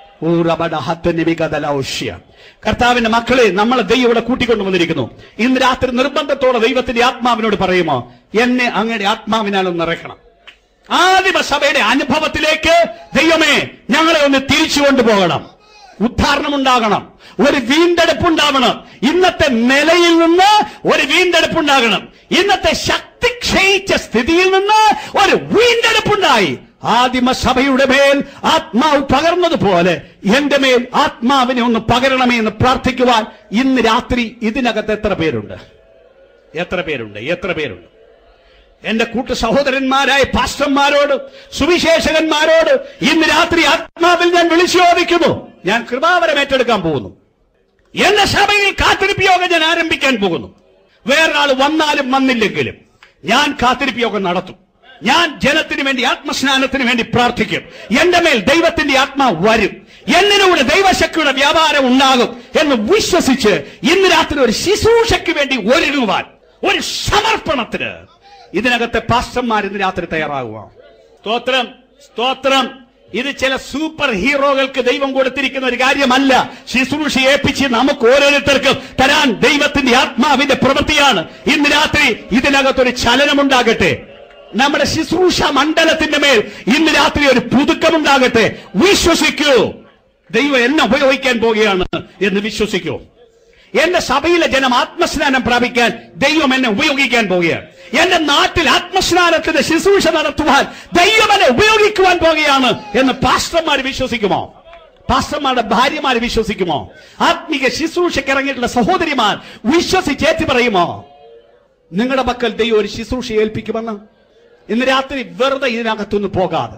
കർത്താവിന്റെ മക്കളെ, നമ്മളെ ദൈവം ഇവിടെ കൂട്ടിക്കൊണ്ടുവന്നിരിക്കുന്നു. ഇന്ന് രാത്രി നിർബന്ധത്തോടെ ദൈവത്തിന്റെ ആത്മാവിനോട് പറയുമോ, എന്നെ അങ്ങയുടെ ആത്മാവിനാലും നിറയ്ക്കണം. ആദിമ സഭയുടെ അനുഭവത്തിലേക്ക് ദൈവമേ ഞങ്ങളെ ഒന്ന് തിരിച്ചു കൊണ്ടുപോകണം. ഉദ്ധാരണം ഉണ്ടാകണം, ഒരു വീണ്ടെടുപ്പുണ്ടാവണം. ഇന്നത്തെ നിലയിൽ നിന്ന് ഒരു വീണ്ടെടുപ്പുണ്ടാകണം. ഇന്നത്തെ ശക്തി ക്ഷയിച്ച സ്ഥിതിയിൽ നിന്ന് ഒരു വീണ്ടെടുപ്പുണ്ടായി. ആദിമ സഭയുടെ മേൽ ആത്മാവ് പകർന്നതുപോലെ എന്റെ മേൽ ആത്മാവിനെ ഒന്ന് പകരണമേ എന്ന് പ്രാർത്ഥിക്കുവാൻ ഇന്ന് രാത്രി ഇതിനകത്ത് എത്ര പേരുണ്ട്? എത്ര പേരുണ്ട്? എത്ര പേരുണ്ട്? എന്റെ കൂട്ടു സഹോദരന്മാരായ പാസ്റ്റർമാരോട്, സുവിശേഷകന്മാരോട് ഇന്ന് രാത്രി ആത്മാവിൽ ഞാൻ വിളിച്ചു ചോദിക്കുന്നു. ഞാൻ കൃപാവരം ഏറ്റെടുക്കാൻ പോകുന്നു. എന്റെ സഭയിൽ കാത്തിരിപ്പ് യോഗം ഞാൻ ആരംഭിക്കാൻ പോകുന്നു. വേറൊരാൾ വന്നാലും വന്നില്ലെങ്കിലും ഞാൻ കാത്തിരിപ്പ് യോഗം നടത്തും. ഞാൻ ജനത്തിന് വേണ്ടി, ആത്മസ്നാനത്തിന് വേണ്ടി പ്രാർത്ഥിക്കും. എന്റെ മേൽ ദൈവത്തിന്റെ ആത്മാവ് വരും, എന്നിലൂടെ ദൈവശക്തിയുടെ വ്യാപാരം ഉണ്ടാകും എന്ന് വിശ്വസിച്ച് ഇന്ന് രാത്രി ഒരു ശുശ്രൂഷയ്ക്ക് വേണ്ടി ഒരുങ്ങുവാൻ, ഒരു സമർപ്പണത്തിന് ഇതിനകത്തെ പാസ്റ്റർമാർ ഇന്ന് രാത്രി തയ്യാറാകുക. സ്തോത്രം, സ്തോത്രം. ഇത് ചില സൂപ്പർ ഹീറോകൾക്ക് ദൈവം കൊടുത്തിരിക്കുന്ന ഒരു കാര്യമല്ല. ശുശ്രൂഷ ഏൽപ്പിച്ച് നമുക്ക് ഓരോരുത്തർക്കും തരാൻ ദൈവത്തിന്റെ ആത്മാവിന്റെ പ്രവൃത്തിയാണ്. ഇന്ന് രാത്രി ഇതിനകത്തൊരു ചലനമുണ്ടാകട്ടെ. നമ്മുടെ ശുശ്രൂഷ മണ്ഡലത്തിന്റെ മേൽ ഇന്ന് രാത്രി ഒരു പുതുക്കമുണ്ടാകട്ടെ. വിശ്വസിക്കൂ, ദൈവം എന്നെ ഉപയോഗിക്കാൻ പോകുകയാണ് എന്ന് വിശ്വസിക്കൂ. എന്റെ സഭയിലെ ജനം ആത്മസ്നാനം പ്രാപിക്കാൻ ദൈവം എന്നെ ഉപയോഗിക്കാൻ പോകുകയാണ്. എന്റെ നാട്ടിൽ ആത്മസ്നാനത്തിന്റെ ശുശ്രൂഷ നടത്തുവാൻ ദൈവം എന്നെ ഉപയോഗിക്കുവാൻ പോകുകയാണ് എന്ന് പാസ്റ്റർമാർ വിശ്വസിക്കുമോ? പാസ്റ്റർമാരുടെ ഭാര്യമാർ വിശ്വസിക്കുമോ? ആത്മീക ശുശ്രൂഷയ്ക്ക് ഇറങ്ങിയിട്ടുള്ള സഹോദരിമാർ വിശ്വസിച്ചേറ്റി പറയുമോ? നിങ്ങളുടെ മക്കൾ ദൈവം ഒരു ശുശ്രൂഷ ഏൽപ്പിക്കുമെന്ന് ഇന്ന് രാത്രി വെറുതെ ഇതിനകത്തുനിന്ന് പോകാതെ.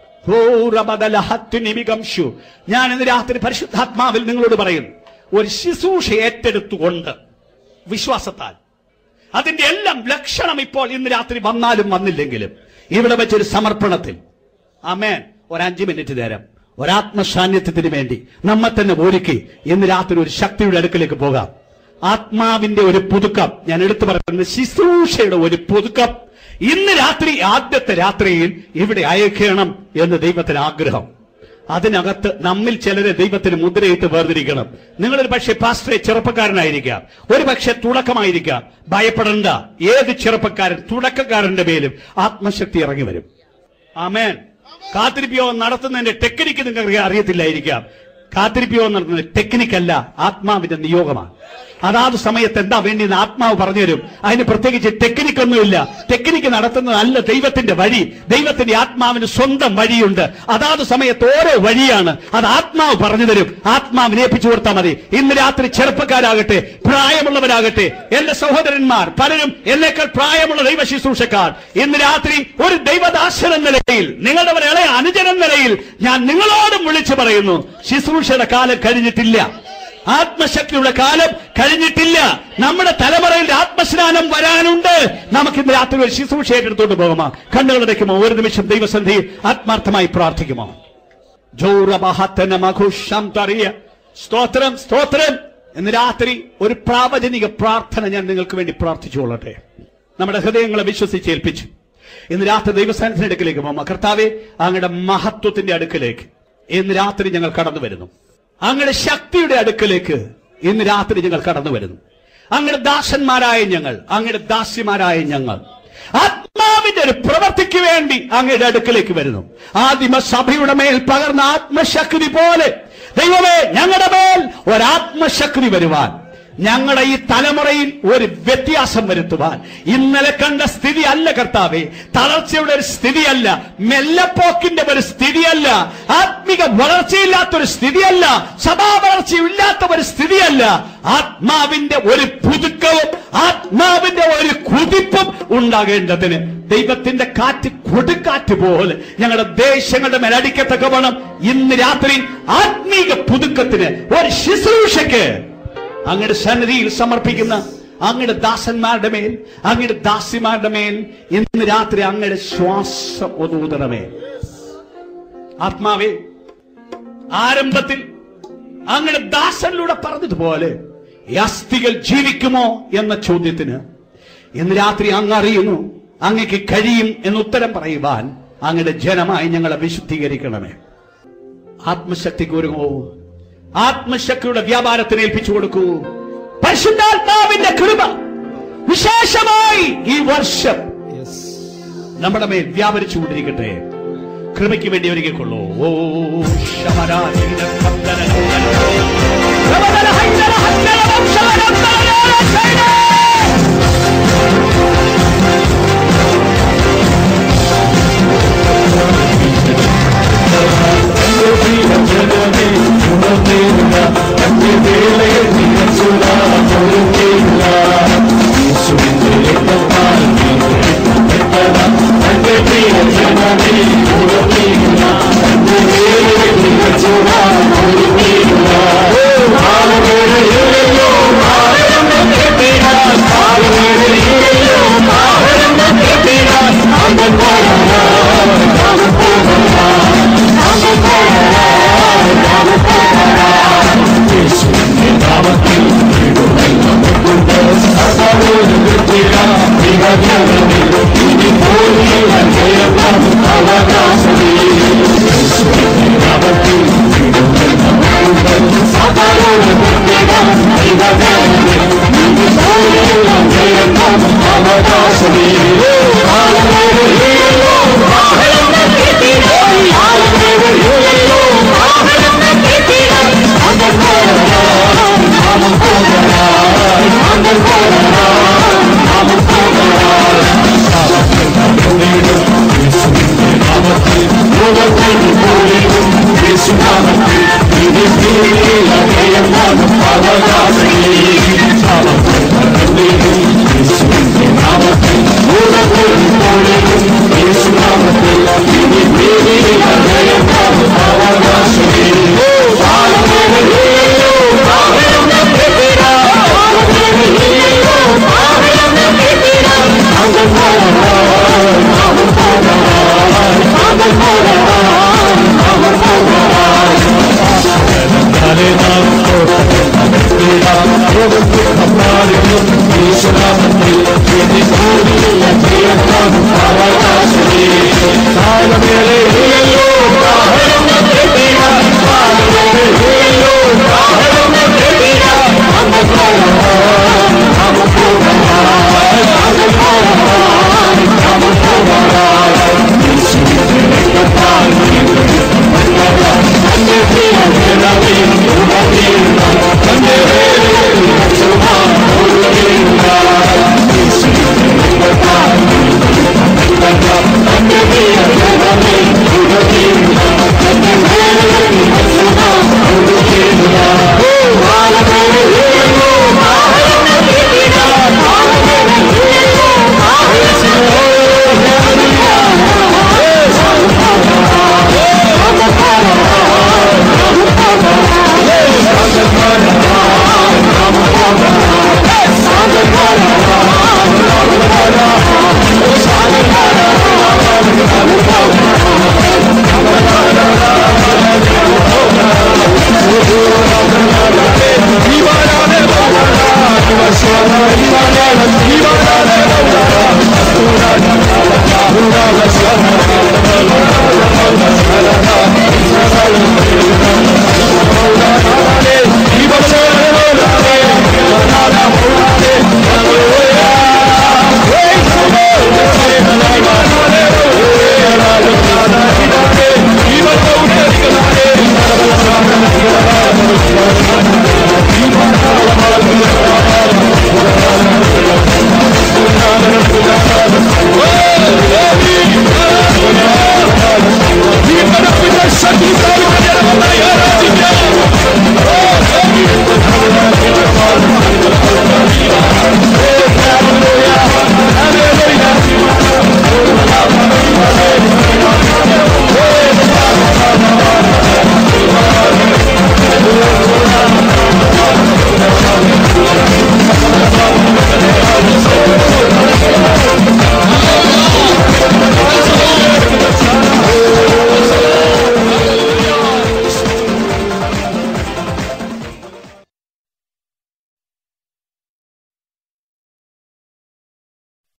ഞാൻ ഇന്ന് രാത്രി പരിശുദ്ധാത്മാവിൽ നിങ്ങളോട് പറയുന്നു, ഒരു ശുശ്രൂഷ ഏറ്റെടുത്തുകൊണ്ട് വിശ്വാസത്താൽ അതിന്റെ എല്ലാം ലക്ഷണം ഇപ്പോൾ ഇന്ന് രാത്രി വന്നാലും വന്നില്ലെങ്കിലും ഇവിടെ വെച്ചൊരു സമർപ്പണത്തിൽ ആമേൻ ഒരു അഞ്ചു മിനിറ്റ് നേരം ഒരാത്മസാന്നിധ്യത്തിന് വേണ്ടി നമ്മെ തന്നെ ഒരുക്കി ഇന്ന് രാത്രി ഒരു ശക്തിയുടെ അടുക്കലേക്ക് പോകാം. ആത്മാവിന്റെ ഒരു പുതുക്കം, ഞാൻ എടുത്തു പറയുന്നത് ശുശ്രൂഷയുടെ ഒരു പുതുക്കം ഇന്ന് രാത്രി, ആദ്യത്തെ രാത്രിയിൽ ഇവിടെ അയക്കണം എന്ന് ദൈവത്തിന് ആഗ്രഹം. അതിനകത്ത് നമ്മിൽ ചിലരെ ദൈവത്തിന് മുദ്രയിട്ട് വേർതിരിക്കണം. നിങ്ങളൊരു പക്ഷേ പാസ്റ്ററെ ചെറുപ്പക്കാരനായിരിക്കാം, ഒരു പക്ഷെ തുടക്കമായിരിക്കാം. ഭയപ്പെടേണ്ട. ഏത് ചെറുപ്പക്കാരൻ തുടക്കക്കാരന്റെ മേലും ആത്മശക്തി ഇറങ്ങി വരും. ആമേൻ. കാത്തിരിപ്പ് യോഗം നടത്തുന്നതിന്റെ ടെക്നിക്ക് നിങ്ങൾക്ക് അറിയത്തില്ലായിരിക്കാം. കാത്തിരിപ്പ് യോഗം നടത്തുന്നത് ടെക്നിക്കല്ല, ആത്മാവിന്റെ നിയോഗമാണ്. അതാത് സമയത്ത് എന്താ വേണ്ടിയെന്ന് ആത്മാവ് പറഞ്ഞുതരും. അതിന് പ്രത്യേകിച്ച് ടെക്നിക്കൊന്നുമില്ല. ടെക്നിക്ക് നടത്തുന്നതല്ല ദൈവത്തിന്റെ വഴി. ദൈവത്തിന്റെ ആത്മാവിന് സ്വന്തം വഴിയുണ്ട്. അതാത് സമയത്ത് ഓരോ വഴിയാണ്. അത് ആത്മാവ് പറഞ്ഞു തരും. ആത്മാവിനെ ഏൽപ്പിച്ചു കൊടുത്താൽ മതി. ഇന്ന് രാത്രി ചെറുപ്പക്കാരാകട്ടെ, പ്രായമുള്ളവരാകട്ടെ, എന്റെ സഹോദരന്മാർ പലരും എന്നേക്കാൾ പ്രായമുള്ള ദൈവ ശുശ്രൂഷക്കാർ ഇന്ന് രാത്രി ഒരു ദൈവദാസൻ എന്ന നിലയിൽ, നിങ്ങളുടെ ഒരു ഇളയ അനുജൻ എന്ന നിലയിൽ ഞാൻ നിങ്ങളോടും വിളിച്ചു പറയുന്നു, ശുശ്രൂഷയുടെ കാലം കഴിഞ്ഞിട്ടില്ല. ആത്മശക്തിയുടെ കാലം കഴിഞ്ഞിട്ടില്ല. നമ്മുടെ തലമുറയിൽ ആത്മസ്നാനം വരാനുണ്ട്. നമുക്ക് ഇന്ന് രാത്രി ഒരു ശുശ്രൂഷ ഏറ്റെടുത്തോണ്ട് പോകുമോ? കണ്ണുകളടയ്ക്കുമോ? ഒരു നിമിഷം ദൈവസന്ധിയിൽ ആത്മാർത്ഥമായി പ്രാർത്ഥിക്കുമോ? സ്തോത്രം, സ്തോത്രം. ഇന്ന് രാത്രി ഒരു പ്രാവചനിക പ്രാർത്ഥന ഞാൻ നിങ്ങൾക്ക് വേണ്ടി പ്രാർത്ഥിച്ചുകൊള്ളട്ടെ. നമ്മുടെ ഹൃദയങ്ങളെ വിശ്വസിച്ചേൽപ്പിച്ചു ഇന്ന് രാത്രി ദൈവസ്ഥാനത്തിന്റെ അടുക്കിലേക്ക് പോകാം. കർത്താവേ, അങ്ങയുടെ മഹത്വത്തിന്റെ അടുക്കിലേക്ക് ഇന്ന് രാത്രി ഞങ്ങൾ കടന്നു വരുന്നു. അങ്ങയുടെ ശക്തിയുടെ അടുക്കലേക്ക് ഇന്ന് രാത്രി ഞങ്ങൾ കടന്നു വരുന്നു. അങ്ങയുടെ ദാസന്മാരായ ഞങ്ങൾ, അങ്ങയുടെ ദാസ്യമാരായ ഞങ്ങൾ ആത്മാവിന്റെ ഒരു പ്രവൃത്തിക്ക് വേണ്ടി അങ്ങയുടെ അടുക്കലേക്ക് വരുന്നു. ആദിമ സഭയുടെ മേൽ പകർന്ന ആത്മശക്തി പോലെ ദൈവമേ, ഞങ്ങളുടെ മേൽ ഒരാത്മശക്തി വരുവാൻ, ഞങ്ങളുടെ ഈ തലമുറയിൽ ഒരു വ്യത്യാസം വരുത്തുവാൻ. ഇന്നലെ കണ്ട സ്ഥിതി അല്ല കർത്താവേ, തളർച്ചയുടെ ഒരു സ്ഥിതിയല്ല, മെല്ലപ്പോക്കിന്റെ ഒരു സ്ഥിതിയല്ല, ആത്മിക വളർച്ചയില്ലാത്തൊരു സ്ഥിതിയല്ല, സഭാ വളർച്ചയില്ലാത്ത ഒരു സ്ഥിതിയല്ല. ആത്മാവിന്റെ ഒരു പുതുക്കവും ആത്മാവിന്റെ ഒരു കുതിപ്പും ഉണ്ടാകേണ്ടതിന് ദൈവത്തിന്റെ കാറ്റ് കൊടുക്കാറ്റ് പോലെ ഞങ്ങളുടെ ദേശങ്ങളുടെ മേലടിക്കത്തക്കവണ്ണം ഇന്ന് രാത്രി ആത്മീക പുതുക്കത്തിന് ഒരു ശുശ്രൂഷയ്ക്ക് അങ്ങയുടെ സന്നിധിയിൽ സമർപ്പിക്കുന്ന അങ്ങയുടെ ദാസന്മാരുടെ മേൽ, അങ്ങയുടെ ദാസിമാരുടെ മേൽ ഇന്ന് രാത്രി അങ്ങയുടെ ശ്വാസം ഒതുതണമേ. ആത്മാവേ, ആരംഭത്തിൽ അങ്ങയുടെ ദാസനിലൂടെ പറഞ്ഞതുപോലെ ഈ അസ്ഥികൾ ജീവിക്കുമോ എന്ന ചോദ്യത്തിന് ഇന്ന് രാത്രി അങ്ങ് അറിയുന്നു, അങ്ങക്ക് കഴിയും എന്ന് ഉത്തരം പറയുവാൻ അങ്ങയുടെ ജനമായി ഞങ്ങളെ വിശുദ്ധീകരിക്കണമേ. ആത്മശക്തിക്ക് ഒരുങ്ങോ, ആത്മശക്തിയുടെ വ്യാപാരത്തിന് ഏൽപ്പിച്ചു കൊടുക്കൂ. പരിശുദ്ധാത്മാവിന്റെ കൃപ വിശേഷമായി ഈ വർഷം നമ്മുടെ മേൽ വ്യാപരിച്ചുകൊണ്ടിരിക്കട്ടെ. കൃപയ്ക്ക് വേണ്ടി ഒരുങ്ങിക്കൊള്ളൂ. ഓ ശമരാ